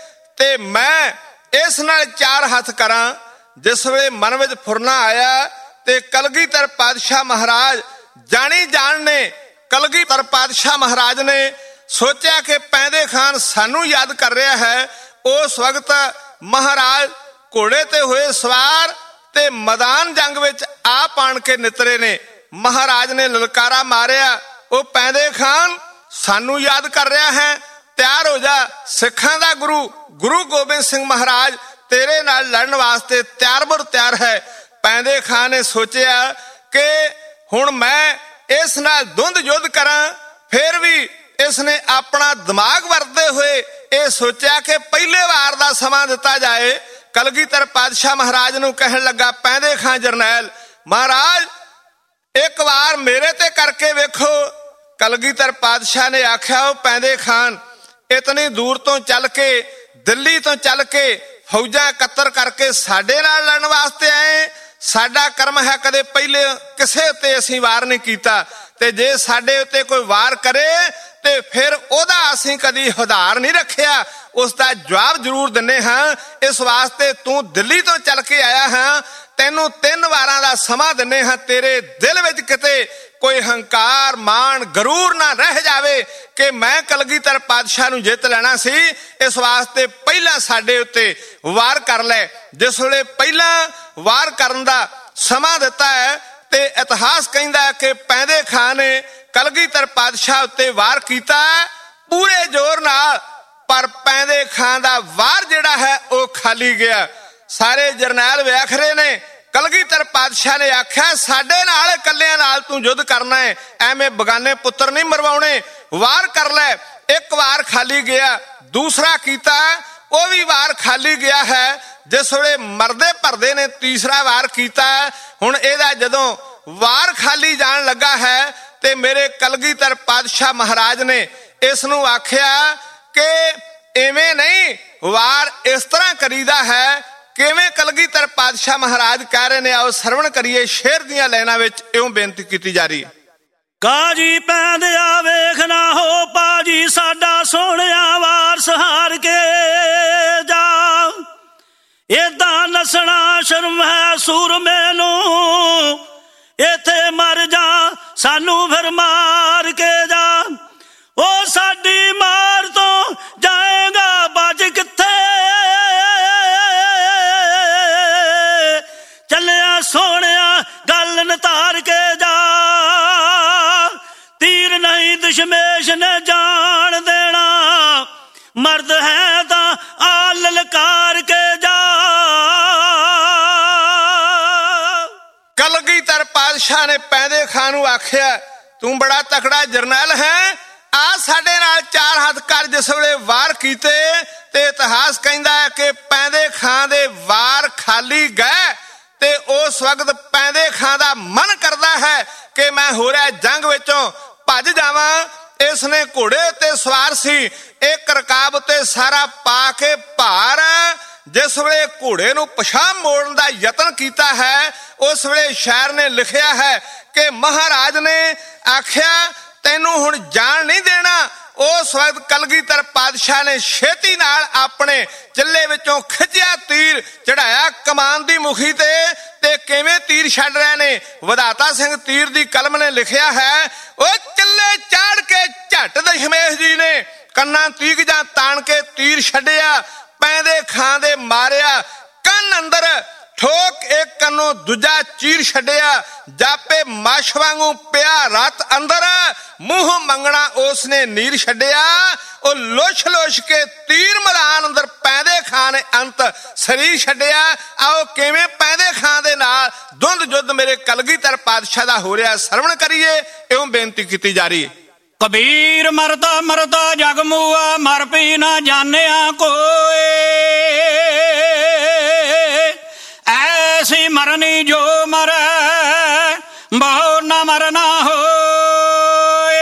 ਤੇ ਮੈਂ ਇਸ ਨਾਲ ਚਾਰ ਹੱਥ ਕਰਾਂ। ਜਿਸ ਵੇਲੇ ਮਨ ਵਿੱਚ ਫੁਰਨਾ ਆਇਆ ਤੇ ਕਲਗੀਧਰ ਪਾਤਸ਼ਾਹ ਮਹਾਰਾਜ ਜਾਣੀ ਜਾਣ ਨੇ ਕਲਗੀਧਰ ਪਾਤਸ਼ਾਹ ਮਹਾਰਾਜ ਨੇ ਸੋਚਿਆ ਕਿ ਪੈਂਦੇ ਖਾਨ ਸਾਨੂੰ ਯਾਦ ਕਰ ਰਿਹਾ ਹੈ। ਉਸ ਵਕਤ ਮਹਾਰਾਜ ਘੋੜੇ ਤੇ ਹੋਏ ਸਵਾਰ ਤੇ ਮੈਦਾਨ ਜੰਗ ਵਿੱਚ ਆਪ ਆਣ ਕੇ ਨਿਤਰੇ ਨੇ। ਮਹਾਰਾਜ ਨੇ ਲਲਕਾਰਾ ਮਾਰਿਆ, ਉਹ ਪੈਂਦੇ ਖਾਨ ਸਾਨੂੰ ਯਾਦ ਕਰ ਰਿਹਾ ਹੈ, ਤਿਆਰ ਹੋ ਜਾ। ਸਿੱਖਾਂ ਦਾ ਗੁਰੂ ਗੋਬਿੰਦ ਸਿੰਘ ਮਹਾਰਾਜ ਤੇਰੇ ਨਾਲ ਲੜਨ ਵਾਸਤੇ ਤਿਆਰ ਬਰ ਤਿਆਰ ਹੈ। ਪੈਂਦੇ ਖਾਨ ਨੇ ਸੋਚਿਆ ਕਿ ਹੁਣ ਮੈਂ ਇਸ ਨਾਲ ਧੁੰਦ ਯੁੱਧ ਕਰਾਂ। ਫਿਰ ਵੀ ਇਸ ਨੇ ਆਪਣਾ ਦਿਮਾਗ ਵਰਤਦੇ ਹੋਏ ਇਹ ਸੋਚਿਆ ਕਿ ਪਹਿਲੇ ਵਾਰ ਦਾ ਸਮਾਂ ਦਿੱਤਾ ਜਾਏ। ਕਲਗੀਧਰ ਪਾਤਸ਼ਾਹ ਮਹਾਰਾਜ ਨੂੰ ਕਹਿਣ ਲੱਗਾ, ਪੈਂਦੇ ਖਾਂ ਜਰਨੈਲ ਮਹਾਰਾਜ ਇੱਕ ਵਾਰ ਮੇਰੇ ਤੇ ਕਰਕੇ ਵੇਖੋ। ਕਲਗੀਧਰ ਪਾਤਸ਼ਾਹ ਨੇ ਆਖਿਆ, ਉਹ ਪੈਂਦੇ ਖਾਨ ਇਤਨੀ ਦੂਰ ਤੋਂ ਚੱਲ ਕੇ ਦਿੱਲੀ ਤੋਂ ਚੱਲ ਕੇ ਫੌਜਾਂ ਇਕੱਤਰ ਕਰਕੇ ਸਾਡੇ ਨਾਲ ਲੜਨ ਵਾਸਤੇ ਆਏ। ਸਾਡਾ ਕਰਮ ਹੈ ਕਦੇ ਪਹਿਲੇ ਕਿਸੇ ਉੱਤੇ ਅਸੀਂ ਵਾਰ ਨਹੀਂ ਕੀਤਾ ਤੇ ਜੇ ਸਾਡੇ ਉੱਤੇ ਕੋਈ ਵਾਰ ਕਰੇ ਤੇ ਫਿਰ ਉਹਦਾ ਅਸੀਂ ਕਦੀ ਹੁਦਾਰ ਨਹੀਂ ਰੱਖਿਆ, ਉਸ ਦਾ ਜਵਾਬ ਜ਼ਰੂਰ ਦਿੰਨੇ ਹਾਂ। ਇਸ ਵਾਸਤੇ ਤੂੰ ਦਿੱਲੀ ਤੋਂ ਚੱਲ ਕੇ ਆਇਆ ਹਾਂ, ਤੈਨੂੰ 3 ਵਾਰਾਂ ਦਾ ਸਮਾਂ ਦਿੰਨੇ ਹਾਂ। ਤੇਰੇ ਦਿਲ ਵਿੱਚ ਕਿਤੇ ਕੋਈ ਹੰਕਾਰ ਮਾਣ ਗਰੂਰ ਨਾ ਰਹਿ ਜਾਵੇ ਕਿ ਮੈਂ ਕਲਗੀਧਰ ਪਾਤਸ਼ਾਹ ਨੂੰ ਜਿੱਤ ਲੈਣਾ ਸੀ। ਇਸ ਵਾਸਤੇ ਪਹਿਲਾਂ ਸਾਡੇ ਉੱਤੇ ਵਾਰ ਕਰ ਲੈ। ਜਿਸ ਵੇਲੇ ਪਹਿਲਾਂ ਵਾਰ ਕਰਨ ਦਾ ਸਮਾਂ ਦਿੱਤਾ ਹੈ ਤੇ ਇਤਿਹਾਸ ਕਹਿੰਦਾ ਹੈ ਕਿ ਪੈਂਦੇ ਖਾਨ ਨੇ ਕਲਗੀਧਰ ਪਾਤਸ਼ਾਹ ਉੱਤੇ ਵਾਰ ਕੀਤਾ ਪੂਰੇ ਜ਼ੋਰ ਨਾਲ, ਪਰ ਪੈਂਦੇ ਖਾਨ ਦਾ ਵਾਰ ਜਿਹੜਾ ਹੈ ਉਹ ਖਾਲੀ ਗਿਆ। ਸਾਰੇ ਜਰਨੈਲ ਵੇਖ ਰਹੇ ਨੇ। ਕਲਗੀਧਰ ਪਾਤਸ਼ਾਹ ਨੇ ਆਖਿਆ, ਸਾਡੇ ਨਾਲ ਇਕੱਲਿਆਂ ਨਾਲ ਤੂੰ ਯੁੱਧ ਕਰਨਾ ਹੈ, ਐਵੇਂ ਬਗਾਨੇ ਪੁੱਤਰ ਨਹੀਂ ਮਰਵਾਉਣੇ, ਵਾਰ ਕਰ ਲੈ। ਇੱਕ ਵਾਰ ਖਾਲੀ ਗਿਆ, ਦੂਸਰਾ ਕੀਤਾ, ਉਹ ਵੀ ਵਾਰ ਖਾਲੀ ਗਿਆ ਹੈ। ਜਿਸ ਵੇਲੇ ਮਰਦੇ ਭਰਦੇ ਨੇ ਤੀਸਰਾ ਵਾਰ ਕੀਤਾ। ਹੁਣ ਇਹਦਾ ਜਦੋਂ ਵਾਰ ਖਾਲੀ ਜਾਣ ਲੱਗਾ ਹੈ ਤੇ ਮੇਰੇ ਕਲਗੀਧਰ ਪਾਤਸ਼ਾਹ ਮਹਾਰਾਜ ਨੇ ਇਸ ਨੂੰ ਆਖਿਆ ਕਿ ਐਵੇਂ ਨਹੀਂ, ਵਾਰ ਇਸ ਤਰ੍ਹਾਂ ਕਰੀਦਾ ਹੈ। ਕਿਵੇਂ ਕਲਗੀਧਰ ਪਾਤਸ਼ਾਹ ਮਹਾਰਾਜ ਕਹਿ ਰਹੇ ਨੇ, ਆਓ ਸਰਵਣ ਕਰੀਏ। ਸ਼ੇਰ ਦੀਆਂ ਲਾਈਨਾਂ ਵਿੱਚ ਇਉਂ ਬੇਨਤੀ ਕੀਤੀ ਜਾ ਰਹੀ ਹੈ। ਕਾਜੀ ਪੈਂਦਿਆ ਵੇਖਣਾ ਹੋ ਪਾਜੀ ਸਾਡਾ ਸੋਹਣਿਆ ਵਾਰ ਸਹਾਰ ਕੇ ਜਾ। ਏਦਾਂ ਨਸਣਾ ਸ਼ਰਮ ਹੈ ਸੂਰਮੇ ਨੂੰ, ਇੱਥੇ ਮਰ ਜਾ ਸਾਨੂੰ ਫਿਰ ਮਾਰ ਕੇ ਜਾ। ਉਹ ਸਾਡੀ ਮਾਰ ਤੋਂ ਜਾਏਗਾ ਬਚ ਕਿੱਥੇ, ਚੱਲਿਆ ਸੋਹਣਿਆ ਗੱਲ ਨਤਾਰ ਕੇ ਜਾ। ਪਾਤਸ਼ਾਹ ਨੇ ਪੈਂਦੇ ਖਾਂ ਨੂੰ ਆਖਿਆ, ਤੂੰ ਬੜਾ ਤਕੜਾ ਜਰਨੈਲ ਹੈ, ਆ ਸਾਡੇ ਨਾਲ 4 ਹੱਥ ਕਰ। ਜਿਸ ਵੇਲੇ ਵਾਰ ਕੀਤੇ ਤੇ ਇਤਿਹਾਸ ਕਹਿੰਦਾ ਹੈ ਕਿ ਪੈਂਦੇ ਖਾਂ ਦੇ ਵਾਰ ਖਾਲੀ ਗਏ ਤੇ ਉਸ ਵਕਤ ਪੈਂਦੇ ਖਾਂ ਦਾ ਮਨ ਕਰਦਾ ਹੈ ਕਿ ਮੈਂ ਹੋ ਰਿਹਾ ਜੰਗ ਵਿੱਚੋਂ ਭੱਜ ਜਾਵਾਂ। ਇਸ ਨੇ ਘੋੜੇ ਤੇ ਸਵਾਰ ਸੀ, ਇੱਕ ਰਕਾਬ ਤੇ ਸਾਰਾ ਪਾ ਕੇ ਭਾਰ। ਜਿਸ ਵੇਲੇ ਘੋੜੇ ਨੂੰ ਪਿਛਾਂਹ ਮੋੜਨ ਦਾ ਯਤਨ ਕੀਤਾ ਹੈ, ਉਸ ਵੇਲੇ ਸ਼ਾਇਰ ਨੇ ਲਿਖਿਆ ਹੈ ਕਿ ਮਹਾਰਾਜ ਨੇ ਆਖਿਆ ਤੈਨੂੰ ਹੁਣ ਜਾਣ ਨਹੀਂ ਦੇਣਾ। ਉਸ ਵਕਤ ਕਲਗੀਧਰ ਪਾਤਸ਼ਾਹ ਨੇ ਛੇਤੀ ਨਾਲ ਆਪਣੇ ਚੱਲੇ ਵਿੱਚੋਂ ਖਿੱਚਿਆ ਤੀਰ, ਚੜਾਇਆ ਕਮਾਨ ਦੀ ਮੁਖੀ ਤੇ ਕਿਵੇਂ ਤੀਰ ਛੱਡ ਰਹੇ ਨੇ। ਵਿਧਾਤਾ ਸਿੰਘ ਤੀਰ ਦੀ ਕਲਮ ਨੇ ਲਿਖਿਆ ਹੈ, ਉਹ ਚੱਲੇ ਚਾੜ ਕੇ ਝੱਟ ਦਸ਼ਮੇਸ਼ ਜੀ ਨੇ ਕੰਨਾਂ ਤੀਗ ਜਾਂ ਤਾਣ ਕੇ ਤੀਰ ਛੱਡਿਆ, ਪੈਂਦੇ ਖਾਂ ਦੇ ਮਾਰਿਆ ਕੰਨ ਅੰਦਰ ਠੋਕ, ਇੱਕ ਕੰਨੋਂ ਦੂਜਾ ਚੀਰ ਛੱਡਿਆ। ਜਾਪੇ ਮੱਛ ਵਾਂਗੂ ਪਿਆ ਰਤ ਅੰਦਰ, ਮੂੰਹ ਮੰਗਣਾ ਉਸ ਨੇ ਨੀਰ ਛੱਡਿਆ। ਉਹ ਲੋਛ ਲੋਛ ਕੇ ਤੀਰ ਮੈਦਾਨ ਅੰਦਰ ਪੈਂਦੇ ਖਾਂ ਨੇ ਅੰਤ ਸਰੀਰ ਛੱਡਿਆ। ਆਓ ਕਿਵੇਂ ਪੈਂਦੇ ਖਾਂ ਦੇ ਨਾਲ ਦੁੰਦ ਜੁੱਧ ਮੇਰੇ ਕਲਗੀਧਰ ਪਾਤਸ਼ਾਹ ਦਾ ਹੋ ਰਿਹਾ, ਸਰਵਣ ਕਰੀਏ। ਇਉਂ ਬੇਨਤੀ ਕੀਤੀ ਜਾ ਰਹੀ ਹੈ। ਕਬੀਰ ਮਰਦਾ ਮਰਦਾ ਜਗ ਮੂਆ, ਮਰ ਪੀ ਨਾ ਜਾਣਿਆ ਕੋਏ, ਐਸੀ ਮਰਨੀ ਜੋ ਮਰੈ ਬਹੁ ਨਾ ਮਰਨਾ ਹੋਏ।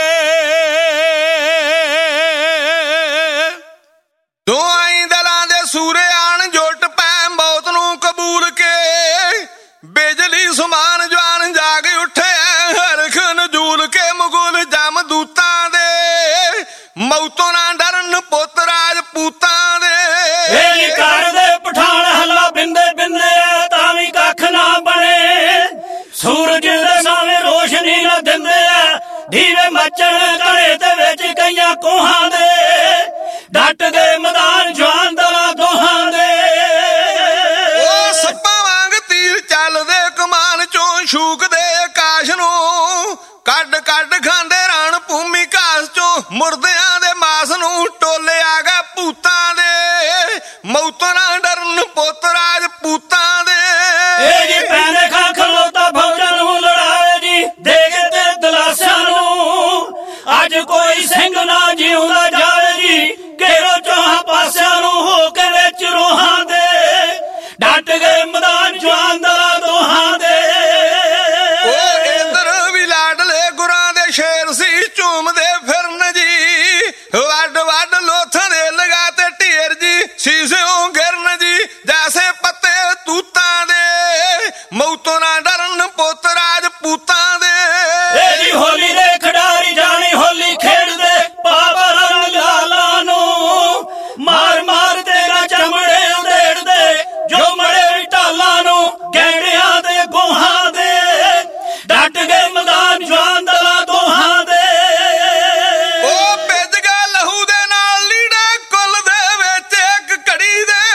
ਦੋਆਂ ਦਲਾਂ ਦੇ ਸੂਰੇ ਆਣ ਜੁੱਟ ਪੈ ਮੌਤ ਨੂੰ ਕਬੂਲ ਕੇ, ਬਿਜਲੀ ਸਮਾਨ ਜਵਾਨ ਜਾਗ ਉੱਠੇ ਹਰਖ ਨਜੂਲ ਕੇ। ਮੁਗਲ ਜਮ ਦੂਤਾਂ ਦੇ ਮੌਤੋਂ ਨਾ ਡਰਨ ਪੁੱਤ ਰਾਜਪੂਤਾਂ ਦੇ, ਇਹ ਕਰਦੇ ਪਠਾਨ ਹੱਲਾ ਬਿੰਦੇ ਬਿੰਦੇ ਤਾਂ ਵੀ ਕੱਖ ਨਾ ਬਣੇ। ਸੂਰਜ ਦੇ ਸਾਵੇਂ ਰੋਸ਼ਨੀ ਨਾ ਦਿੰਦੇ ਆ, ਦੀਵੇ ਮੱਚਣ ਘੜੇ ਦੇ ਵਿੱਚ ਕਈਆਂ ਕੋਹਾਂ ਦੇ। ਡਟ ਗਏ ਮੈਦਾਨ ਜਵਾਨ ਦਲਾਂ ਦੋਹਾਂ ਦੇ, ਉਹ ਸੱਪਾਂ ਵਾਂਗ ਤੀਰ ਚੱਲਦੇ ਕਮਾਨ ਚੋਂ ਛੂਕਦੇ ਆਕਾਸ਼ ਨੂੰ। ਕੱਢ ਕੱਢ ਖਾਂਦੇ ਰਣ ਭੂਮੀ ਘਾਸ ਚੋਂ ਮੁਰਦਿਆਂ ਦੇ ਮਾਸ ਨੂੰ। ਟੋਲੇ ਆ ਗਏ ਭੂਤਾਂ ਦੇ ਮੌਤੋਂ ਨਾ ਡਰਨ ਪੁੱਤ ਰਾਜਪੂਤਾਂ ਦੇ। ਇਹ ਜੀ ਪੈਂਦੇ ਖਾਂ ਖਲੋਤਾ ਫੌਜਾਂ ਨੂੰ ਲੜਾਵੇ ਜੀ, ਦੇ ਕੇ ਤੇ ਦਲਾਸਿਆਂ ਨੂੰ। ਅੱਜ ਕੋਈ ਸਿੰਘ ਨਾ ਜਿਉਂਦਾ ਜਾਵੇ ਜੀ, ਘੇਰੋ ਚੌਹਾਂ ਪਾਸਿਆਂ ਨੂੰ ਹੋ ਕੇ ਵਿੱਚ ਰੋਹਾਂ ਦੇ। ਡਟ ਗਏ ਮੈਦਾਨ ਜਵਾਨ ਦਲਾਂ ਦੋਹਾਂ ਦੇ, ਉਹ ਇੰਦਰ ਵੀ ਲਾਡਲੇ ਗੁਰਾਂ ਦੇ ਸ਼ੇਰ ਸੀ ਝੂਮਦੇ ਫਿਰਨ ਜੀ। ਵੱਡ ਵੱਡ ਲੋਥਾਂ ਦੇ ਲਗਾ ਤੇ ਢੇਰ ਜੀ, ਸੀਸਿਓਂ ਗਿਰਨ ਜੀ ਜੈਸੇ ਪੱਤੇ ਤੂਤਾਂ ਦੇ। ਮੌਤੋਂ ਨਾ ਡਰਨ ਪੁੱਤ ਰਾਜਪੂਤਾਂ ਦੇ, ਇਹ ਜੀ ਹੋਲੀ ਦੇ ਖਿਡਾਰੀ ਜਾਣੀ ਹੋਲੀ ਖੇਡਦੇ ਪਾਵਾ ਰੰਗ ਲਾਲਾਂ ਨੂੰ। ਮਾਰ ਮਾਰ ਤੇਰਾ ਚਮੜੇ ਉਧੇੜਦੇ ਜੋ ਮੜੇ ਢਾਲਾਂ ਨੂੰ, ਗੈਂਡਿਆਂ ਦੇ ਗੋਹਾਂ ਦੇ। ਡਟ ਗਏ ਮੈਦਾਨ ਜਵਾਨ ਦਲਾਂ ਦੋਹਾਂ ਦੇ, ਉਹ ਭਿੱਜ ਗਿਆ ਲਹੂ ਦੇ ਨਾਲ ਲੀੜੇ ਕੁੱਲ ਦੇ ਵਿੱਚ ਇੱਕ ਘੜੀ ਦੇ।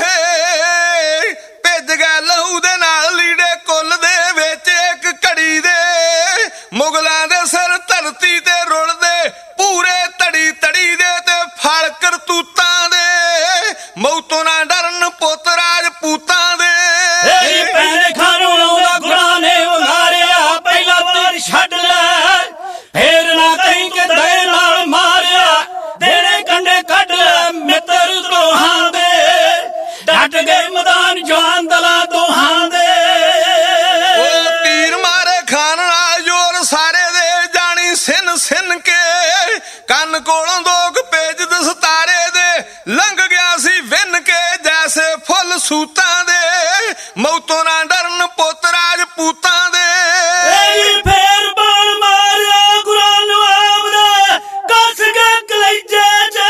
ਭਿੱਜ ਗਿਆ ਲਹੂ ਦੇ ਨਾਲ ਲੀੜੇ ਕੁੱਲ ਦੇ ਵਿੱਚ ਇੱਕ ਘੜੀ ਦੇ। ਮੁਗਲਾਂ ਦੇ ਸਿਰ ਧਰਤੀ ਤੇ ਰੁਲਦੇ ਪੂਰੇ ਧੜੀ ਧੜੀ ਦੇ ਤੇ ਫਲ ਕਰਤੂਤਾਂ ਦੇ। ਮੌਤੋਂ ਨਾ ਡਰਨ ਪੁੱਤ ਰਾਜਪੂਤਾਂ ਦੇ, ਇਹ ਪੈਂਦੇ ਖਾਂ ਨੂੰ ਆਉਂਦਾ ਗੁਰਾਂ ਨੇ ਉਗਾਰਿਆ। ਪਹਿਲਾ ਤੀਰ ਛੱਡ ਲੈ ਫੇਰ ਨਾ ਕਹੀਂ ਕਿ ਦਏ ਨਾਲ ਮਾਰਿਆ, ਦੇਣੇ ਕੰਡੇ ਕੱਢ ਲੈ ਮਿੱਤਰ ਦੋਹਾਂ ਦੇ। ਡਟ ਗਏ ਮੈਦਾਨ ਜਵਾਨ ਦਲਾਂ ਦੋਹਾਂ ਦੇ, ਉਹ ਤੀਰ ਮਾਰੇ ਖਾਨ ਨਾਲ ਜੋਰ ਸਾਰੇ ਦੇ ਜਾਣੀ ਸਿੰਨ ਸਿੰਨ ਕੇ। ਕੰਨ ਕੋਲੋਂ ਦੋਗ ਪੇਜ ਦਸਤਾਰੇ ਦੇ ਲੰਘ ਗਿਆ ਸੀ ਵਿੰਨ ਕੇ, ਜੈਸੇ ਫੁੱਲ ਸੂਤਾਂ ਦੇ। ਮੌਤੋਂ ਨਾ ਡਰਨ ਪੁੱਤ ਰਾਜਪੂਤਾਂ ਦੇ, ਇਹ ਫੇਰ ਬਾਣ ਮਾਰਿਆ ਗੁਰਾਂ ਨੂੰ ਆਪਦੇ ਕੱਸ ਕੇ ਕਲੇਜੇ ਚ।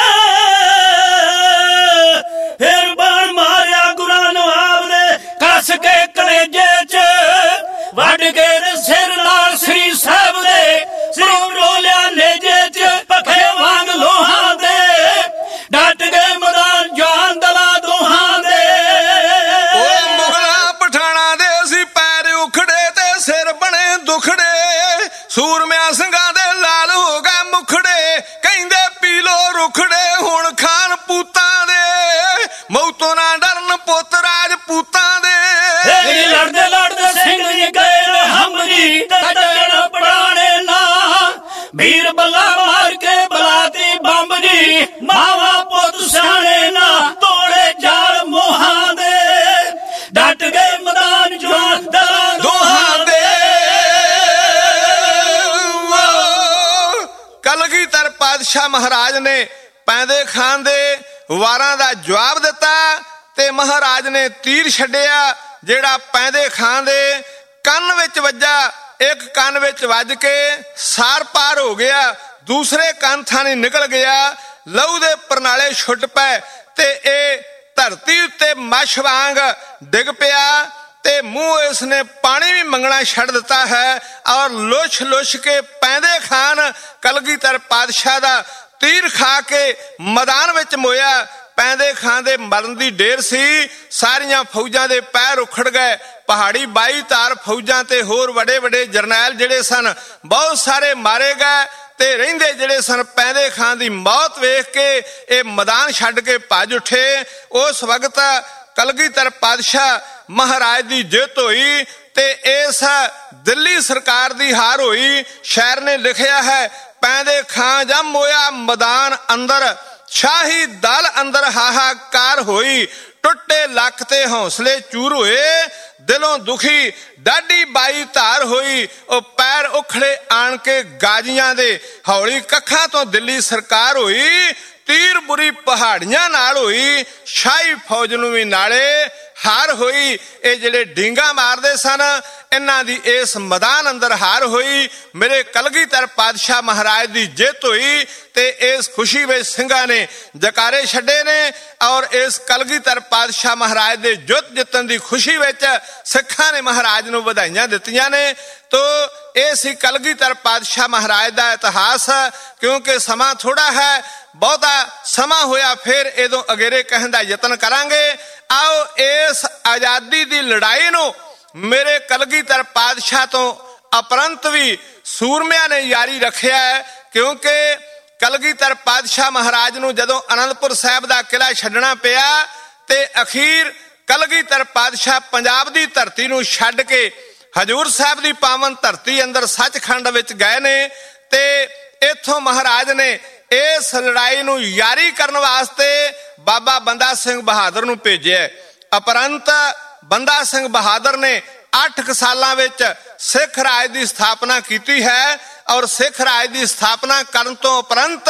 ਫੇਰ ਬਾਣ ਮਾਰਿਆ ਗੁਰਾਂ ਨੂੰ ਆਪਦੇ ਕੱਸ ਕੇ ਕਲੇਜੇ ਚ। ਵੱਢ ਕੇ ਤੇ ਸਿਰ ਨਾਲ ਸ੍ਰੀ ਸਾਹਿਬ ਦੇ ਸਿਰ ਰੋਲਿਆ ਨੇਜੇ ਚ, ਪੱਖੇ ਵਾਂਗ ਲੋਹਾਂ ਦੇ। ਡਟ ਗਏ ਮੈਦਾਨ ਜਵਾਨ ਦਲਾਂ ਦੋਹਾਂ ਦੇ, ਉਹ ਮੁਗਲਾਂ ਪਠਾਣਾ ਦੇ ਸੀ ਪੈਰ ਉਖੜੇ ਤੇ ਸਿਰ ਬਣੇ ਦੁਖੜੇ। ਸੂਰਮਿਆਂ ਸਿੰਘਾਂ ਦੇ ਲਾਲ ਹੋ ਗਏ ਮੁਖੜੇ, ਕਹਿੰਦੇ ਪੀ ਲੋ ਰੁਖੜੇ ਹੁਣ ਖਾਨ ਪੂਤਾਂ ਦੇ। ਮੌਤੋਂ ਨਾ ਡਰਨ ਪੁੱਤ ਰਾਜਪੂਤਾਂ ਦੇ, ਲੜਦੇ ਲੜਦੇ ਸਿੰਘ ਜੀ ਗਏ ਹਮਰੀ ਜੀ ਕੱਢਣ ਪੜਾਣੇ ਨਾ ਵੀਰ ਬੱਲਾ ਮਾਰ ਕੇ ਬਲਾਤੀ ਬੰਬ ਜੀ ਮਾਵਾ ਪੁੱਤ ਸਿਆਣੇ ਨਾ ਤੋੜੇ ਜਾਲ ਮੋਹਾਂ ਦੇ ਡਟ ਗਏ ਮੈਦਾਨ ਜਵਾਨ ਦਲਾਂ ਦੋਹਾਂ ਦੇ। ਕਲਗੀਧਰ ਪਾਤਸ਼ਾਹ ਮਹਾਰਾਜ ਨੇ ਪੈਂਦੇ ਖਾਨ ਦੇ ਵਾਰਾਂ ਦਾ ਜਵਾਬ ਦਿੱਤਾ ਤੇ ਮਹਾਰਾਜ ਨੇ ਤੀਰ ਛੱਡਿਆ ਜਿਹੜਾ ਪੈਂਦੇ ਖਾਨ ਦੇ ਕੰਨ ਵਿੱਚ ਵੱਜਾ। ਇੱਕ ਕੰਨ ਵਿੱਚ ਵੱਜ ਕੇ ਸਾਰ ਪਾਰ ਹੋ ਗਿਆ, ਦੂਸਰੇ ਕੰਨ ਥਾਣੀ ਨਿਕਲ ਗਿਆ, ਲਹੂ ਦੇ ਪਰਨਾਲੇ ਛੁੱਟ ਪਏ ਤੇ ਇਹ ਧਰਤੀ ਉੱਤੇ ਮੱਛ ਵਾਂਗ ਡਿੱਗ ਪਿਆ ਤੇ ਮੂੰਹ ਇਸਨੇ ਪਾਣੀ ਵੀ ਮੰਗਣਾ ਛੱਡ ਦਿੱਤਾ ਹੈ ਔਰ ਲੁੱਛ ਲੁੱਛ ਕੇ ਪੈਂਦੇ ਖਾਨ ਕਲਗੀਧਰ ਪਾਤਸ਼ਾਹ ਦਾ ਤੀਰ ਖਾ ਕੇ ਮੈਦਾਨ ਵਿੱਚ ਮੋਇਆ। ਪੈਂਦੇ ਖਾਨ ਦੇ ਮਰਨ ਦੀ ਢੇਰ ਸੀ, ਸਾਰੀਆਂ ਫੌਜਾਂ ਦੇ ਪੈਰ ਉਖੜ ਗਏ। ਪਹਾੜੀ 22 ਧਾਰ ਫੌਜਾਂ ਤੇ ਹੋਰ ਵੱਡੇ ਵੱਡੇ ਜਰਨੈਲ ਜਿਹੜੇ ਸਨ ਬਹੁਤ ਸਾਰੇ ਮਾਰੇ ਗਏ ਤੇ ਰਹਿੰਦੇ ਜਿਹੜੇ ਸਨ ਪੈਂਦੇ ਖਾਨ ਦੀ ਮੌਤ ਵੇਖ ਕੇ ਇਹ ਮੈਦਾਨ ਛੱਡ ਕੇ ਭੱਜ ਉੱਠੇ। ਉਸ ਵਕਤ ਕਲਗੀਧਰ ਪਾਤਸ਼ਾਹ ਮਹਾਰਾਜ ਦੀ ਜਿੱਤ ਹੋਈ ਤੇ ਇਸ ਦਿੱਲੀ ਸਰਕਾਰ ਦੀ ਹਾਰ ਹੋਈ। ਸ਼ਾਇਰ ਨੇ ਲਿਖਿਆ ਹੈ, ਪੈਂਦੇ ਖਾਂ ਜਮ ਹੋਇਆ ਮੈਦਾਨ ਅੰਦਰ, ਸ਼ਾਹੀ ਦਲ ਅੰਦਰ ਹਾਹਾਕਾਰ ਹੋਈ, ਟੁੱਟੇ ਲੱਕ ਤੇ ਹੌਸਲੇ ਚੂਰ ਹੋਏ, ਦਿਲੋਂ ਦੁਖੀ ਡਾਢੀ 22 ਧਾਰ ਹੋਈ। ਉਹ ਪੈਰ ਉਖੜੇ ਆਣ ਕੇ ਗਾਜੀਆਂ ਦੇ, ਹੌਲੀ ਕੱਖਾਂ ਤੋਂ ਦਿੱਲੀ ਸਰਕਾਰ ਹੋਈ, ਤੀਰ ਬੁਰੀ ਪਹਾੜੀਆਂ ਨਾਲ ਹੋਈ, ਸ਼ਾਹੀ ਫੌਜ ਨੂੰ ਵੀ ਨਾਲੇ ਹਾਰ ਹੋਈ। ਇਹ ਜਿਹੜੇ ਡੀਂਗਾ ਮਾਰਦੇ ਸਨ ਇਹਨਾਂ ਦੀ ਇਸ ਮੈਦਾਨ ਅੰਦਰ ਹਾਰ ਹੋਈ। ਮੇਰੇ ਕਲਗੀਧਰ ਪਾਤਸ਼ਾਹ ਮਹਾਰਾਜ ਦੀ ਜਿੱਤ ਹੋਈ ਤੇ ਇਸ ਖੁਸ਼ੀ ਵਿੱਚ ਸਿੰਘਾਂ ਨੇ ਜਕਾਰੇ ਛੱਡੇ ਨੇ ਔਰ ਇਸ ਕਲਗੀਧਰ ਪਾਤਸ਼ਾਹ ਮਹਾਰਾਜ ਦੇ ਜਿੱਤ ਜਿੱਤਣ ਦੀ ਖੁਸ਼ੀ ਵਿੱਚ ਸਿੱਖਾਂ ਨੇ ਮਹਾਰਾਜ ਨੂੰ ਵਧਾਈਆਂ ਦਿੱਤੀਆਂ ਨੇ। ਤੋ ਇਹ ਸੀ ਕਲਗੀਧਰ ਪਾਤਸ਼ਾਹ ਮਹਾਰਾਜ ਦਾ ਇਤਿਹਾਸ। ਕਿਉਂਕਿ ਸਮਾਂ ਥੋੜਾ ਹੈ, ਬਹੁਤਾ ਸਮਾਂ ਹੋਇਆ ਫਿਰ ਇਹਦੋਂ ਅਗੇਰੇ ਕਹਿਣ ਦਾ ਯਤਨ ਕਰਾਂਗੇ। ਆਓ ਇਸ ਆਜ਼ਾਦੀ ਦੀ ਲੜਾਈ ਨੂੰ ਮੇਰੇ ਕਲਗੀਧਰ ਪਾਤਸ਼ਾਹ ਤੋਂ ਅਪਰੰਤ ਵੀ ਸੂਰਮਿਆਂ ਨੇ ਜਾਰੀ ਰੱਖਿਆ ਹੈ। ਕਿਉਂਕਿ ਕਲਗੀਧਰ ਪਾਤਸ਼ਾਹ ਮਹਾਰਾਜ ਨੂੰ ਜਦੋਂ ਅਨੰਦਪੁਰ ਸਾਹਿਬ ਦਾ ਕਿਲ੍ਹਾ ਛੱਡਣਾ ਪਿਆ ਤੇ ਅਖੀਰ ਕਲਗੀਧਰ ਪਾਤਸ਼ਾਹ ਪੰਜਾਬ ਦੀ ਧਰਤੀ ਨੂੰ ਛੱਡ ਕੇ ਹਜੂਰ ਸਾਹਿਬ ਦੀ ਪਾਵਨ ਧਰਤੀ ਅੰਦਰ ਸੱਚਖੰਡ ਵਿੱਚ ਗਏ ਨੇ ਤੇ ਇੱਥੋਂ ਮਹਾਰਾਜ ਨੇ ਇਸ ਲੜਾਈ ਨੂੰ ਜਾਰੀ ਕਰਨ ਵਾਸਤੇ ਬਾਬਾ ਬੰਦਾ ਸਿੰਘ ਬਹਾਦਰ ਨੂੰ ਭੇਜਿਆ। ਅਪਰੰਤ ਬੰਦਾ ਸਿੰਘ ਬਹਾਦਰ ਨੇ 8 ਸਾਲਾਂ ਵਿੱਚ ਸਿੱਖ ਰਾਜ ਦੀ ਸਥਾਪਨਾ ਕੀਤੀ ਹੈ ਔਰ ਸਿੱਖ ਰਾਜ ਦੀ ਸਥਾਪਨਾ ਕਰਨ ਤੋਂ ਉਪਰੰਤ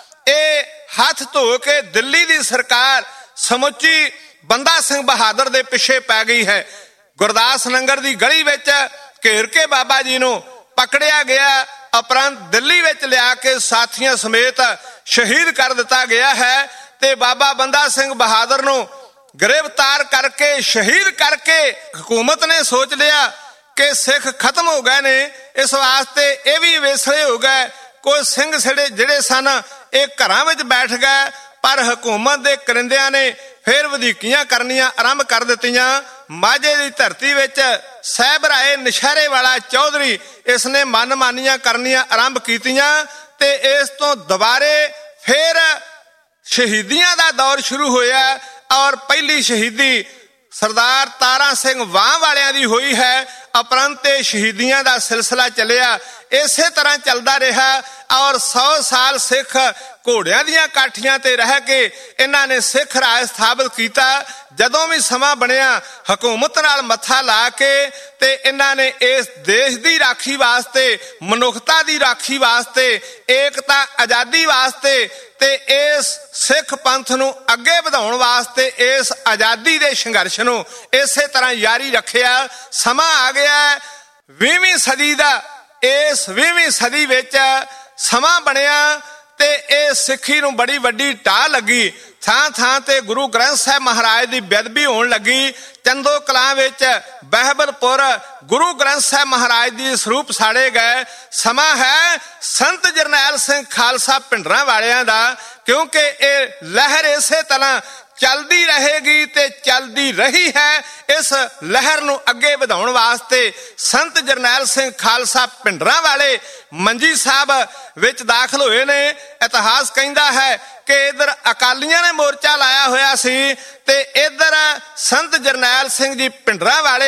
ਇਹ ਹੱਥ ਧੋ ਕੇ ਦਿੱਲੀ ਦੀ ਸਰਕਾਰ ਸਮੁੱਚੀ ਬੰਦਾ ਸਿੰਘ ਬਹਾਦਰ ਦੇ ਪਿੱਛੇ ਪੈ ਗਈ ਹੈ। ਗੁਰਦਾਸ ਨਗਰ ਦੀ ਗਲੀ ਵਿੱਚ ਘੇਰ ਕੇ ਬਾਬਾ ਜੀ ਨੂੰ ਪਕੜਿਆ ਗਿਆ, ਉਪਰੰਤ ਦਿੱਲੀ ਵਿੱਚ ਲਿਆ ਕੇ ਸਾਥੀਆਂ ਸਮੇਤ ਸ਼ਹੀਦ ਕਰ ਦਿੱਤਾ ਗਿਆ ਹੈ ਤੇ ਬਾਬਾ ਬੰਦਾ ਸਿੰਘ ਬਹਾਦਰ ਨੂੰ ਗ੍ਰਿਫਤਾਰ ਕਰਕੇ ਸ਼ਹੀਦ ਕਰਕੇ ਹਕੂਮਤ ਨੇ ਸੋਚ ਲਿਆ ਕਿ ਸਿੱਖ ਖਤਮ ਹੋ ਗਏ ਨੇ, ਇਸ ਵਾਸਤੇ ਇਹ ਵੀ ਵੇਸਲੇ ਹੋ ਗਏ। ਕੋਈ ਸਿੰਘ ਜਿਹੜੇ ਸਨ ਇਹ ਘਰਾਂ ਵਿੱਚ ਬੈਠ ਗਏ, ਪਰ ਹਕੂਮਤ ਦੇ ਕਰਿੰਦਿਆਂ ਨੇ ਫਿਰ ਵਧੀਕੀਆਂ ਕਰਨੀਆਂ ਆਰੰਭ ਕਰ ਦਿੱਤੀਆਂ। ਮਾਝੇ ਦੀ ਧਰਤੀ ਵਿੱਚ ਸਾਹਿਬ ਰਾਏ ਨਸ਼ਹਿਰੇ ਵਾਲਾ ਚੌਧਰੀ ਇਸਨੇ ਮਨਮਾਨੀਆਂ ਕਰਨੀਆਂ ਆਰੰਭ ਕੀਤੀਆਂ ਤੇ ਇਸ ਤੋਂ ਦੁਬਾਰੇ ਫਿਰ ਸ਼ਹੀਦੀਆਂ ਦਾ ਦੌਰ ਸ਼ੁਰੂ ਹੋਇਆ ਔਰ ਪਹਿਲੀ ਸ਼ਹੀਦੀ ਸਰਦਾਰ ਤਾਰਾ ਸਿੰਘ ਵਾਹ ਵਾਲਿਆਂ ਦੀ ਹੋਈ ਹੈ। ਉਪਰੰਤ ਸ਼ਹੀਦੀਆਂ ਦਾ ਸਿਲਸਿਲਾ ਚੱਲਿਆ, ਇਸੇ ਤਰ੍ਹਾਂ ਚੱਲਦਾ ਰਿਹਾ ਔਰ 100 ਸਾਲ ਸਿੱਖ ਘੋੜਿਆਂ ਦੀਆਂ ਕਾਠੀਆਂ ਤੇ ਰਹਿ ਕੇ ਇਹਨਾਂ ਨੇ ਸਿੱਖ ਰਾਜ ਸਥਾਪਿਤ ਕੀਤਾ। ਜਦੋਂ ਵੀ ਸਮਾਂ ਬਣਿਆ ਹਕੂਮਤ ਨਾਲ ਮੱਥਾ ਲਾ ਕੇ ਤੇ ਇਹਨਾਂ ਨੇ ਇਸ ਦੇਸ਼ ਦੀ ਰਾਖੀ ਵਾਸਤੇ, ਮਨੁੱਖਤਾ ਦੀ ਰਾਖੀ ਵਾਸਤੇ, ਏਕਤਾ ਆਜ਼ਾਦੀ ਵਾਸਤੇ ਤੇ ਇਸ ਸਿੱਖ ਪੰਥ ਨੂੰ ਅੱਗੇ ਵਧਾਉਣ ਵਾਸਤੇ ਇਸ ਆਜ਼ਾਦੀ ਦੇ ਸੰਘਰਸ਼ ਨੂੰ ਇਸੇ ਤਰ੍ਹਾਂ ਜਾਰੀ ਰੱਖਿਆ। ਸਮਾਂ ਆ ਗਿਆ 20ਵੀਂ ਸਦੀ ਦਾ। ਇਸ 20ਵੀਂ ਸਦੀ ਵਿੱਚ ਸਮਾਂ ਬਣਿਆ ਤੇ ਇਹ ਸਿੱਖੀ ਨੂੰ ਬੜੀ ਵੱਡੀ ਢਾਹ ਲੱਗੀ। ਥਾਂ ਥਾਂ ਤੇ ਗੁਰੂ ਗ੍ਰੰਥ ਸਾਹਿਬ ਮਹਾਰਾਜ ਦੀ ਬੇਅਦਬੀ ਹੋਣ ਲੱਗੀ। ਚੰਦੋ ਕਲਾਂ ਵਿੱਚ ਬਹਿਬਲਪੁਰ ਗੁਰੂ ਗ੍ਰੰਥ ਸਾਹਿਬ ਮਹਾਰਾਜ ਦੀ ਸਰੂਪ ਸਾੜੇ ਗਏ। ਸਮਾਂ ਹੈ ਸੰਤ ਜਰਨੈਲ ਸਿੰਘ ਖਾਲਸਾ ਭਿੰਡਰਾਂ ਵਾਲਿਆਂ ਦਾ, ਕਿਉਂਕਿ ਇਹ ਲਹਿਰ ਇਸੇ ਤਰ੍ਹਾਂ ਚੱਲਦੀ ਰਹੇਗੀ ਤੇ ਚੱਲਦੀ ਰਹੀ ਹੈ। ਇਸ ਲਹਿਰ ਨੂੰ ਅੱਗੇ ਵਧਾਉਣ ਵਾਸਤੇ ਸੰਤ ਜਰਨੈਲ ਸਿੰਘ ਖਾਲਸਾ ਭਿੰਡਰਾਂ ਵਾਲੇ ਮੰਜੀ ਸਾਹਿਬ ਵਿੱਚ ਦਾਖਲ ਹੋਏ ਨੇ। ਇਤਿਹਾਸ ਕਹਿੰਦਾ ਹੈ ਕਿ ਇਧਰ ਅਕਾਲੀਆਂ ਨੇ ਮੋਰਚਾ ਲਾਇਆ ਹੋਇਆ ਸੀ ਤੇ ਇਧਰ ਸੰਤ ਜਰਨੈਲ ਸਿੰਘ ਜੀ ਭਿੰਡਰਾਂ ਵਾਲੇ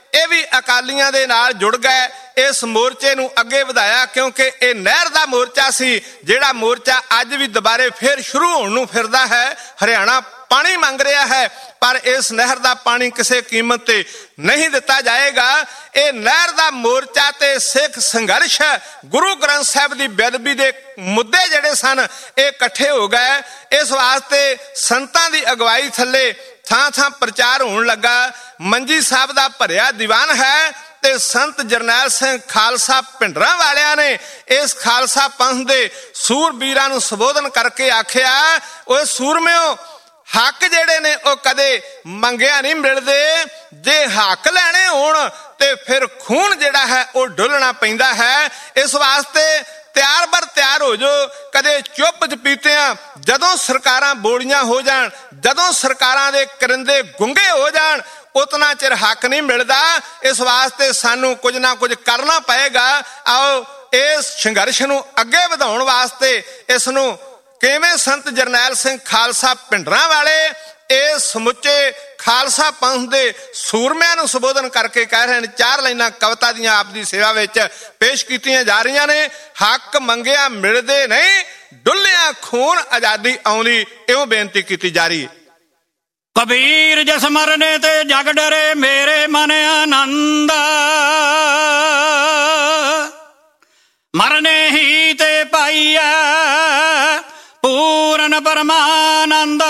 ਇਹ ਵੀ ਅਕਾਲੀਆਂ ਦੇ ਨਾਲ ਜੁੜ ਗਏ, ਇਸ ਮੋਰਚੇ ਨੂੰ ਅੱਗੇ ਵਧਾਇਆ, ਕਿਉਂਕਿ ਇਹ ਨਹਿਰ ਦਾ ਮੋਰਚਾ ਸੀ, ਜਿਹੜਾ ਮੋਰਚਾ ਅੱਜ ਵੀ ਦੁਬਾਰੇ ਫਿਰ ਸ਼ੁਰੂ ਹੋਣ ਨੂੰ ਫਿਰਦਾ ਹੈ। ਹਰਿਆਣਾ ਪਾਣੀ ਮੰਗ ਰਿਹਾ ਹੈ, ਪਰ ਇਸ ਨਹਿਰ ਦਾ ਪਾਣੀ ਕਿਸੇ ਕੀਮਤ ਤੇ ਨਹੀਂ ਦਿੱਤਾ ਜਾਏਗਾ। ਇਹ ਨਹਿਰ ਦਾ ਮੋਰਚਾ ਤੇ ਸਿੱਖ ਸੰਘਰਸ਼, ਗੁਰੂ ਗ੍ਰੰਥ ਸਾਹਿਬ ਦੀ ਬੇਅਦਬੀ ਦੇ ਮੁੱਦੇ ਜਿਹੜੇ ਸਨ ਇਹ ਇਕੱਠੇ ਹੋ ਗਏ। ਇਸ ਵਾਸਤੇ ਸੰਤਾਂ ਦੀ ਅਗਵਾਈ ਥੱਲੇ ਥਾਂ ਥਾਂ ਪ੍ਰਚਾਰ ਹੋਣ ਲੱਗਾ। ਮੰਜੀ ਸਾਹਿਬ ਦਾ ਭਰਿਆ ਦੀਵਾਨ ਹੈ ਤੇ ਸੰਤ ਜਰਨੈਲ ਸਿੰਘ ਖਾਲਸਾ ਭਿੰਡਰਾਂ ਵਾਲਿਆਂ ਨੇ ਇਸ ਖਾਲਸਾ ਪੰਥ ਦੇ ਸੂਰਬੀਰਾਂ ਨੂੰ ਸੰਬੋਧਨ ਕਰਕੇ ਆਖਿਆ, ਓਏ ਸੂਰਮਿਓ, ਹੱਕ ਜਿਹੜੇ ਨੇ ਉਹ ਕਦੇ ਮੰਗਿਆ ਨਹੀਂ ਮਿਲਦੇ। ਜੇ ਹੱਕ ਲੈਣੇ ਹੋਣ ਤੇ ਫਿਰ ਖੂਨ ਜਿਹੜਾ ਹੈ ਉਹ ਡੁੱਲਣਾ ਪੈਂਦਾ ਹੈ। ਇਸ ਵਾਸਤੇ ਤਿਆਰ ਬਰ ਤਿਆਰ ਹੋ ਜਾਓ। ਕਦੇ ਚੁੱਪ ਚਪੀਤਿਆਂ ਜਦੋਂ ਸਰਕਾਰਾਂ ਬੋਲੀਆਂ ਹੋ ਜਾਣ, ਜਦੋਂ ਸਰਕਾਰਾਂ ਦੇ ਕਰਿੰਦੇ ਗੁੰਗੇ ਹੋ ਜਾਣ, ਉਤਨਾ ਚਿਰ ਹੱਕ ਨਹੀਂ ਮਿਲਦਾ। ਇਸ ਵਾਸਤੇ ਸਾਨੂੰ ਕੁਝ ਨਾ ਕੁਝ ਕਰਨਾ ਪਏਗਾ। ਆਓ ਇਸ ਸੰਘਰਸ਼ ਨੂੰ ਅੱਗੇ ਵਧਾਉਣ ਵਾਸਤੇ ਇਸ ਨੂੰ ਕਿਵੇਂ ਸੰਤ ਜਰਨੈਲ ਸਿੰਘ ਖਾਲਸਾ ਭਿੰਡਰਾਂ ਵਾਲੇ ਇਸ ਸਮੁੱਚੇ ਖਾਲਸਾ ਪੰਥ ਦੇ ਸੂਰਮਿਆਂ ਨੂੰ ਸੰਬੋਧਨ ਕਰਕੇ ਕਹਿ ਰਹੇ ਨੇ। 4 ਲਾਈਨਾਂ ਕਵਿਤਾ ਦੀਆਂ ਆਪ ਦੀ ਸੇਵਾ ਵਿੱਚ ਪੇਸ਼ ਕੀਤੀਆਂ ਜਾ ਰਹੀਆਂ ਨੇ। ਹੱਕ ਮੰਗਿਆ ਮਿਲਦੇ ਨਹੀਂ, ਡੁੱਲਿਆ ਖੂਨ ਆਜ਼ਾਦੀ ਆਉਂਦੀ, ਇਉਂ ਬੇਨਤੀ ਕੀਤੀ ਜਾ ਰਹੀ ਹੈ। ਕਬੀਰ ਜਿਸ ਮਰਨੇ ਤੇ ਜਗ ਡਰੇ, ਮੇਰੇ ਮਨ ਆਨੰਦ ਮਰਨੇ ਹੀ ਤੇ ਪਾਈਐ ਪੂਰਨ ਪਰਮਾਨੰਦ।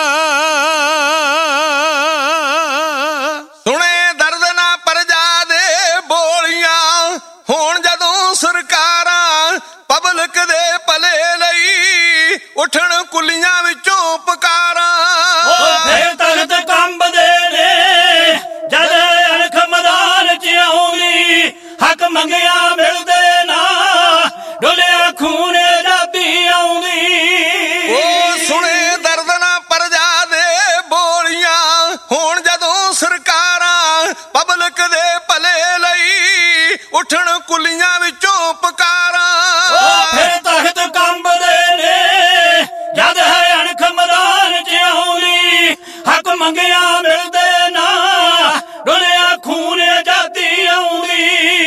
ਸੁਣੇ ਦਰਦ ਨਾ ਪ੍ਰਜਾ ਦੇ ਬੋਲੀਆਂ, ਹੁਣ ਜਦੋਂ ਸਰਕਾਰਾਂ ਪਬਲਿਕ ਦੇ ਭਲੇ ਲਈ ਉੱਠਣ ਕੁੱਲੀਆਂ ਵਿੱਚੋਂ ਪੁਕਾਰਾਂ। ਫੇਰ ਤਖਤ ਕੰਬਦੇ ਨੇ ਜਦ ਅਣਖ ਮੈਦਾਨ ਚ ਆਉਂਦੀ, ਹੱਕ ਮੰਗਿਆ ਮਿਲਦੇ ਨਾ, ਡੁੱਲਿਆ ਖੂਨ ਆਜ਼ਾਦੀ ਆਉਂਦੀ। ਉਹ ਸੁਣੇ ਦਰਦ ਨਾ ਪ੍ਰਜਾ ਦੇ ਬੋਲੀਆਂ, ਹੁਣ ਜਦੋਂ ਸਰਕਾਰਾਂ ਪਬਲਿਕ ਦੇ ਭਲੇ ਲਈ ਉੱਠਣ ਕੁੱਲੀਆਂ ਵਿੱਚੋਂ ਪੁਕਾਰਾਂ। ਫੇਰ ਤਖਤ ਕੰਬਦੇ ਨੇ ਜਦ ਹੈ ਅਣਖ ਮੈਦਾਨ ਚ ਆਉਂਦੀ, ਹੱਕ ਮੰਗਿਆ ਮਿਲਦੇ ਨਾ, ਡੁੱਲਿਆ ਖੂਨ ਆਜ਼ਾਦੀ ਆਉਂਦੀ।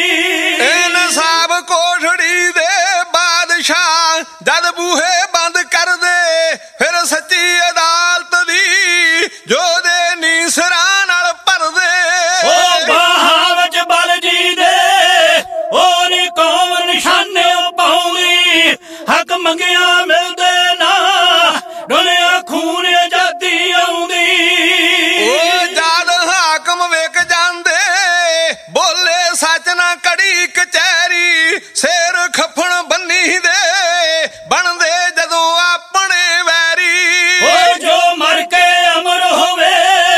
ਇਨਸਾਫ ਕੋਠੜੀ ਦੇ ਬਾਦਸ਼ਾਹ ਜਦ ਬੂਹੇ ਬੰਦ ਕਰਦੇ, ਫਿਰ ਸੱਚੀ ਅਦਾਲਤ ਦੀ ਜੋਦੇ ਨੀ ਸਿਰਾਂ ਨਾਲ ਭਰਦੇ। ਉਹ ਬਾਹਾਂ ਵਿੱਚ ਬਲ ਜੀ ਦੇ, ਉਹ ਨੀ ਕੌਮ ਨਿਸ਼ਾਨੇ ਪਾਉਂਦੀ, ਹੱਕ ਮੰਗਿਆ ਮਿਲਦੇ ਨਾ, ਡੁੱਲਿਆ ਖੂਨ ਆਜ਼ਾਦੀ ਆਉਂਦੀ। ਉਹ ਜਦ ਹਾਕਮ ਵੇਖ ਜਾਂਦੇ, ਬੋਲੇ ਸੱਚ ਨਾ ਕੜੀ ਕਚਹਿਰੀ, ਸਿਰ ਖੱਫਣ ਬੰਨੀ ਦੇ ਬਣਦੇ ਜਦੋਂ ਆਪਣੇ ਵੈਰੀ। ਉਹ ਜੋ ਮਰ ਕੇ ਅਮਰ ਹੋਵੇ,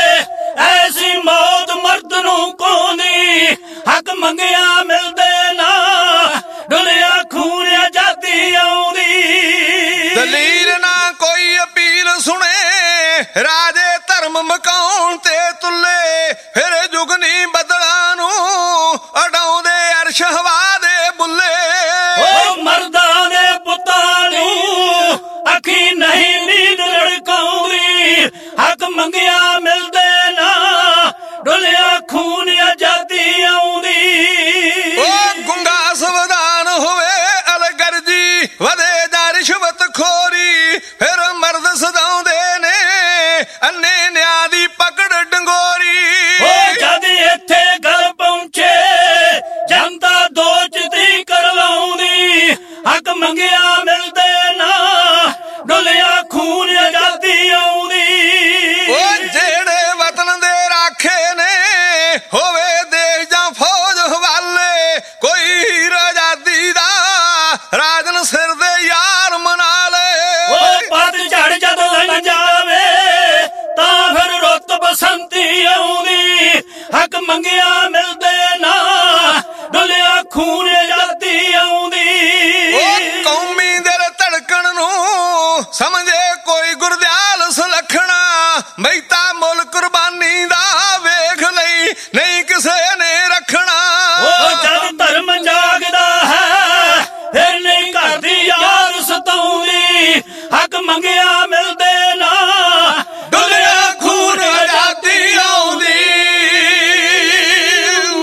ਐਸੀ ਮੌਤ ਮਰਦ ਨੂੰ ਕੋਂਦੀ, ਹੱਕ ਮੰਗਿਆ ਮਿਲਦੇ ਨਾ, ਡੁੱਲਿਆ ਖੂਨ ਆਜ਼ਾਦੀ ਆਉਂਦੀ। ਦਲੀਲ ਨਾ ਕੋਈ ਅਪੀਲ ਸੁਣੇ, ਰਾਜੇ ਧਰਮ ਮਕਾਉਣ ਤੇ ਤੁੱਲੇ, ਫਿਰ ਜੁਗਨੀ ਬਦਲਾਂ ਨੂੰ ਅਡਾਉਂਦੇ ਅਰਸ਼ ਹਵਾ ਦੇ ਬੁੱਲੇ। ਉਹ ਮਰਦਾਂ ਦੇ ਪੁੱਤਾਂ ਨੂੰ ਅੱਖੀ ਨਹੀਂ ਨੀਂਦ ਲੜਕਾਉਂਦੀ, ਹੱਕ ਮੰਗਿਆ ਮਿਲਦੇ ਨਾ, ਡੁੱਲਿਆ ਖੂਨ ਆਜ਼ਾਦੀ ਆਉਂਦੀ। ਉਹ ਗੁੰਗਾ ਸੰਵਿਧਾਨ ਹੋਵੇ ਅਲਗਰਜੀ, ਵਧੇ ਜਾਂ ਰਿਸ਼ਵਤ ਖੋਰੀ, ਫਿਰ ਮਰਦ ਸਦਾਉਂਦੇ ਨੇ ਅੰਨੇ ਨਿਆਂ ਦੀ ਪਕੜ ਡੰਗੋਰੀ। ਉਹ ਜਦ ਇੱਥੇ ਗੱਲ ਪਹੁੰਚੇ, ਜਨਤਾ ਦੋਚਦੀ ਕਰਵਾਉਂਦੀ, ਹੱਕ ਮੰਗਿਆ ਮਿਲਦੇ ਨਾ, ਡੁੱਲਿਆ ਖੂਨ ਆਜ਼ਾਦੀ ਆਉਂਦੀ। ਉਹ ਜਿਹੜੇ ਵਤਨ ਦੇ ਰਾਖੇ ਨੇ, ਹੋਵੇ ਦੇਸ਼ ਜਾਂ ਫੌਜ ਹਵਾਲੇ, ਕੋਈ ਹੀਰ ਆਜ਼ਾਦੀ ਦਾ ਰਾਜਨ ਸਿਰ ਦੇ ਯਾਰ ਮਨਾ ਲੈ। ਉਹ ਪੱਤ ਝੜ ਜਦ ਲੰਘ ਜਾਵੇ, ਤਾਂ ਫਿਰ ਰੁੱਤ ਬਸੰਤੀ ਆਉਂਦੀ, ਹੱਕ ਮੰਗਿਆ ਮਿਲਦੇ ਨਾ, ਡੁੱਲਿਆ ਖੂਨ ਆਜ਼ਾਦੀ ਆਉਂਦੀ। ਉਹ ਕੌਮੀ ਦਿਲ ਧੜਕਣ ਨੂੰ ਸਮਝੇ ਕੋਈ ਗੁਰਦਿਆਲ ਸੁਲੱਖਣਾ, ਮਹਿਤਾ ਮੁੱਲ ਕੁਰਬਾਨੀ ਦਾ ਵੇਖ ਲਈ, ਨਹੀਂ ਕਿਸੇ ਨੇ ਰੱਖਣਾ। ਉਹ ਜਦ ਧਰਮ ਜਾਗਦਾ ਹੈ, ਫਿਰ ਨਹੀਂ ਘਰ ਦੀ ਯਾਰ ਸਤਾਉਂਦੀ, ਹੱਕ ਮੰਗਿਆ ਮਿਲਦੇ ਨਾ, ਡੁੱਲਿਆ ਖੂਨ ਆਜ਼ਾਦੀ ਆਉਂਦੀ।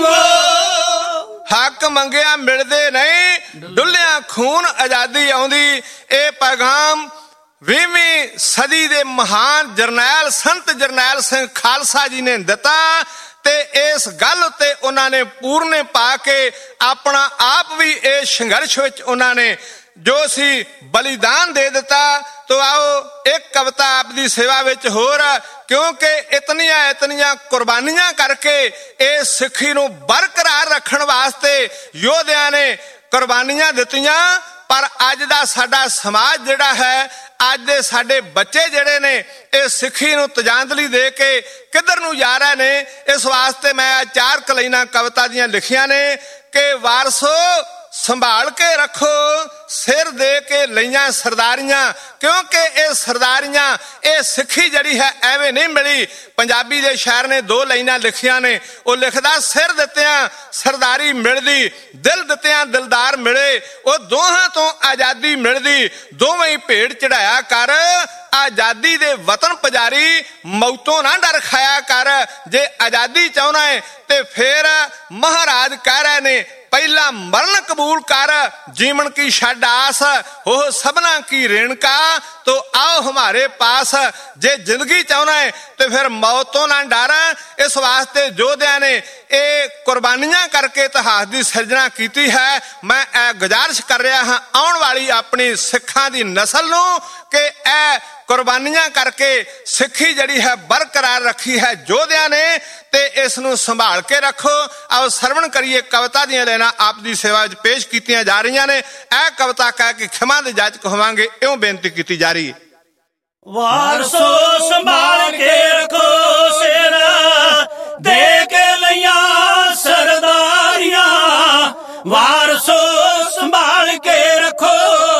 ਮਿਲਦੇ ਨਹੀਂ, ਡੁੱਲਿਆ ਖੂਨ ਆਜ਼ਾਦੀ ਆਉਂਦੀ। ਇਹ ਪੈਗਾਮ 20ਵੀਂ ਸਦੀ ਦੇ ਮਹਾਨ ਜਰਨੈਲ ਸੰਤ ਜਰਨੈਲ ਸਿੰਘ ਖਾਲਸਾ ਜੀ ਨੇ ਦਿੱਤਾ ਤੇ ਇਸ ਗੱਲ ਉੱਤੇ ਉਹਨਾਂ ਨੇ ਪੂਰਨੇ ਪਾ ਕੇ ਆਪਣਾ ਆਪ ਵੀ ਇਸ ਸੰਘਰਸ਼ ਵਿੱਚ ਉਹਨਾਂ ਨੇ ਜੋ ਸੀ ਬਲੀਦਾਨ ਦੇ ਦਿੱਤਾ। ਤੋ ਆਓ ਇੱਕ ਕਵਿਤਾ ਆਪ ਦੀ ਸੇਵਾ ਵਿੱਚ ਹੋਰ, ਕਿਉਂਕਿ ਇਤਨੀਆਂ ਕੁਰਬਾਨੀਆਂ ਕਰਕੇ ਇਸ ਸਿੱਖੀ ਨੂੰ ਬਰਕਰਾਰ ਰੱਖਣ ਵਾਸਤੇ ਯੋਧਿਆਂ ਨੇ ਕੁਰਬਾਨੀਆਂ ਦਿੱਤੀਆਂ। ਪਰ ਅੱਜ ਦਾ ਸਾਡਾ ਸਮਾਜ ਜਿਹੜਾ ਹੈ, ਅੱਜ ਦੇ ਸਾਡੇ ਬੱਚੇ ਜਿਹੜੇ ਨੇ ਇਹ ਸਿੱਖੀ ਨੂੰ ਤਜਾਂਦਲੀ ਦੇ ਕੇ ਕਿੱਧਰ ਨੂੰ ਜਾ ਰਹੇ ਨੇ। ਇਸ ਵਾਸਤੇ ਮੈਂ 4 ਲਾਈਨਾਂ ਕਵਿਤਾ ਦੀਆਂ ਲਿਖੀਆਂ ਨੇ ਕਿ ਵਾਰਸੋ ਸੰਭਾਲ ਕੇ ਰੱਖੋ ਸਿਰ ਦੇ ਕੇ ਲਈਆਂ ਸਰਦਾਰੀਆਂ, ਕਿਉਂਕਿ ਇਹ ਸਰਦਾਰੀਆਂ ਇਹ ਸਿੱਖੀ ਜਿਹੜੀ ਹੈ ਐਵੇਂ ਨਹੀਂ ਮਿਲੀ। ਪੰਜਾਬੀ ਦੇ ਸ਼ਾਇਰ ਨੇ 2 ਲਾਈਨਾਂ ਲਿਖੀਆਂ ਨੇ, ਉਹ ਲਿਖਦਾ ਸਿਰ ਦਿੱਤਿਆਂ ਸਰਦਾਰੀ ਮਿਲਦੀ, ਦਿਲ ਦਿੱਤਿਆਂ ਦਿਲਦਾਰ ਮਿਲੇ, ਉਹ ਦੋਹਾਂ ਤੋਂ ਆਜ਼ਾਦੀ ਮਿਲਦੀ, ਦੋਵੇਂ ਹੀ ਭੇਡ ਚੜਾਇਆ ਕਰ ਆਜ਼ਾਦੀ ਦੇ ਵਤਨ ਪੁਜਾਰੀ, ਮੌਤੋਂ ਨਾ ਡਰ ਖਾਇਆ ਕਰ। ਜੇ ਆਜ਼ਾਦੀ ਚਾਹੁੰਦਾ ਹੈ ਤੇ ਫਿਰ ਮਹਾਰਾਜ ਕਹਿ ਰਹੇ ਨੇ ਪਹਿਲਾ ਮਰਨ ਕਬੂਲ ਕਰ, जीवन की छड़ आस हो सबना की रेणका, तो आओ हमारे पास। जे जिंदगी चाहना है तो फिर मौत तो ना डर। इस वास्ते योद्धिया ने ये कुर्बानियां करके इतिहास की सिरजना की है। मैं गुजारिश कर रहा हाँ आने वाली अपनी सिखां दी नस्ल नूं कि ए कुर्बानियां करके सिखी जड़ी है बरकरार रखी है योद्धिया ने, ते इस नूं संभाल के रखो। आओ सरवण करिए कविता दी लाइनां आप दी सेवा विच पेश कीतियां जा रही ने। यह कविता कह के खिमा दे जाचक होवांगे इउं बेनती की जा रही है। वारसो संभाल के रखो सिर दे के लिया सरदारियां, वारसो संभाल के रखो।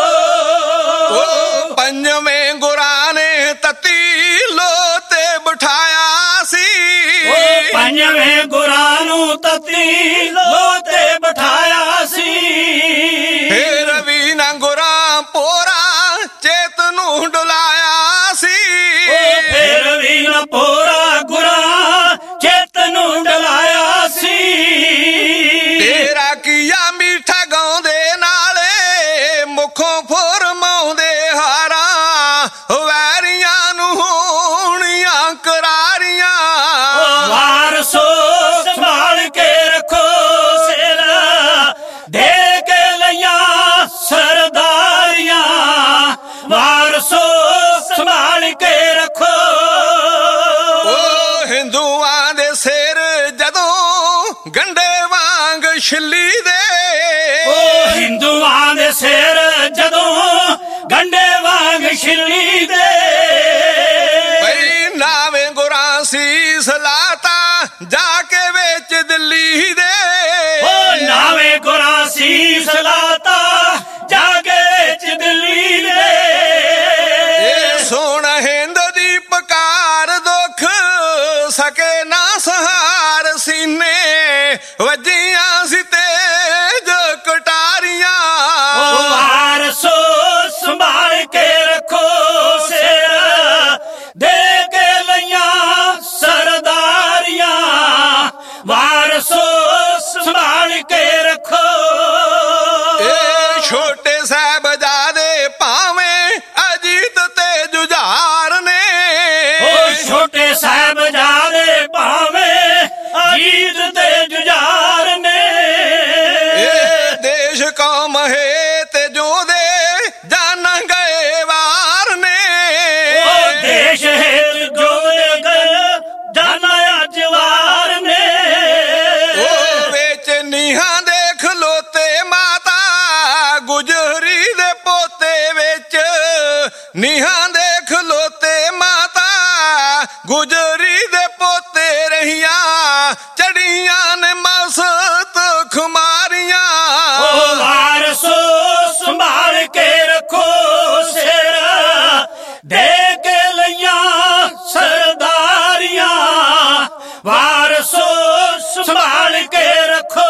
पंजवें गुरां ने तती लोते बिठाया सी, पंजवें गुरां नूं तती लोते बिठाया सी। फिर भी ना गुरां पोरा चेत नूं डुलाया सी, फिर भी ना पोरा गुरां चेत नूं डुलाया सी। तेरा किया मीठा गाउंदे नाले मुखों फुरमाउंदे हारा, वैरियां नूं होणियां करारियां। वारसो संभाल के रखो सिर दे के लिया सरदारियां, वारसो संभाल के रखो। हिंदुआं दे सिर जदों गंडे वांग छिल्ली दे, हिंदुआं दे सिर जदों गंडे वांग छिल्ली दे। भई नावे गुरां सीस लाता जाके विच दिल्ली दे, नावे गुरां सीस लाता जाके विच दिल्ली दे। सुन हिंद दी पुकार दुख सके ना सहार सीने, वजियां सी तेज कटारियां। वारसो संभाल के रखो सिर दे के लिया सरदारियां, वारसो संभाल के रखो। छोटे साहबजादे भावें अजीत ते जुझार ने, छोटे साहबजादे भावें अजीत ते जुझार ने। देश कौम है ते जो दे जान गए वार ने, देश है जो गए जाना अजवार ने। बेच नीहा देख लोते माता गुजरी दे पोते बेच, नीहा देख लोते माता गुजरी दे पोते रहिया, चढ़िया ने मस्त खुमारियां। वारसो संभाल के रखो सिर दे के लिया सरदारियां, वारसो संभाल के रखो।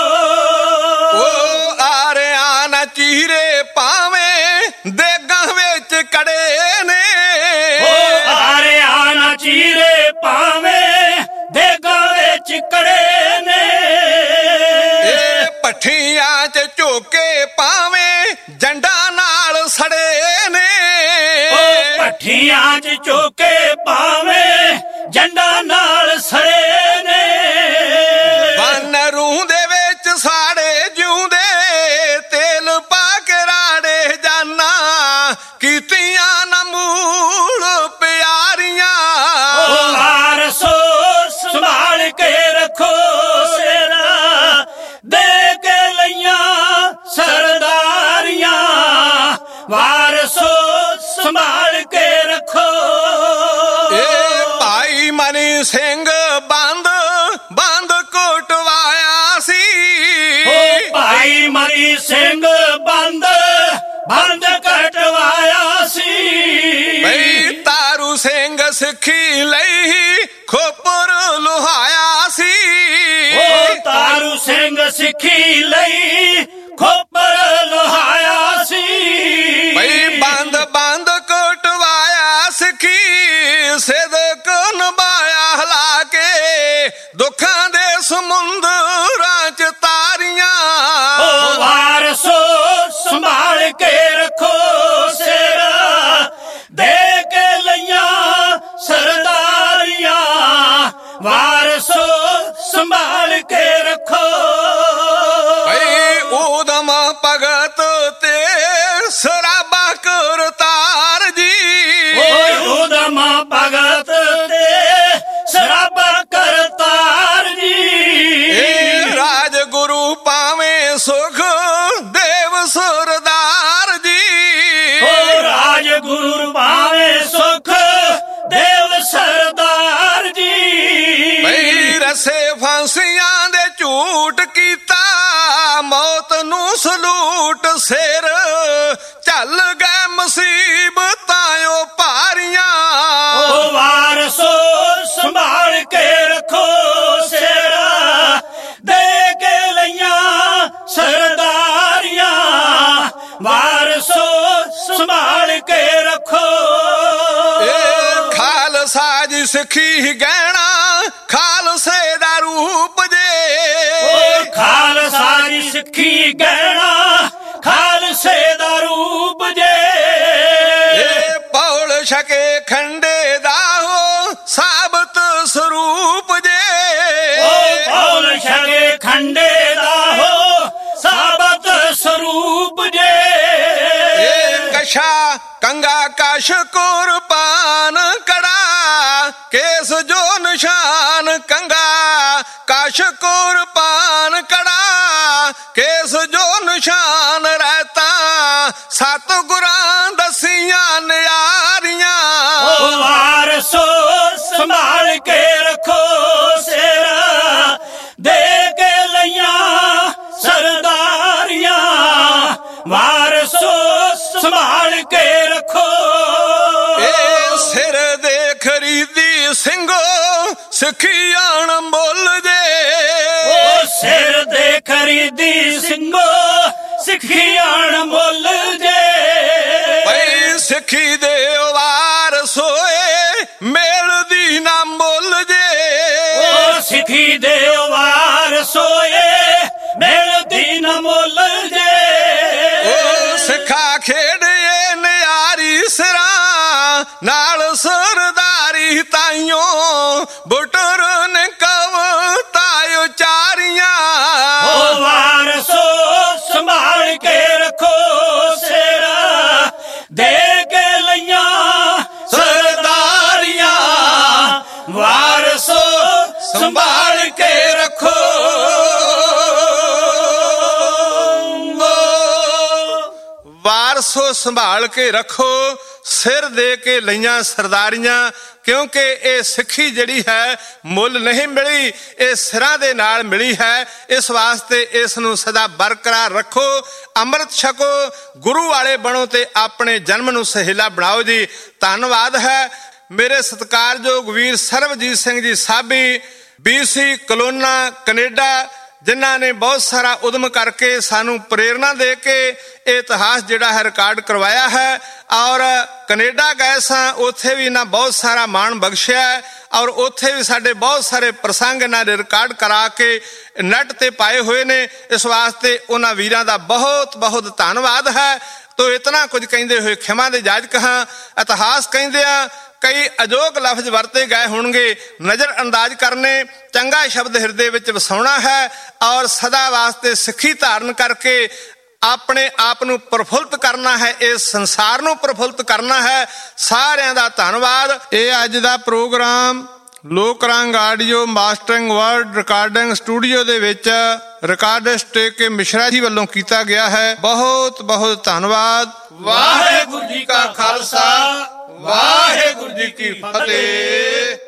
आरिया ना चीरे पावे देगा विच कड़े ने, आरिया ना चीरे पावे देगा विच कड़े ने। पट्ठी ਭੱਠੀਆਂ 'ਚ ਝੋਕੇ ਪਾਵੇਂ ਜੰਡਾਂ ਨਾਲ ਸੜੇ ਨੇ, ਭੱਠੀਆਂ 'ਚ ਝੋਕੇ ਪਾਵੇਂ ਜੰਡਾਂ ਨਾਲ ਸੜੇ ਨੇ, ਬੰਨ ਰੂਹ ਦੇ ਵਿੱਚ ਸਾੜੇ ਜਿਉਂਦੇ ਤੇਲ ਪਾ ਕੇ ਰਾੜੇ ਜਾਨਾ, ਕੀਤੀਆਂ ਨਾ ਮੂਲ ਪਿਆਰੀਆਂ। ਵਾਰਸੋ ਸੰਭਾਲ ਕੇ ਰੱਖੋ ਸਿਰਾ, ਦੇ ਕੇ ਲਈਆਂ ਸਰਦਾਰੀਆਂ, ਵਾਰਸੋ ਸੰਭਾਲ ਕੇ ਰੱਖੋ। ਇਹ ਭਾਈ ਮਨੀ ਸਿੰਘ ਬੰਦ ਕੋਟਵਾਇਆ ਸੀ, ਭਾਈ ਮਨੀ ਸਿੰਘ ਬੰਦ ਕਟਵਾਇਆ ਸੀ, ਬਈ ਤਾਰੂ ਸਿੰਘ ਸਿੱਖੀ ਲਈ ਖੋਪਰ ਲੁਹਾਇਆ ਸੀ, ਤਾਰੂ ਸਿੰਘ ਸਿੱਖੀ ਲਈ ਖੋਪਰ ਲੁਹਾਇਆ ਸੀ, ਬਈ ਬੰਦ ਕੋਟਵਾਇਆ ਸਿੱਖੀ ਸਿਦਕ ਨਿਭਾਇਆ ਹਲਾ ਕੇ ਦੁੱਖਾਂ ਦੇ ਸਮੁੰਦਰਾਂ 'ਚ ਤਾਰੀਆਂ। ਵਾਰਸੋ ਸੰਭਾਲ ਕੇ ਰੱਖੋ ਸਿਰਾ, ਦੇ ਕੇ ਲਈਆਂ ਸਰਦਾਰੀਆਂ, ਵਾਰਸੋ ਸੰਭਾਲ ਕੇ ਰੱਖੋ। ਬਈ ਊਧਮ ਭਗਤ ਤੇ ਸਰਾਬਾ ਕਰਤਾਰ ਜੀ, ਊਧਮ ਭਗਤ ਤੇ ਸਰਾਬਾ ਕਰਤਾਰ ਜੀ, ਰਾਜ ਗੁਰੂ ਪਾਵੇਂ ਸੁਖ ਦੇਵ ਸਰਦਾਰ ਜੀ, ਰਾਜ ਗੁਰੂ ਪਾਵੇਂ ਸੁਖ ਦੇਵ ਸਰਦਾਰ ਜੀ, ਬਈ ਰਸੇ ਫਾਂਸੀਆਂ ਦੇ ਝੂਠ ਕੀਤਾ ਮੌਤ ਨੂੰ ਸਲੂਟ ਸਿਰ ਚੱਲ ਗਏ ਮੁਸੀਬਤਾਂ ਓ ਭਾਰੀਆਂ। ਵਾਰਸੋ ਸੰਭਾਲ ਕੇ ਰੱਖੋ ਸਿਰਾ, ਦੇ ਕੇ ਲਈਆਂ ਸਰਦਾਰੀਆਂ, ਵਾਰਸੋ ਸੰਭਾਲ ਕੇ ਰੱਖੋ। ਇਹ ਖਾਲਸਾ ਜੀ ਸਿੱਖੀ ਗਹਿਣਾ ਖਾਲਸੇ ਦਾ ਰੂਪ ਜੇ, ਖਾਲਸਾ ਜੀ ਸਿੱਖੀ ਗਹਿਣਾ ਖਾਲਸੇ ਦਾ ਰੂਪ ਜੇ, ਪੌਲ ਛਕੇ ਖੰਡੇ ਦਾ ਹੋ ਸਾਬਤ ਸਰੂਪ ਜੇ, ਪੌਲ ਛਕੇ ਖੰਡੇ ਦਾ ਹੋ ਸਾਬਤ ਸਰੂਪ ਜੇ, ਕਸ਼ਾ ਕੰਗਾ ਕਸ਼ ਕੁਰਬਾਨ ਕੜਾ ਕੇਸ ਜੋ ਨਿਸ਼ਾਨ, ਕੰਗਾ ਕਸ਼ ਕੁਰਬਾਨ ਕੜਾ ਕੇਸ ਜੋ ਨਿਸ਼ਾਨ ਰਹਿਤਾ ਸਤ ਗੁਰਾਂ ਦਸੀਆਂ ਨਿਆਰੀਆਂ। ਵਾਰਸੋ ਸੰਭਾਲ ਕੇ ਰੱਖੋ ਸਿਰਾ, ਦੇ ਕੇ ਲਈਆਂ ਸਰਦਾਰੀਆਂ, ਵਾਰਸੋ ਸੰਭਾਲ ਕੇ ਰੱਖੋ। ਇਹ ਸਿਰ ਦੇ ਖਰੀਦੀ ਸਿੰਘੋ ਸਿੱਖੀ ਅਣਮੁੱਲ ਜੇ, ਸਿਰ ਦੇ ਖਰੀਦੀ ਸਿੰਘੋ ਸਿੱਖੀ ਅਣਮੁੱਲ ਜੇ, ਬਈ ਸਿੱਖੀ ਦੇ ਵਾਰਸ ਹੋਏ ਮਿਲਦੀ ਨਾ ਮੁੱਲ ਜੇ, ਸਿੱਖੀ ਦੇ ਵਾਰਸ ਹੋਏ ਮਿਲਦੀ ਨਾ ਮੁੱਲ ਜੇ, ਸਿੱਖਾ ਖੇਡੇ ਨਿਆਰੀ ਸਿਰਾਂ ਨਾਲ ਸਰਦਾਰੀ ਤਾਈਓ ਬੁੱਟਰ ਨੇ ਕਵਤਾ ਉਚਾਰੀਆਂ। ਵਾਰਸੋ ਸੰਭਾਲ ਕੇ ਰੱਖੋ ਸਿਰਾ, ਦੇ ਕੇ ਲਈਆਂ ਸਰਦਾਰੀਆਂ, ਵਾਰਸੋ ਸੰਭਾਲ ਕੇ ਰੱਖੋ। ਵਾਰਸੋ ਸੰਭਾਲ ਕੇ ਰੱਖੋ, ਸਿਰ ਦੇ ਕੇ ਲਈਆਂ ਸਰਦਾਰੀਆਂ, ਕਿਉਂਕਿ ਇਹ ਸਿੱਖੀ ਜਿਹੜੀ ਹੈ ਮੁੱਲ ਨਹੀਂ ਮਿਲੀ, ਇਹ ਸਿਰਾਂ ਦੇ ਨਾਲ ਮਿਲੀ ਹੈ। ਇਸ ਵਾਸਤੇ ਇਸ ਨੂੰ ਸਦਾ ਬਰਕਰਾਰ ਰੱਖੋ, ਅੰਮ੍ਰਿਤ ਛਕੋ, ਗੁਰੂ ਵਾਲੇ ਬਣੋ ਤੇ ਆਪਣੇ ਜਨਮ ਨੂੰ ਸਹੇਲਾ ਬਣਾਓ ਜੀ। ਧੰਨਵਾਦ ਹੈ ਮੇਰੇ ਸਤਿਕਾਰਯੋਗ ਵੀਰ ਸਰਬਜੀਤ ਸਿੰਘ ਜੀ ਸਾਬੀ, BC ਕਲੋਨਾ ਕੈਨੇਡਾ, ਜਿਨ੍ਹਾਂ ਨੇ ਬਹੁਤ ਸਾਰਾ ਉਦਮ ਕਰਕੇ ਸਾਨੂੰ ਪ੍ਰੇਰਨਾ ਦੇ ਕੇ ਇਹ ਇਤਿਹਾਸ ਜਿਹੜਾ ਹੈ ਰਿਕਾਰਡ ਕਰਵਾਇਆ ਹੈ। ਔਰ ਕੈਨੇਡਾ ਗਏ ਸਾਂ, ਉੱਥੇ ਵੀ ਇਹਨਾਂ ਬਹੁਤ ਸਾਰਾ ਮਾਣ ਬਖਸ਼ਿਆ ਔਰ ਉੱਥੇ ਵੀ ਸਾਡੇ ਬਹੁਤ ਸਾਰੇ ਪ੍ਰਸੰਗ ਇਹਨਾਂ ਨੇ ਰਿਕਾਰਡ ਕਰਾ ਕੇ ਨੈੱਟ ਤੇ ਪਾਏ ਹੋਏ ਨੇ। ਇਸ ਵਾਸਤੇ ਉਹਨਾਂ ਵੀਰਾਂ ਦਾ ਬਹੁਤ ਬਹੁਤ ਧੰਨਵਾਦ ਹੈ। ਤੋ ਇਤਨਾ ਕੁਝ ਕਹਿੰਦੇ ਹੋਏ ਖਿਮਾ ਦੇ ਜਾਜਕ ਹਾਂ। ਇਤਿਹਾਸ ਕਹਿੰਦੇ ਆ ਕਈ ਅਜੋਗ ਲਫ਼ਜ਼ ਵਰਤੇ ਗਏ ਹੋਣਗੇ, ਨਜ਼ਰ ਅੰਦਾਜ਼ ਕਰਨੇ, ਚੰਗਾ ਸ਼ਬਦ ਹਿਰਦੇ ਵਿੱਚ ਵਸਾਉਣਾ ਹੈ ਔਰ ਸਦਾ ਵਾਸਤੇ ਸਿੱਖੀ ਧਾਰਨ ਕਰਕੇ ਆਪਣੇ ਆਪ ਨੂੰ ਪ੍ਰਫੁੱਲਤ ਕਰਨਾ ਹੈ, ਇਸ ਸੰਸਾਰ ਨੂੰ ਪ੍ਰਫੁੱਲਤ ਕਰਨਾ ਹੈ। ਸਾਰਿਆਂ ਦਾ ਧੰਨਵਾਦ। ਇਹ ਅੱਜ ਦਾ program Lok Rang audio mastering world recording studio ਦੇ ਵਿੱਚ ਰਿਕਾਰਡਿਸਟ ਕੇ ਮਿਸ਼ਰਾ ਜੀ ਵੱਲੋਂ ਕੀਤਾ ਗਿਆ ਹੈ। ਬਹੁਤ ਬਹੁਤ ਧੰਨਵਾਦ। ਵਾਹਿਗੁਰੂ ਜੀ ਕਾ ਖਾਲਸਾ, ਵਾਹਿਗੁਰੂ ਜੀ ਕੀ ਫਤਿਹ।